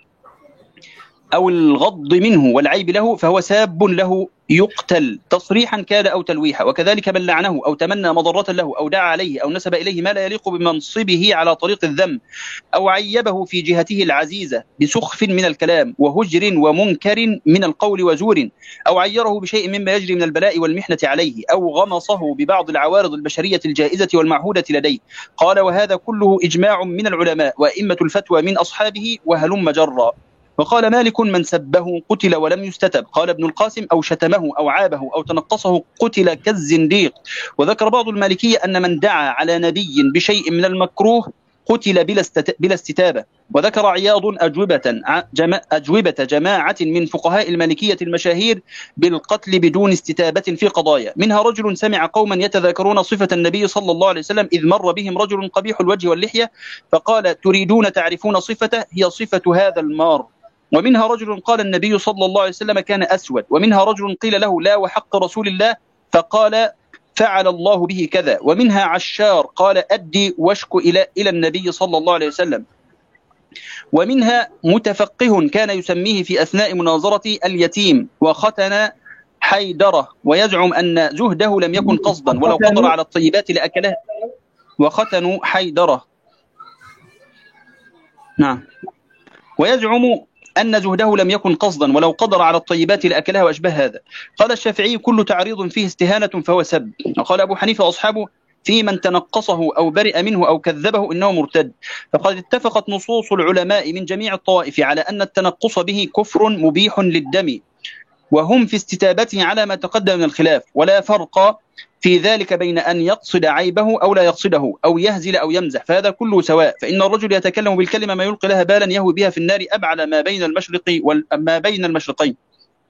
أو الغض منه والعيب له فهو ساب له يقتل تصريحا كان أو تلويحا. وكذلك من لعنه أو تمنى مضرة له أو دعا عليه أو نسب إليه ما لا يليق بمنصبه على طريق الذم أو عيبه في جهته العزيزة بسخف من الكلام وهجر ومنكر من القول وزور، أو عيره بشيء مما يجري من البلاء والمحنة عليه، أو غمصه ببعض العوارض البشرية الجائزة والمعهودة لديه. قال: وهذا كله إجماع من العلماء وأئمة الفتوى من أصحابه وهلم جرا. وقال مالك: من سبه قتل ولم يستتب. قال ابن القاسم: أو شتمه أو عابه أو تنقصه قتل كالزنديق. وذكر بعض المالكية أن من دعا على نبي بشيء من المكروه قتل بلا استتابة. وذكر عياض أجوبة جماعة من فقهاء المالكية المشاهير بالقتل بدون استتابة في قضايا، منها رجل سمع قوما يتذاكرون صفة النبي صلى الله عليه وسلم إذ مر بهم رجل قبيح الوجه واللحية فقال: تريدون تعرفون صفته؟ هي صفة هذا المار. ومنها رجل قال: النبي صلى الله عليه وسلم كان أسود. ومنها رجل قيل له: لا وحق رسول الله، فقال: فعل الله به كذا. ومنها عشار قال: أدي واشك إلى النبي صلى الله عليه وسلم. ومنها متفقه كان يسميه في أثناء مناظرة اليتيم وختن حيدرة ويزعم أن زهده لم يكن قصدا ولو قدر على الطيبات لأكلها. وختن حيدرة، نعم، ويزعم أن زهده لم يكن قصدا ولو قدر على الطيبات لأكلها وأشبه هذا. قال الشافعي: كل تعريض فيه استهانة فهو سب. وقال أبو حنيفة وأصحابه: في من تنقصه أو برئ منه أو كذبه إنه مرتد. فقد اتفقت نصوص العلماء من جميع الطوائف على أن التنقص به كفر مبيح للدم، وهم في استتابته على ما تقدم من الخلاف، ولا فرق في ذلك بين أن يقصد عيبه أو لا يقصده أو يهزل أو يمزح، فهذا كله سواء. فإن الرجل يتكلم بالكلمة ما يلقي لها بالا يهوي بها في النار أبعد ما بين المشرقين.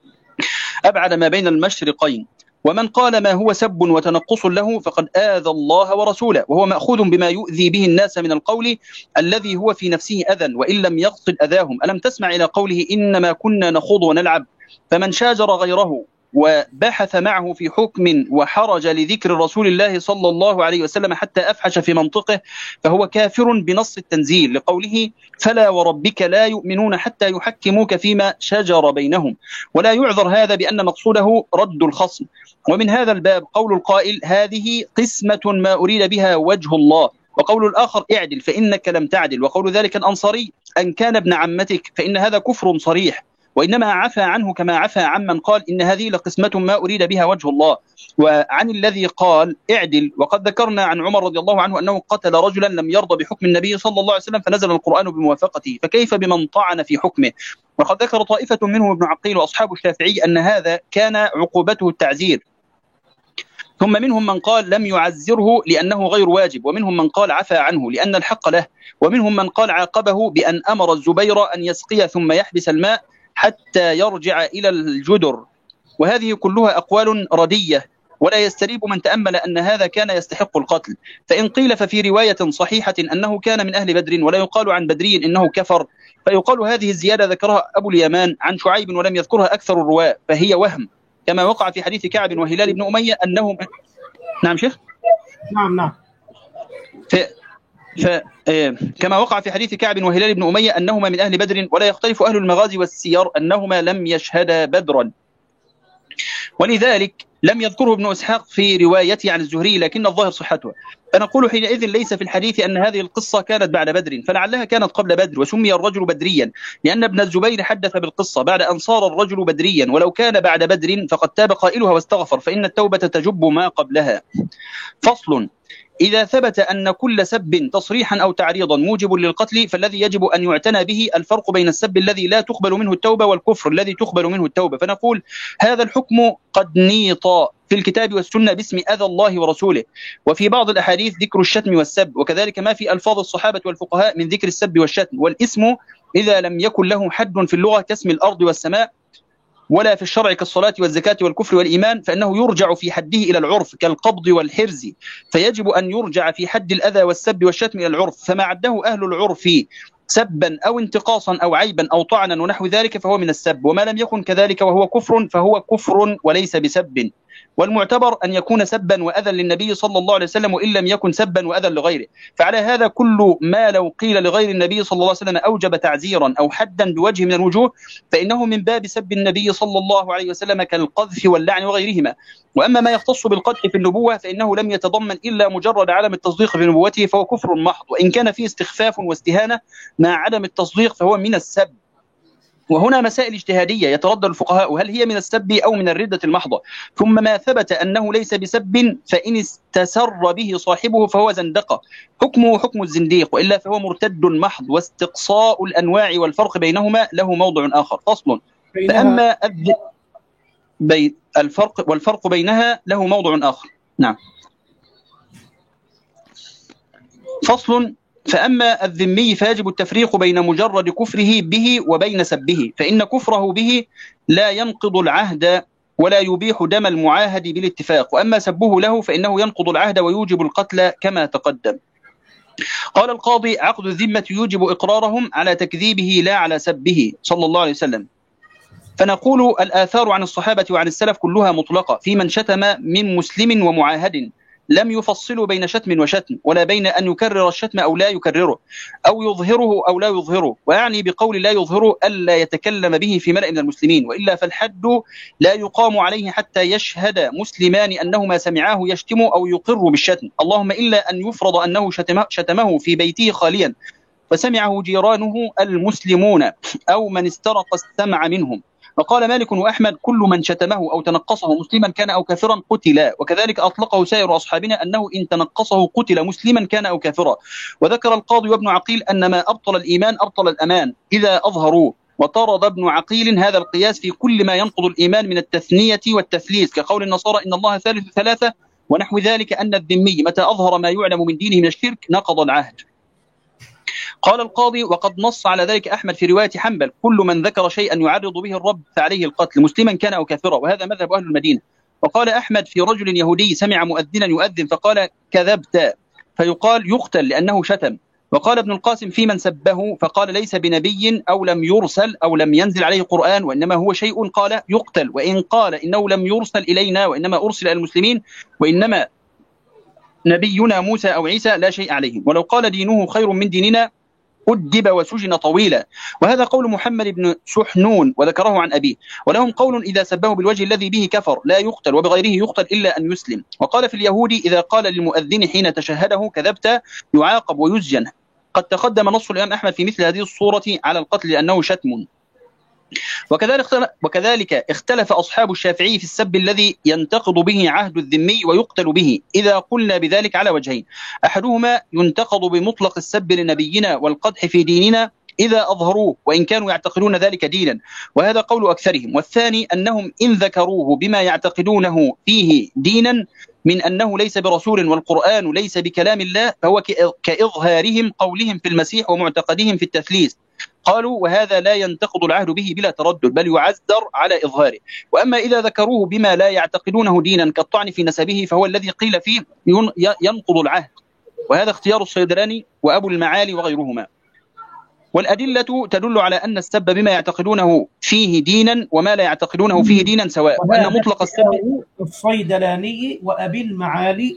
أبعد ما بين المشرقين. ومن قال ما هو سب وتنقص له فقد آذى الله ورسوله، وهو مأخوذ بما يؤذي به الناس من القول الذي هو في نفسه أذى وإن لم يقصد أذاهم. ألم تسمع إلى قوله إنما كنا نخوض ونلعب؟ فمن شاجر غيره وبحث معه في حكم وحرج لذكر رسول الله صلى الله عليه وسلم حتى أفحش في منطقه فهو كافر بنص التنزيل، لقوله فلا وربك لا يؤمنون حتى يحكموك فيما شجر بينهم. ولا يعذر هذا بأن مقصوده رد الخصم. ومن هذا الباب قول القائل هذه قسمة ما أريد بها وجه الله، وقول الآخر اعدل فإنك لم تعدل، وقول ذلك الأنصاري أن كان ابن عمتك، فإن هذا كفر صريح، وإنما عفى عنه كما عفى عمن قال إن هذه لقسمة ما أريد بها وجه الله. وعن الذي قال اعدل، وقد ذكرنا عن عمر رضي الله عنه أنه قتل رجلا لم يرضى بحكم النبي صلى الله عليه وسلم فنزل القرآن بموافقته، فكيف بمن طعن في حكمه؟ وقد ذكر طائفة منهم ابن عقيل وأصحاب الشافعي أن هذا كان عقوبته التعزير، ثم منهم من قال لم يعزره لأنه غير واجب، ومنهم من قال عفى عنه لأن الحق له، ومنهم من قال عاقبه بأن أمر الزبير أن يسقي ثم يحبس الماء حتى يرجع إلى الجدر. وهذه كلها أقوال ردية، ولا يستريب من تأمل أن هذا كان يستحق القتل. فإن قيل ففي رواية صحيحة أنه كان من أهل بدر ولا يقال عن بدري إنه كفر، فيقال هذه الزيادة ذكرها أبو اليمان عن شعيب ولم يذكرها أكثر الرواة، فهي وهم، كما وقع في حديث كعب وهلال بن أمية أنهم. نعم شيخ؟ نعم. كما وقع في حديث كعب وهلال بن أمية أنهما من أهل بدر، ولا يختلف أهل المغازي والسير أنهما لم يشهدا بدرا، ولذلك لم يذكره ابن إسحاق في روايته عن الزهري، لكن الظاهر صحتها. فنقول حينئذ ليس في الحديث أن هذه القصة كانت بعد بدر، فلعلها كانت قبل بدر، وسمي الرجل بدريا لأن ابن الزبير حدث بالقصة بعد أن صار الرجل بدريا، ولو كان بعد بدر فقد تاب قائلها واستغفر، فإن التوبة تجب ما قبلها. فصل: إذا ثبت أن كل سب تصريحا أو تعريضا موجب للقتل فالذي يجب أن يعتنى به الفرق بين السب الذي لا تقبل منه التوبة والكفر الذي تقبل منه التوبة. فنقول هذا الحكم قد نيط في الكتاب والسنة باسم أذى الله ورسوله، وفي بعض الأحاديث ذكر الشتم والسب، وكذلك ما في ألفاظ الصحابة والفقهاء من ذكر السب والشتم. والاسم إذا لم يكن له حد في اللغة كاسم الأرض والسماء، ولا في الشرع كالصلاة والزكاة والكفر والإيمان، فإنه يرجع في حده إلى العرف كالقبض والحرز، فيجب أن يرجع في حد الأذى والسب والشتم إلى العرف، فما عده أهل العرف سبا أو انتقاصا أو عيبا أو طعنا ونحو ذلك فهو من السب، وما لم يكن كذلك وهو كفر فهو كفر وليس بسب. والمعتبر أن يكون سبا وأذى للنبي صلى الله عليه وسلم وإن لم يكن سبا وأذى لغيره. فعلى هذا كل ما لو قيل لغير النبي صلى الله عليه وسلم أوجب تعزيرا أو حدا بوجه من الوجوه فإنه من باب سب النبي صلى الله عليه وسلم كالقذف واللعن وغيرهما. وأما ما يختص بالقدح في النبوة فإنه لم يتضمن إلا مجرد عدم التصديق بنبوته فهو كفر محض، وإن كان فيه استخفاف واستهانة مع عدم التصديق فهو من السب. وهنا مسائل اجتهادية يتردد الفقهاء هل هي من السب أو من الردة المحضة. ثم ما ثبت أنه ليس بسب فإن استسر به صاحبه فهو زندقة، حكمه حكم الزنديق، وإلا فهو مرتد محض. واستقصاء الأنواع والفرق بينهما له موضع آخر. فصل: فأما الفرق والفرق بينها له موضع آخر. نعم. فصل: فأما الذمي فيجب التفريق بين مجرد كفره به وبين سبه، فإن كفره به لا ينقض العهد ولا يبيح دم المعاهد بالاتفاق، وأما سبه له فإنه ينقض العهد ويوجب القتل كما تقدم. قال القاضي: عقد الذمة يوجب إقرارهم على تكذيبه لا على سبه صلى الله عليه وسلم. فنقول الآثار عن الصحابة وعن السلف كلها مطلقة في من شتم من مسلم ومعاهد، لم يفصلوا بين شتم وشتم، ولا بين أن يكرر الشتم أو لا يكرره، أو يظهره أو لا يظهره. ويعني بقول لا يظهره ألا يتكلم به في ملأ من المسلمين، وإلا فالحد لا يقام عليه حتى يشهد مسلمان أنهما سمعاه يشتم أو يقر بالشتم، اللهم إلا أن يفرض أنه شتمه في بيته خاليا فسمعه جيرانه المسلمون أو من استرق السمع منهم. وقال مالك وأحمد: كل من شتمه أو تنقصه مسلما كان أو كافرا قتلا. وكذلك أطلقه سائر أصحابنا أنه إن تنقصه قتل مسلما كان أو كافرا. وذكر القاضي وابن عقيل أن ما أبطل الإيمان أبطل الأمان إذا أظهروه. وطرد ابن عقيل هذا القياس في كل ما ينقض الإيمان من التثنية والتثليث كقول النصارى إن الله ثالث ثلاثة ونحو ذلك، أن الذمي متى أظهر ما يعلم من دينه من الشرك نقض العهد. قال القاضي: وقد نص على ذلك أحمد في رواية حنبل: كل من ذكر شيئا يعرض به الرب فعليه القتل، مسلما كان أو كافرا، وهذا مذهب أهل المدينة. وقال أحمد في رجل يهودي سمع مؤذنا يؤذن فقال: كذبت، فيقال يقتل لأنه شتم. وقال ابن القاسم في من سبه فقال: ليس بنبي أو لم يرسل أو لم ينزل عليه قرآن، وإنما هو شيء قال يقتل. وإن قال إنه لم يرسل إلينا وإنما أرسل إلى المسلمين وإنما نبينا موسى أو عيسى لا شيء عليهم. ولو قال دينه خير من ديننا أدب وسجن طويلا. وهذا قول محمد بن سحنون وذكره عن أبيه. ولهم قول إذا سبه بالوجه الذي به كفر لا يقتل، وبغيره يقتل إلا أن يسلم. وقال في اليهود إذا قال للمؤذن حين تشهده كذبت يعاقب ويسجن. قد تقدم نص الإمام أحمد في مثل هذه الصورة على القتل لأنه شتم. وكذلك اختلف أصحاب الشافعي في السب الذي ينتقض به عهد الذمي ويقتل به، إذا قلنا بذلك على وجهين: أحدهما ينتقض بمطلق السب لنبينا والقدح في ديننا إذا أظهروه وإن كانوا يعتقدون ذلك دينا، وهذا قول أكثرهم. والثاني أنهم إن ذكروه بما يعتقدونه فيه دينا من أنه ليس برسول والقرآن ليس بكلام الله فهو كإظهارهم قولهم في المسيح ومعتقدهم في التثليث. قالوا: وهذا لا ينتقض العهد به بلا تردد بل يعذر على إظهاره. وأما إذا ذكروه بما لا يعتقدونه دينا كالطعن في نسبه فهو الذي قيل فيه ينقض العهد، وهذا اختيار الصيدلاني وأبو المعالي وغيرهما. والأدلة تدل على أن السب بما يعتقدونه فيه دينا وما لا يعتقدونه فيه دينا سواء، وأن مطلق السب الصيدلاني وأبي المعالي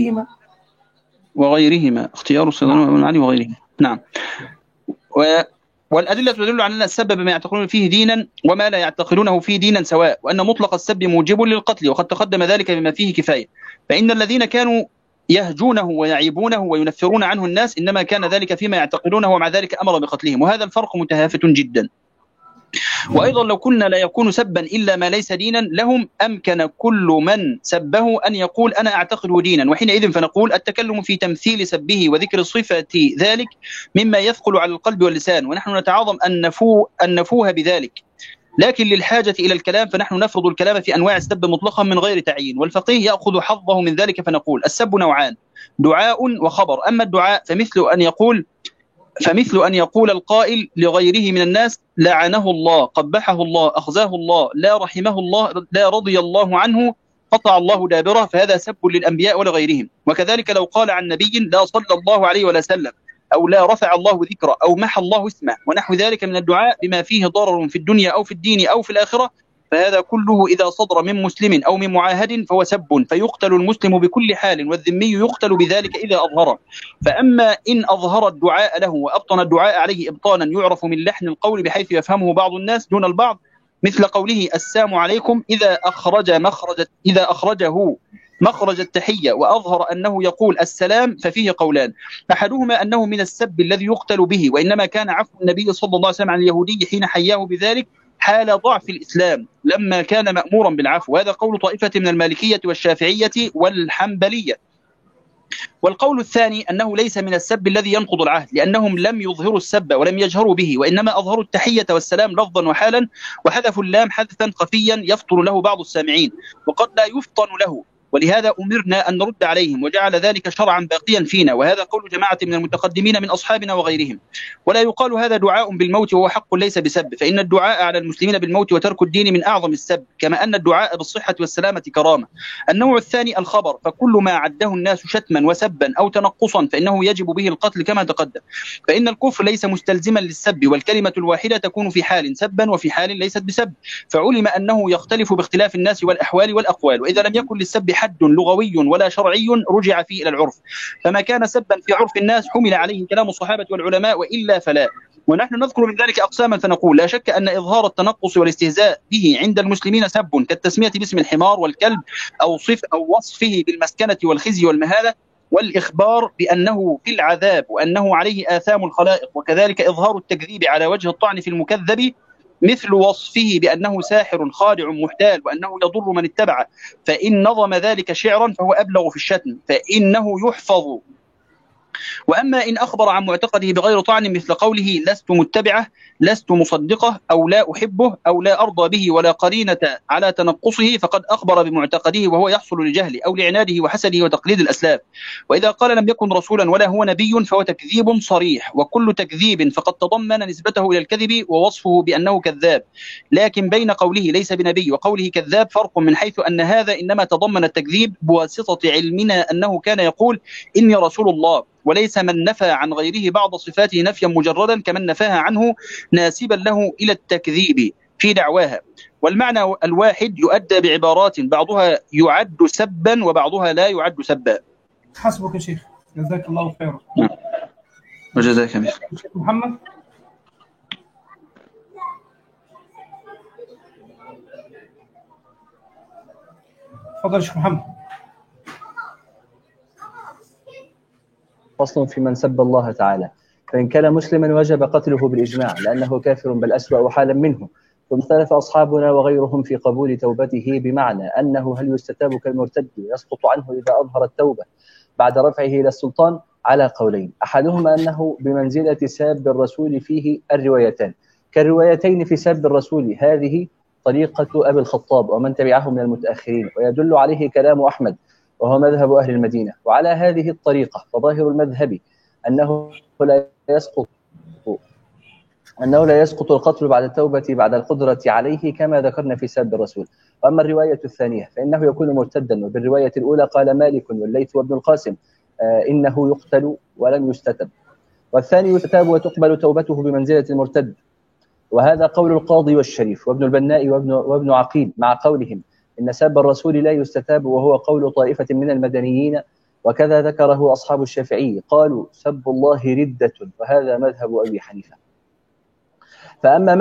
وغيرهما اختيار الصيدلاني وأبي المعالي وغيرهما. نعم. والأدلة تدل على أن السب بما يعتقدون فيه دينا وما لا يعتقدونه فيه دينا سواء، وأن مطلق السب موجب للقتل، وقد تقدم ذلك بما فيه كفاية. فإن الذين كانوا يهجونه ويعيبونه وينفرون عنه الناس إنما كان ذلك فيما يعتقدونه، ومع ذلك أمر بقتلهم، وهذا الفرق متهافت جدا. وأيضا لو كنا لا يكون سبا إلا ما ليس دينا لهم أمكن كل من سبه أن يقول أنا أعتقد دينا، وحينئذ فنقول التكلم في تمثيل سبه وذكر صفة ذلك مما يثقل على القلب واللسان، ونحن نتعاظم أن نفوه بذلك. لكن للحاجة إلى الكلام فنحن نفرض الكلام في أنواع السب مطلقا من غير تعيين، والفقيه يأخذ حظه من ذلك فنقول السب نوعان: دعاء وخبر. أما الدعاء فمثل أن يقول القائل لغيره من الناس لعنه الله، قبحه الله، أخزاه الله، لا رحمه الله، لا رضي الله عنه، قطع الله دابره، فهذا سب للأنبياء ولغيرهم. وكذلك لو قال عن نبي لا صلى الله عليه ولا سلم، أو لا رفع الله ذكره، أو محى الله اسمه، ونحو ذلك من الدعاء بما فيه ضرر في الدنيا أو في الدين أو في الآخرة، فهذا كله إذا صدر من مسلم أو من معاهد فهو سب، فيقتل المسلم بكل حال، والذمي يقتل بذلك إذا أظهره. فأما إن أظهر الدعاء له وأبطن الدعاء عليه إبطانا يعرف من لحن القول بحيث يفهمه بعض الناس دون البعض، مثل قوله السلام عليكم إذا أخرجه مخرج التحية وأظهر أنه يقول السلام، ففيه قولان: أحدهما أنه من السب الذي يقتل به، وإنما كان عفو النبي صلى الله عليه وسلم عن اليهودي حين حياه بذلك حال ضعف الإسلام لما كان مأمورا بالعفو، وهذا قول طائفة من المالكية والشافعية والحنبلية. والقول الثاني أنه ليس من السب الذي ينقض العهد، لأنهم لم يظهروا السب ولم يجهروا به، وإنما أظهروا التحية والسلام لفظا وحالا، وحذفوا اللام حذفا خفيا يفطن له بعض السامعين وقد لا يفطن له، ولهذا أمرنا أن نرد عليهم، وجعل ذلك شرعا باقيا فينا، وهذا قول جماعة من المتقدمين من أصحابنا وغيرهم. ولا يقال هذا دعاء بالموت وهو حق ليس بسب، فإن الدعاء على المسلمين بالموت وترك الدين من أعظم السب، كما أن الدعاء بالصحة والسلامة كرامة. النوع الثاني الخبر، فكل ما عده الناس شتما وسبا أو تنقصا فإنه يجب به القتل كما تقدم، فإن الكفر ليس مستلزما للسب، والكلمة الواحدة تكون في حال سبا وفي حال ليست بسب، فعلم أنه يختلف باختلاف الناس والأحوال والأقوال. وإذا لم يكن للسب حد لغوي ولا شرعي رجع فيه إلى العرف، فما كان سبا في عرف الناس حمل عليه كلام الصحابة والعلماء، وإلا فلا. ونحن نذكر من ذلك أقساما فنقول: لا شك أن إظهار التنقص والاستهزاء به عند المسلمين سب، كالتسمية باسم الحمار والكلب، أو وصفه بالمسكنة والخزي والمهانة، والإخبار بأنه في العذاب وأنه عليه آثام الخلائق، وكذلك إظهار التكذيب على وجه الطعن في المكذب، مثل وصفه بأنه ساحر خادع محتال وأنه يضر من اتبعه، فإن نظم ذلك شعرا فهو أبلغ في الشتم، فإنه يحفظ وأما إن أخبر عن معتقده بغير طعن مثل قوله لست متبعه، لست مصدقه، أو لا أحبه، أو لا أرضى به، ولا قرينة على تنقصه، فقد أخبر بمعتقده وهو يحصل لجهله أو لعناده وحسده وتقليد الأسلاف. وإذا قال لم يكن رسولا ولا هو نبي فهو تكذيب صريح، وكل تكذيب فقد تضمن نسبته إلى الكذب ووصفه بأنه كذاب. لكن بين قوله ليس بنبي وقوله كذاب فرق، من حيث أن هذا إنما تضمن التكذيب بواسطة علمنا أنه كان يقول إني رسول الله، وليس من نفى عن غيره بعض صفاته نفيا مجردا كمن نفاها عنه ناسبا له إلى التكذيب في دعواها. والمعنى الواحد يؤدى بعبارات بعضها يعد سبا وبعضها لا يعد سبا. حسبك يا شيخ، جزاك الله خيرا. وجزاك الله. شيخ محمد. تفضل شيخ محمد. فصل في من سب الله تعالى. فإن كان مسلما وجب قتله بالإجماع لأنه كافر بل أسوأ حالا منه. ثم اختلف أصحابنا وغيرهم في قبول توبته، بمعنى أنه هل يستتاب كالمرتد يسقط عنه إذا أظهر التوبة بعد رفعه إلى السلطان، على قولين. أحدهما أنه بمنزلة ساب الرسول فيه الروايتان، كالروايتين في ساب الرسول. هذه طريقة أبي الخطاب ومن تبعه من المتأخرين، ويدل عليه كلام أحمد وهو مذهب أهل المدينة. وعلى هذه الطريقة فظاهر المذهب أنه لا يسقط القتل بعد التوبة بعد القدرة عليه كما ذكرنا في سب الرسول. وأما الرواية الثانية فإنه يكون مرتدا. وبالرواية الأولى قال مالك والليث وابن القاسم إنه يقتل ولن يستتب، والثاني يستتاب وتقبل توبته بمنزلة المرتد. وهذا قول القاضي والشريف وابن البناء وابن عقيل، مع قولهم إن سب الرسول لا يستتاب، وهو قول طائفة من المدنيين. وكذا ذكره أصحاب الشافعي، قالوا سب الله ردة، وهذا مذهب أبي حنيفة. فأما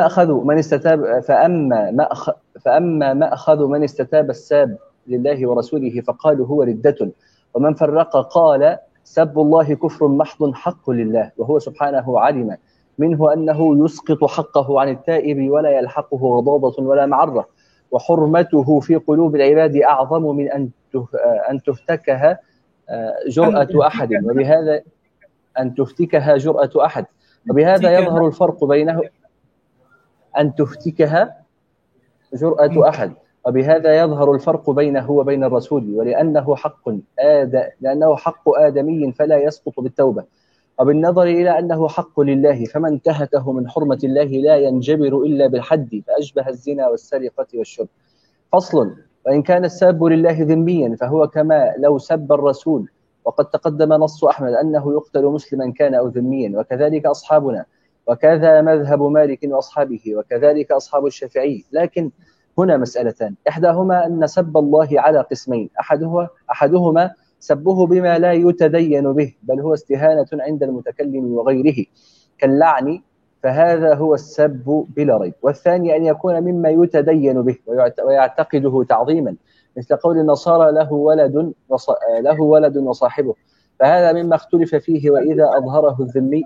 مأخذ من استتاب الساب لله ورسوله فقالوا هو ردة. ومن فرق قال سب الله كفر محض حق لله، وهو سبحانه علم منه أنه يسقط حقه عن التائب ولا يلحقه غضاضة ولا معرة، وحرمته في قلوب العباد أعظم من أن تفتكها جرأة أحد، وبهذا أن تفتكها جرأة أحد، وبهذا يظهر الفرق بينه أن تفتكها جرأة أحد، وبهذا يظهر الفرق بينه وبين الرسول، ولأنه حق آدمي فلا يسقط بالتوبة. وبالنظر إلى أنه حق لله فمن انتهكه من حرمة الله لا ينجبر إلا بالحد، فأشبه الزنا والسرقة والشرب. فصل. وإن كان الساب لله ذميا فهو كما لو سب الرسول، وقد تقدم نص أحمد أنه يقتل مسلما كان أو ذميا، وكذلك أصحابنا، وكذا مذهب مالك وأصحابه، وكذلك أصحاب الشافعي. لكن هنا مسألتان، إحداهما أن سب الله على قسمين، أحدهما سبه بما لا يتدين به بل هو استهانة عند المتكلم وغيره كاللعن، فهذا هو السب بلا ريب. والثاني أن يكون مما يتدين به ويعتقده تعظيما، مثل قول النصارى له ولد وصاحبه، فهذا مما اختلف فيه. وإذا أظهره الذمي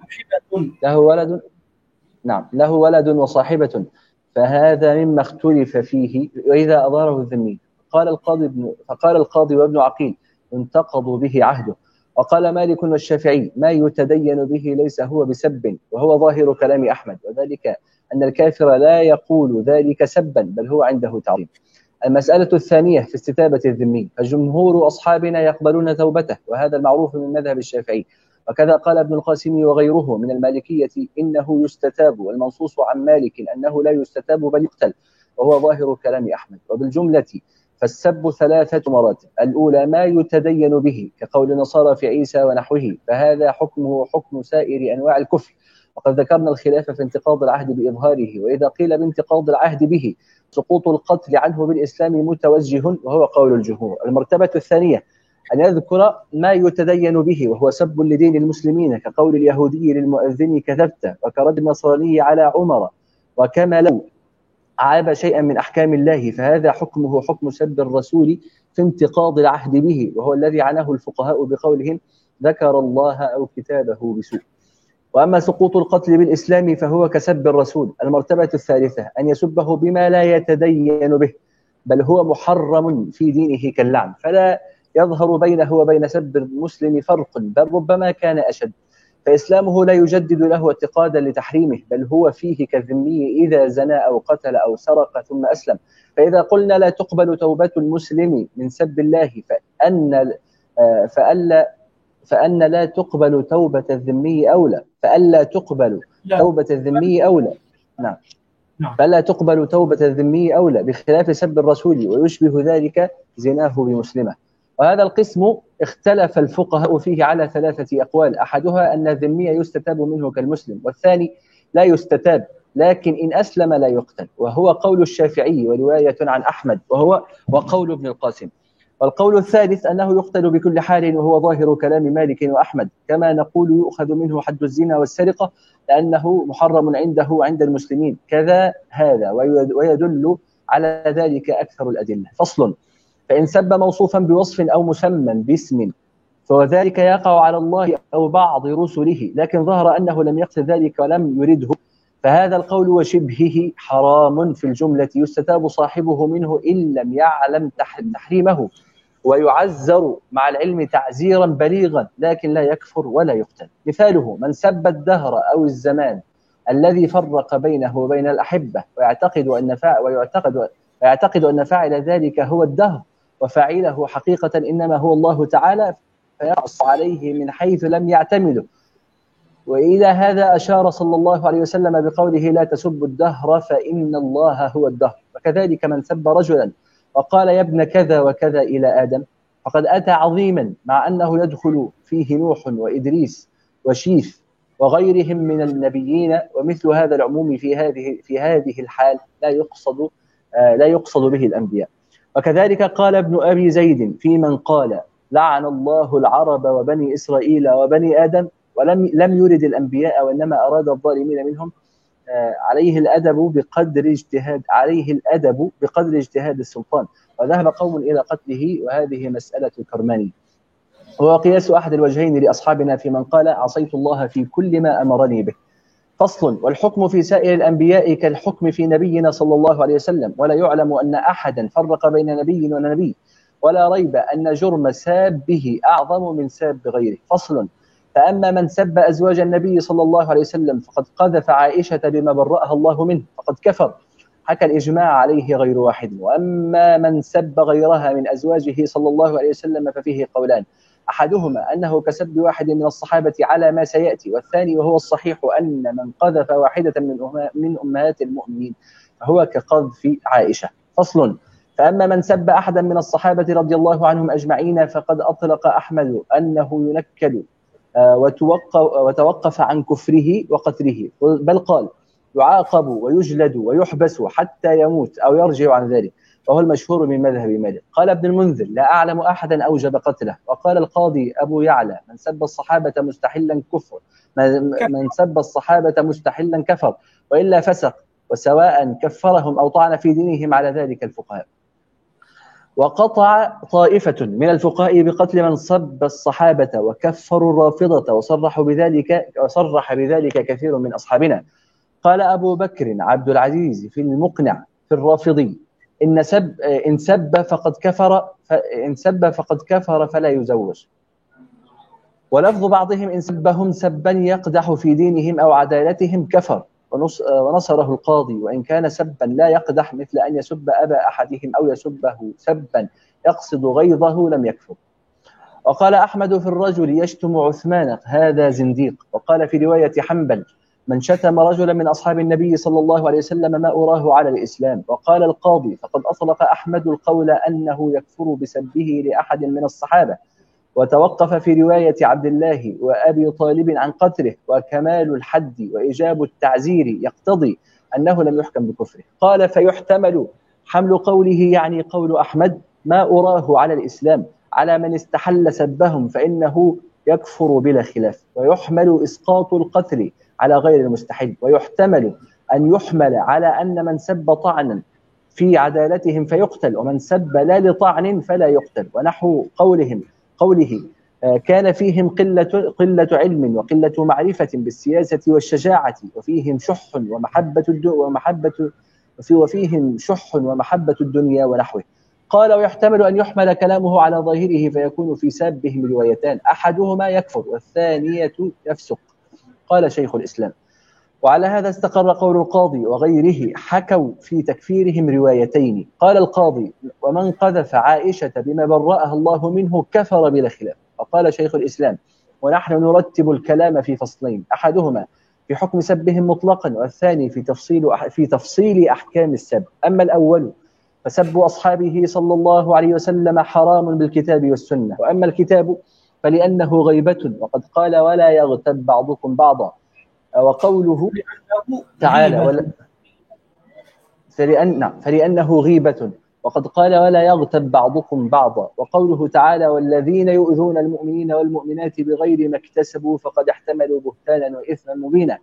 له ولد وصاحبة، فهذا مما اختلف فيه وإذا أظهره الذمي. فقال القاضي وابن عقيل انتقضوا به عهده. وقال مالك والشافعي ما يتدين به ليس هو بسب، وهو ظاهر كلام أحمد، وذلك أن الكافر لا يقول ذلك سبا بل هو عنده تعظيم. المسألة الثانية في استتابة الذمي، فجمهور أصحابنا يقبلون توبته، وهذا المعروف من مذهب الشافعي. وكذا قال ابن القاسم وغيره من المالكية إنه يستتاب، والمنصوص عن مالك أنه لا يستتاب بل يقتل، وهو ظاهر كلام أحمد. وبالجملة فالسب 3 مراتب. الأولى ما يتدين به كقول النصارى في عيسى ونحوه، فهذا حكمه حكم سائر أنواع الكفر، وقد ذكرنا الخلاف في انتقاض العهد بإظهاره. وإذا قيل بانتقاض العهد به سقوط القتل عنه بالإسلام متوجه، وهو قول الجمهور. المرتبة الثانية أن يذكر ما يتدين به وهو سب لدين المسلمين كقول اليهودي للمؤذن كذبت، وكرد النصراني على عمر، وكما لو عاب شيئا من أحكام الله، فهذا حكمه حكم سب الرسول في انتقاض العهد به، وهو الذي عناه الفقهاء بقولهم ذكر الله أو كتابه بسوء. وأما سقوط القتل بالإسلام فهو كسب الرسول. المرتبة الثالثة أن يسبه بما لا يتدين به بل هو محرم في دينه كاللعن، فلا يظهر بينه وبين سب المسلم فرق، بل ربما كان أشد، فإسلامه لا يجدد له اعتقادا لتحريمه، بل هو فيه كالذمي إذا زنى أو قتل أو سرق ثم أسلم. فإذا قلنا لا تقبل توبة المسلم من سب الله فأن لا تقبل توبة الذمي أولى، فألا تقبل توبة الذمي أولى. نعم. فلا تقبل توبة الذمي أولى بخلاف سب الرسول، ويشبه ذلك زناه بمسلمة. وهذا القسم اختلف الفقهاء فيه على 3 أقوال، أحدها أن الذمي يستتاب منه كالمسلم، والثاني لا يستتاب لكن إن أسلم لا يقتل، وهو قول الشافعي ورواية عن أحمد وقول ابن القاسم. والقول الثالث أنه يقتل بكل حال، وهو ظاهر كلام مالك وأحمد، كما نقول يؤخذ منه حد الزنا والسرقة لأنه محرم عنده وعند المسلمين، كذا هذا، ويدل على ذلك أكثر الأدلة. فصل: فإن سب موصوفا بوصف أو مسمى باسم فذلك يقع على الله أو بعض رسله، لكن ظهر أنه لم يقصد ذلك ولم يرده، فهذا القول وشبهه حرام في الجملة، يستتاب صاحبه منه إن لم يعلم تحريمه، ويعزر مع العلم تعزيرا بليغا، لكن لا يكفر ولا يقتل. مثاله: من سب الدهر أو الزمان الذي فرق بينه وبين الأحبة ويعتقد أن فاعل ذلك هو الدهر، وفاعله حقيقة إنما هو الله تعالى، فيقص عليه من حيث لم يعتمده. وإلى هذا أشار صلى الله عليه وسلم بقوله: لا تسبوا الدهر فإن الله هو الدهر. وكذلك من سب رجلا وقال: يا ابن كذا وكذا إلى آدم، فقد أتى عظيما، مع أنه يدخل فيه نوح وإدريس وشيث وغيرهم من النبيين، ومثل هذا العموم في هذه الحال لا يقصد به الأنبياء. وكذلك قال ابن أبي زيد في من قال: لعن الله العرب وبني إسرائيل وبني آدم، ولم يرد الأنبياء وإنما أراد الظالمين منهم، عليه الأدب بقدر اجتهاد السلطان. وذهب قوم إلى قتله، وهذه مسألة الكرماني. هو قياس أحد الوجهين لأصحابنا في من قال: عصيت الله في كل ما أمرني به. فصل: والحكم في سائر الأنبياء كالحكم في نبينا صلى الله عليه وسلم، ولا يعلم أن أحدا فرق بين نبي ونبي، ولا ريب أن جرم سابه أعظم من ساب غيره. فصل: فأما من سب أزواج النبي صلى الله عليه وسلم فقد قذف عائشة بما برأها الله منه فقد كفر، حكى الإجماع عليه غير واحد. وأما من سب غيرها من أزواجه صلى الله عليه وسلم ففيه قولان، أحدهما أنه كسب واحد من الصحابة على ما سيأتي، والثاني وهو الصحيح أن من قذف واحدة من أمهات المؤمنين فهو كقذف عائشة. فصل: فأما من سب أحدا من الصحابة رضي الله عنهم أجمعين فقد أطلق أحمد أنه ينكل وتوقف عن كفره وقتله، بل قال: يعاقب ويجلد ويحبس حتى يموت أو يرجع عن ذلك، وهو المشهور من مذهب مالك. قال ابن المنذر: لا أعلم أحدا أوجب قتله. وقال القاضي أبو يعلى: من سب الصحابة مستحلا كفر، من سب الصحابة مستحلا كفر، وإلا فسق، وسواء كفرهم أو طعن في دينهم على ذلك الفقهاء. وقطع طائفة من الفقهاء بقتل من صب الصحابة وكفروا الرافضة، وصرح بذلك كثير من أصحابنا. قال أبو بكر عبد العزيز في المقنع في الرافضي: إن سب فقد كفر فلا يزوج. ولفظ بعضهم: إن سبهم سبا يقدح في دينهم أو عدالتهم كفر، ونصره القاضي: وإن كان سبا لا يقدح مثل أن يسب أبا أحدهم أو يسبه سبا يقصد غيظه لم يكفر. وقال أحمد في الرجل يشتم عثمان: هذا زنديق. وقال في رواية حنبل: من شتم رجلا من أصحاب النبي صلى الله عليه وسلم ما أراه على الإسلام. وقال القاضي: فقد أطلق أحمد القول أنه يكفر بسبه لأحد من الصحابة، وتوقف في رواية عبد الله وأبي طالب عن قتله، وكمال الحد وإجاب التعزير يقتضي أنه لم يحكم بكفره. قال: فيحتمل حمل قوله، يعني قول أحمد، ما أراه على الإسلام، على من استحل سبهم فإنه يكفر بلا خلاف، ويحمل إسقاط القتل على غير المستحل، ويحتمل أن يحمل على أن من سب طعنا في عدالتهم فيقتل، ومن سب لا لطعن فلا يقتل. ونحو قوله كان فيهم قلة علم وقلة معرفة بالسياسة والشجاعة، وفيهم شح ومحبة الدنيا ونحوه. قال ويحتمل أن يحمل كلامه على ظاهره فيكون في سابهم روايتان، أحدهما يكفر والثانية يفسق. قال شيخ الإسلام: وعلى هذا استقر قول القاضي وغيره حكوا في تكفيرهم روايتين. قال القاضي: ومن قذف عائشة بما برأها الله منه كفر بلا خلاف. وقال شيخ الإسلام: ونحن نرتب الكلام في فصلين، أحدهما في حكم سبهم مطلقا، والثاني في تفصيل أحكام السب. أما الأول فسب أصحابه صلى الله عليه وسلم حرام بالكتاب والسنة، وأما الكتاب فلأنه غيبة، وقد قال ولا يغتب بعضكم بعضا، وقوله تعالى فلأنه غيبة، وقد قال ولا يغتب بعضكم بعضا، وقوله تعالى والذين يؤذون المؤمنين والمؤمنات بغير ما اكتسبوا فقد احتملوا بهتانا وإثما مبينا.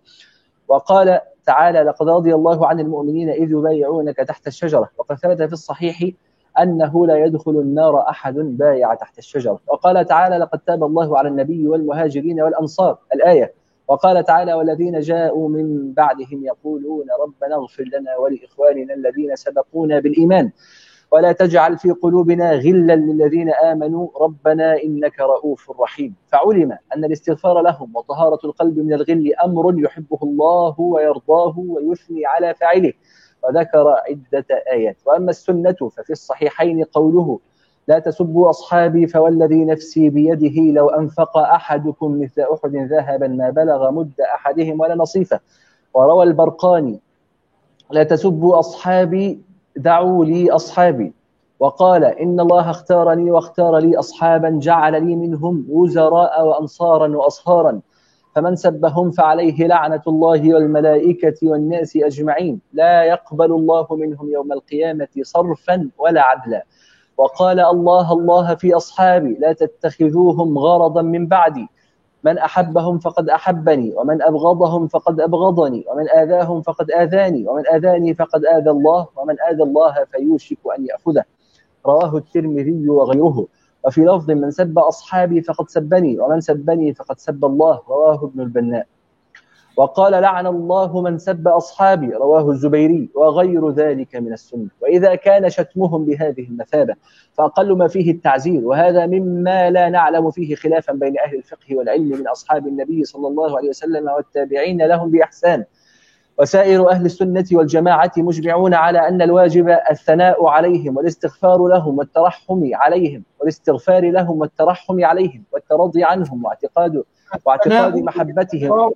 وقال تعالى لقد رضي الله عن المؤمنين إذ يبايعونك تحت الشجرة، وقد ثبت في الصحيح أنه لا يدخل النار أحد بايع تحت الشجرة. وقال تعالى لقد تاب الله على النبي والمهاجرين والأنصار، الآية. وقال تعالى والذين جاءوا من بعدهم يقولون ربنا اغفر لنا ولإخواننا الذين سبقونا بالإيمان ولا تجعل في قلوبنا غلا للذين آمنوا ربنا إنك رؤوف رحيم. فعلم أن الاستغفار لهم وطهارة القلب من الغل أمر يحبه الله ويرضاه ويثني على فاعله، وذكر عدة آيات. وأما السنة ففي الصحيحين قوله لا تسبوا أصحابي فوالذي نفسي بيده لو أنفق أحدكم مثل أحد ذهبا ما بلغ مد أحدهم ولا نصيفه. وروى البرقاني لا تسبوا أصحابي دعوا لي أصحابي، وقال إن الله اختارني واختار لي أصحابا جعل لي منهم وزراء وأنصارا وأصهارا، فمن سبهم فعليه لعنة الله والملائكة والناس أجمعين، لا يقبل الله منهم يوم القيامة صرفا ولا عدلا. وقال الله الله في أصحابي لا تتخذوهم غرضا من بعدي، من أحبهم فقد أحبني ومن أبغضهم فقد أبغضني ومن آذاهم فقد آذاني ومن آذاني فقد آذى الله ومن آذى الله فيوشك أن يأخذه. رواه الترمذي وغيره. وفي لفظ من سب أصحابي فقد سبني ومن سبني فقد سب الله، رواه ابن البناء. وقال لعن الله من سب أصحابي، رواه الزبيري، وغير ذلك من السنة. وإذا كان شتمهم بهذه المثابة فأقل ما فيه التعزير، وهذا مما لا نعلم فيه خلافا بين أهل الفقه والعلم من أصحاب النبي صلى الله عليه وسلم والتابعين لهم بإحسان. وسائر أهل السنة والجماعة مجمعون على أن الواجب الثناء عليهم والاستغفار لهم والترحم عليهم والاستغفار لهم والترحم عليهم والترضي عنهم واعتقاد محبتهم.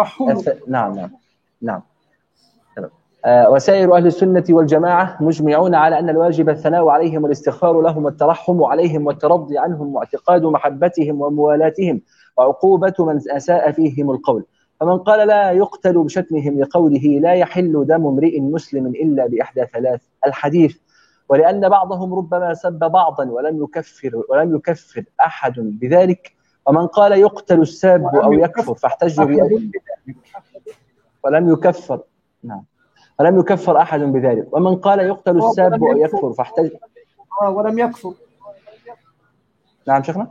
نعم. وسائر أهل السنة والجماعة مجمعون على أن الواجب الثناء عليهم والاستغفار لهم والترحم عليهم والترضي عنهم واعتقاد محبتهم وموالاتهم وعقوبة من أساء فيهم القول. فمن قال لا يقتل بشتمهم لقوله لا يحل دم امرئ مسلم إلا بإحدى ثلاث، الحديث، ولأن بعضهم ربما سب بعضا ولم يكفر أحد بذلك. ومن قال يقتل الساب أو يكفر فاحتج ولم يكفر أحد بذلك. ومن قال يقتل الساب أو يكفر فاحتج ولم يكفر. نعم شيخنا.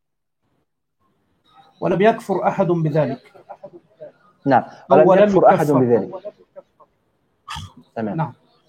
ولم يكفر أحد بذلك. نعم، ولم يكفر أحد بذلك. تمام. نعم.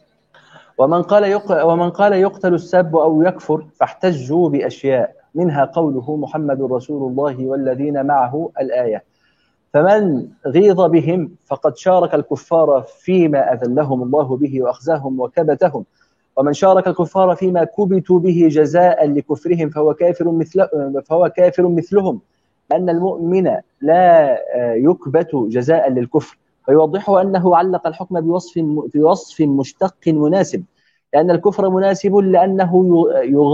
ومن قال يقتل الساب أو يكفر فاحتجوا بأشياء منها قوله محمد رسول الله والذين معه، الآية. فمن غيظ بهم فقد شارك الكفار فيما أذلهم الله به وأخزاهم وكبتهم، ومن شارك الكفار فيما كبتوا به جزاء لكفرهم فهو كافر مثلهم، أن المؤمن لا يكبت جزاء للكفر. ويوضحه أنه علق الحكم بوصف مشتق مناسب، لأن الكفر مناسب لأنه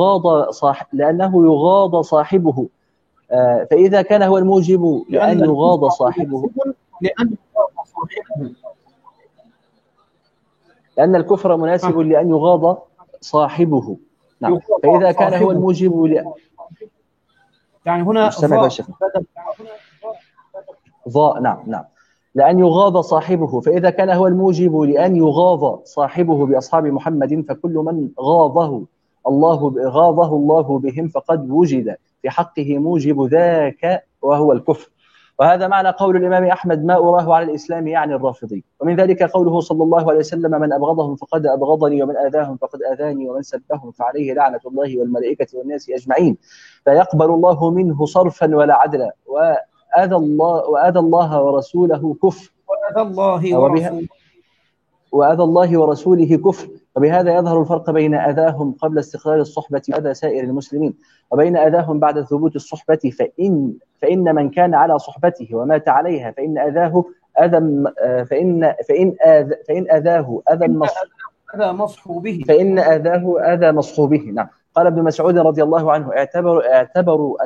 يغاض صاحبه، فإذا كان هو الموجب لأن يغاض صاحبه لأن الكفر مناسب لأن يغاض صاحبه. نعم. فإذا كان هو الموجب يعني هنا ضاء. نعم. لأن يغاض صاحبه، فإذا كان هو الموجب لأن يغاض صاحبه بأصحاب محمد فكل من غاضه الله بهم فقد وجد في حقه موجب ذاك وهو الكفر. وهذا معنى قول الإمام أحمد: ما أراه على الإسلام يعني الرافضي. ومن ذلك قوله صلى الله عليه وسلم: من أبغضهم فقد أبغضني، ومن آذاهم فقد آذاني، ومن سبهم فعليه لعنة الله والملائكة والناس أجمعين، فيقبل الله منه صرفا ولا عدلا، وآذى الله ورسوله كفر، وآذى الله ورسوله كفر. وبهذا يظهر الفرق بين أذاهم قبل استقرار الصحبة وأذى سائر المسلمين، وبين أذاهم بعد ثبوت الصحبة. فإن من كان على صحبته ومات عليها فإن أذاه أذى مصحوبه. نعم. قال ابن مسعود رضي الله عنه: اعتبروا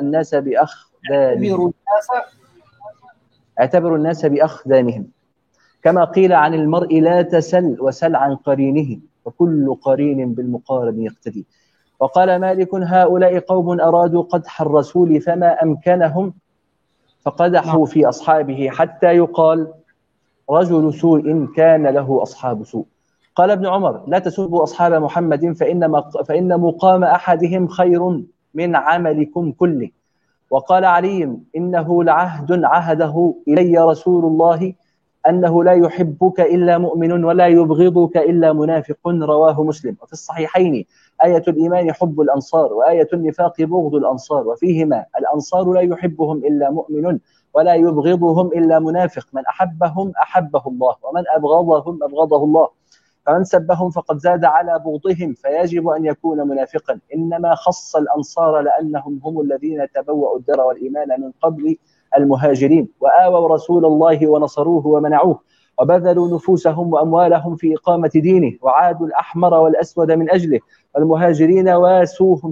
الناس بأخدانهم، كما قيل عن المرء: لا تسل وسل عن قرينه، وكل قرين بالمقارن يقتدي. وقال مالك: هؤلاء قوم أرادوا قدح الرسول فما أمكنهم فقدحوا في أصحابه، حتى يقال: رجل سوء كان له أصحاب سوء. قال ابن عمر: لا تسبوا أصحاب محمد فإن مقام أحدهم خير من عملكم كله. وقال علي: إنه لعهد عهده إلي رسول الله أنه لا يحبك إلا مؤمن ولا يبغضك إلا منافق، رواه مسلم. وفي الصحيحين: آية الإيمان حب الأنصار، وآية النفاق بغض الأنصار، وفيهما: الأنصار لا يحبهم إلا مؤمن ولا يبغضهم إلا منافق، من أحبهم أحبه الله، ومن أبغضهم أبغضه الله، فمن سبهم فقد زاد على بغضهم فيجب أن يكون منافقا. إنما خص الأنصار لأنهم هم الذين تبوأوا الدار والإيمان من قبل المهاجرين، وآووا رسول الله ونصروه ومنعوه، وبذلوا نفوسهم وأموالهم في إقامة دينه، وعادوا الأحمر والأسود من أجله، والمهاجرين واسوهم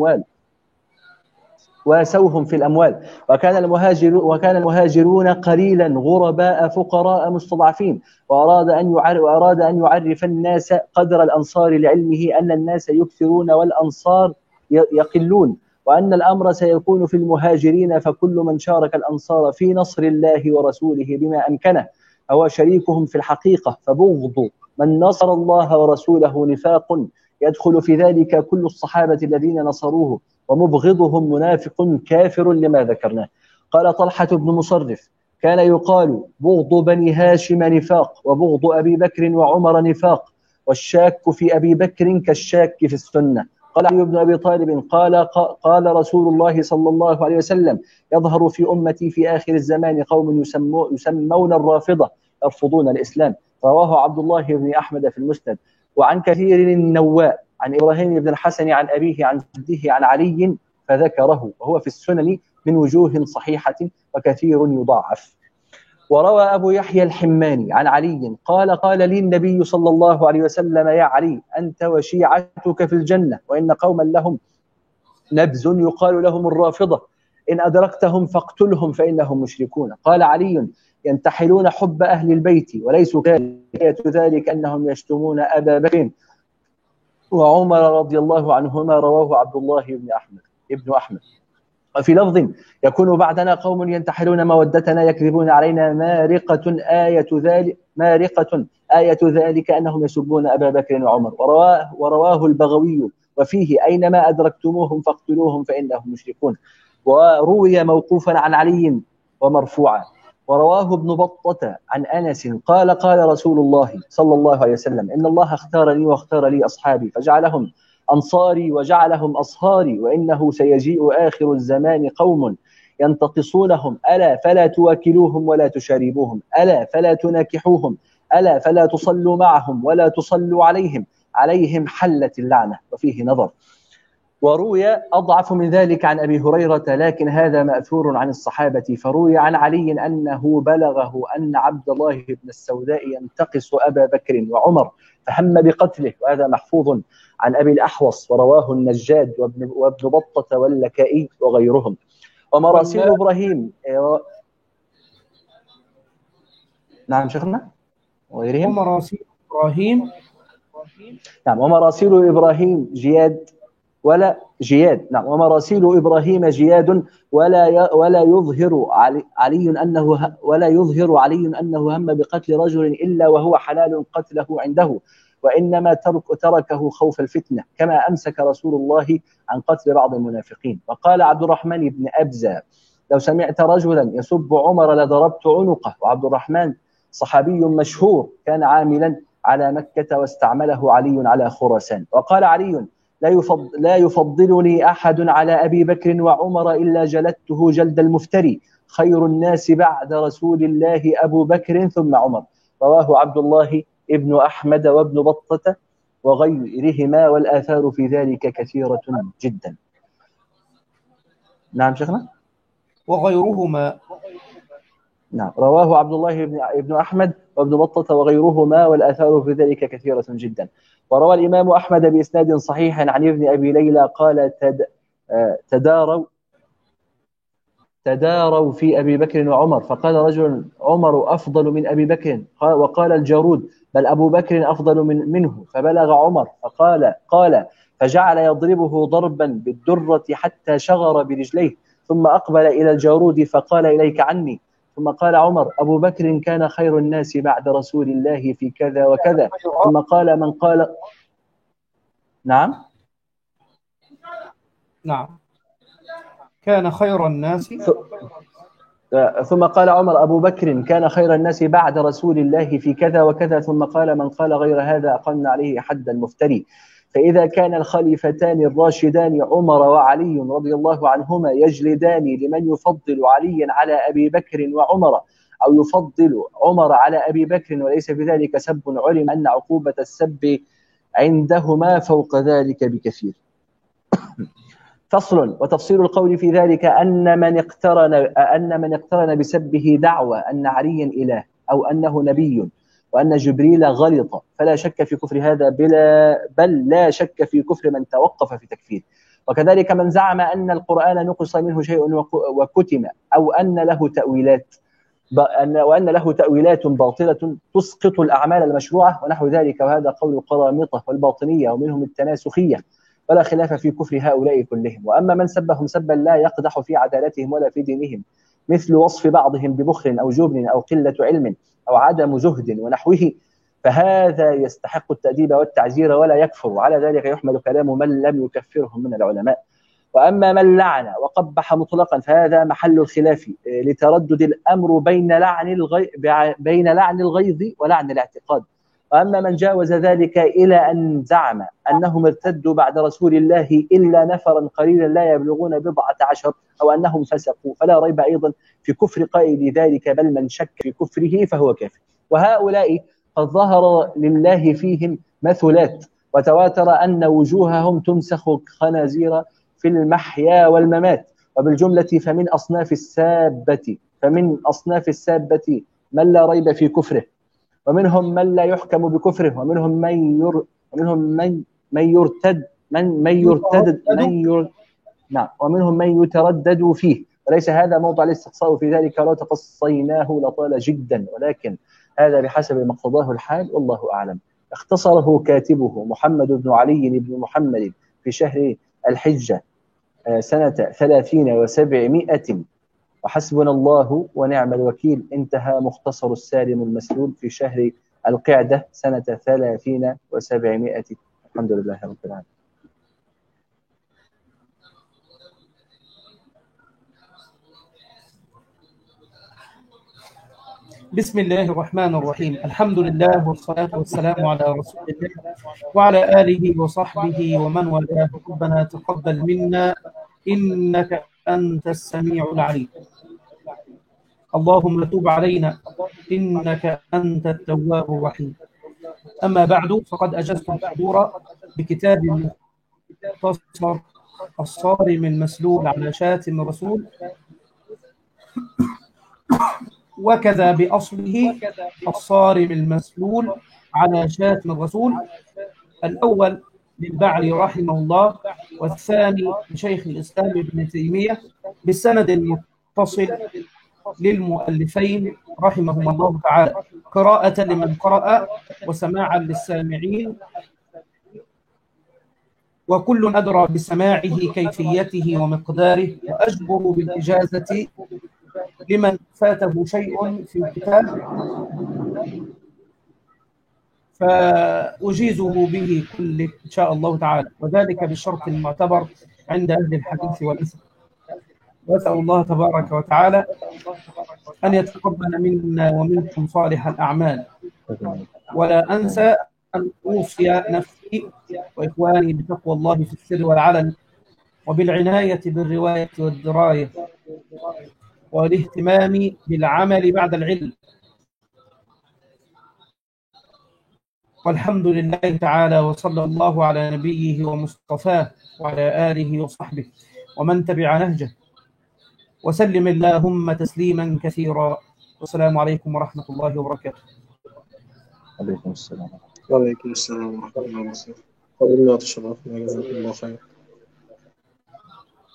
في الأموال. وكان المهاجرون قليلا غرباء فقراء مستضعفين، وأراد أن يعرف الناس قدر الأنصار لعلمه أن الناس يكثرون والأنصار يقلون، وأن الأمر سيكون في المهاجرين، فكل من شارك الأنصار في نصر الله ورسوله بما أمكنه هو شريكهم في الحقيقة، فبغض من نصر الله ورسوله نفاق يدخل في ذلك كل الصحابة الذين نصروه، ومبغضهم منافق كافر لما ذكرناه. قال طلحة بن مصرف: كان يقال: بغض بني هاشم نفاق، وبغض أبي بكر وعمر نفاق، والشاك في أبي بكر كالشاك في السنة. قال علي بن أبي طالب: قال رسول الله صلى الله عليه وسلم: يظهر في أمتي في آخر الزمان قوم يسمون الرافضة يرفضون الإسلام، رواه عبد الله بن أحمد في المسند. وعن كثير النواء عن إبراهيم بن الحسن عن أبيه عن جده عن علي فذكره، وهو في السنن من وجوه صحيحة، وكثير يضاعف. وروى أبو يحيى الحماني عن علي قال لي النبي صلى الله عليه وسلم: يا علي، أنت وشيعتك في الجنة، وإن قوما لهم نبز يقال لهم الرافضة، إن أدركتهم فاقتلهم فإنهم مشركون. قال علي: ينتحلون حب أهل البيت وليسوا كذلك، ذلك أنهم يشتمون أبا بكر وعمر رضي الله عنهما، رواه عبد الله ابن أحمد. وفي لفظ: يكون بعدنا قوم ينتحلون مودتنا يكذبون علينا، مارقة آية ذلك أنهم يسبون أبا بكر وعمر. ورواه البغوي وفيه: أينما أدركتموهم فاقتلوهم فإنهم مشركون. وروي موقوفا عن علي ومرفوعا. ورواه ابن بطة عن أنس قال رسول الله صلى الله عليه وسلم: إن الله اختارني واختار لي أصحابي فجعلهم أنصاري وجعلهم أصهاري، وإنه سيجيء آخر الزمان قوم ينتقصونهم، ألا فلا تواكلوهم ولا تشاربوهم، ألا فلا تناكحوهم، ألا فلا تصلوا معهم ولا تصلوا عليهم حلت اللعنة. وفيه نظر. وروي أضعف من ذلك عن أبي هريرة، لكن هذا مأثور عن الصحابة. فروي عن علي أنه بلغه أن عبد الله بن السوداء ينتقص أبا بكر وعمر فهم بقتله، وهذا محفوظ عن أبي الأحوص، ورواه النجاد وابن بطة واللكائي وغيرهم. ومراسيل إبراهيم. نعم شيخنا. وغيرهم. ومراسيل إبراهيم. نعم. ومراسيل إبراهيم جياد. نعم. ومراسيل إبراهيم جياد، ولا يظهر علي أنه هم بقتل رجل إلا وهو حلال قتله عنده، وإنما تركه خوف الفتنة، كما أمسك رسول الله عن قتل بعض المنافقين. وقال عبد الرحمن بن أبزة: لو سمعت رجلا يسب عمر لضربت عنقه. وعبد الرحمن صحابي مشهور كان عاملا على مكة واستعمله علي على خراسان. وقال علي لا يفضلني أحد على أبي بكر وعمر إلا جلدته جلد المفتري، خير الناس بعد رسول الله أبو بكر ثم عمر. رواه عبد الله ابن أحمد وابن بطة وغيرهما، والآثار في ذلك كثيرة جدا. نعم شيخنا. وغيرهما. نعم، رواه عبد الله ابن أحمد وابن بطة وغيرهما، والآثار في ذلك كثيرة جدا. وروى الإمام أحمد بإسناد صحيح عن ابن أبي ليلى قال تداروا في أبي بكر وعمر، فقال رجل عمر أفضل من أبي بكر، وقال الجارود بل أبو بكر أفضل منه، فبلغ عمر قال فجعل يضربه ضربا بالدرة حتى شغر برجليه، ثم أقبل إلى الجارود فقال إليك عني. ثم قال عمر أبو بكر كان خير الناس بعد رسول الله في كذا وكذا. ثم قال من قال نعم كان خير الناس. ثم قال عمر أبو بكر كان خير الناس بعد رسول الله في كذا وكذا. ثم قال من قال غير هذا أقمنا عليه حد المفتري. فإذا كان الخليفتان الراشدان عمر وعلي رضي الله عنهما يجلدان لمن يفضل عليا على أبي بكر وعمر، أو يفضل عمر على أبي بكر وليس في ذلك سب، علم أن عقوبة السب عندهما فوق ذلك بكثير. فصل. وتفصيل القول في ذلك أن من اقترن بسبه دعوى أن عليا إله أو أنه نبي وأن جبريل غلط فلا شك في كفر هذا، بل لا شك في كفر من توقف في تكفير. وكذلك من زعم أن القرآن نقص منه شيء وكتم، أو أن له تأويلات باطلة تسقط الأعمال المشروعة ونحو ذلك، وهذا قول القرامطة والباطنية ومنهم التناسخية، ولا خلاف في كفر هؤلاء كلهم. وأما من سبهم سبا لا يقدح في عدالتهم ولا في دينهم، مثل وصف بعضهم ببخل أو جبن أو قلة علم أو عدم زهد ونحوه، فهذا يستحق التأديب والتعزير ولا يكفر، وعلى ذلك يحمل كلام من لم يكفرهم من العلماء. وأما من لعن وقبح مطلقا فهذا محل الخلاف، لتردد الأمر بين لعن الغيظ ولعن الاعتقاد. وأما من جاوز ذلك إلى أن زعم أنهم ارتدوا بعد رسول الله إلا نفرا قليلا لا يبلغون 14 أو أنهم فسقوا، فلا ريب أيضا في كفر قائل ذلك، بل من شك في كفره فهو كافر. وهؤلاء قد ظهر لله فيهم مثلات، وتواتر أن وجوههم تمسخ خنازير في المحيا والممات. وبالجملة فمن أصناف السابة من لا ريب في كفره، ومنهم من لا يحكم بكفره، ومنهم ومنهم من يتردد فيه، وليس هذا موضع الاستقصاء في ذلك، لو تقصيناه لطال جدا، ولكن هذا بحسب مقتضاه الحال والله أعلم. اختصره كاتبه محمد بن علي بن محمد في شهر الحجة سنة 30 و700، وحسبنا الله ونعم الوكيل. انتهى مختصر السالم المسلول في شهر القعدة سنة 30 و700. الحمد لله رب العالمين. بسم الله الرحمن الرحيم. الحمد لله والصلاة والسلام على رسول الله وعلى آله وصحبه ومن والاه. ربنا تقبل منا إنك أنت السميع العليم. اللهم تب علينا إنك أنت التواب الرحيم. أما بعد، فقد أجزت الحضور بكتاب مختصر الصارم المسلول على شاتم الرسول، وكذا بأصله الصارم المسلول على شاتم الرسول، الأول للبعلي رحمه الله، والثاني لشيخ الإسلام ابن تيمية، بالسند المتصل للمؤلفين رحمهم الله تعالى، قراءة لمن قرأ وسماعا للسامعين، وكل أدرى بسماعه كيفيته ومقداره، وأجبر بالإجازة لمن فاته شيء في الكتاب فأجيزه به كله إن شاء الله تعالى، وذلك بالشرط المعتبر عند أهل الحديث والإثم. وأسأل الله تبارك وتعالى أن يتقبل منا ومنكم صالح الأعمال. ولا أنسى أن أوصي نفسي وإخواني بتقوى الله في السر والعلن، وبالعناية بالرواية والدراية، والاهتمام بالعمل بعد العلم. والحمد لله تعالى، وصلى الله على نبيه ومصطفاه وعلى آله وصحبه ومن تبع نهجه، وسلم اللهم تسليما كثيرا. والسلام عليكم ورحمة الله وبركاته. عليكم السلام. وعليكم السلام ورحمة الله وبركاته. وإنا تشرفنا، جزاكم الله خير.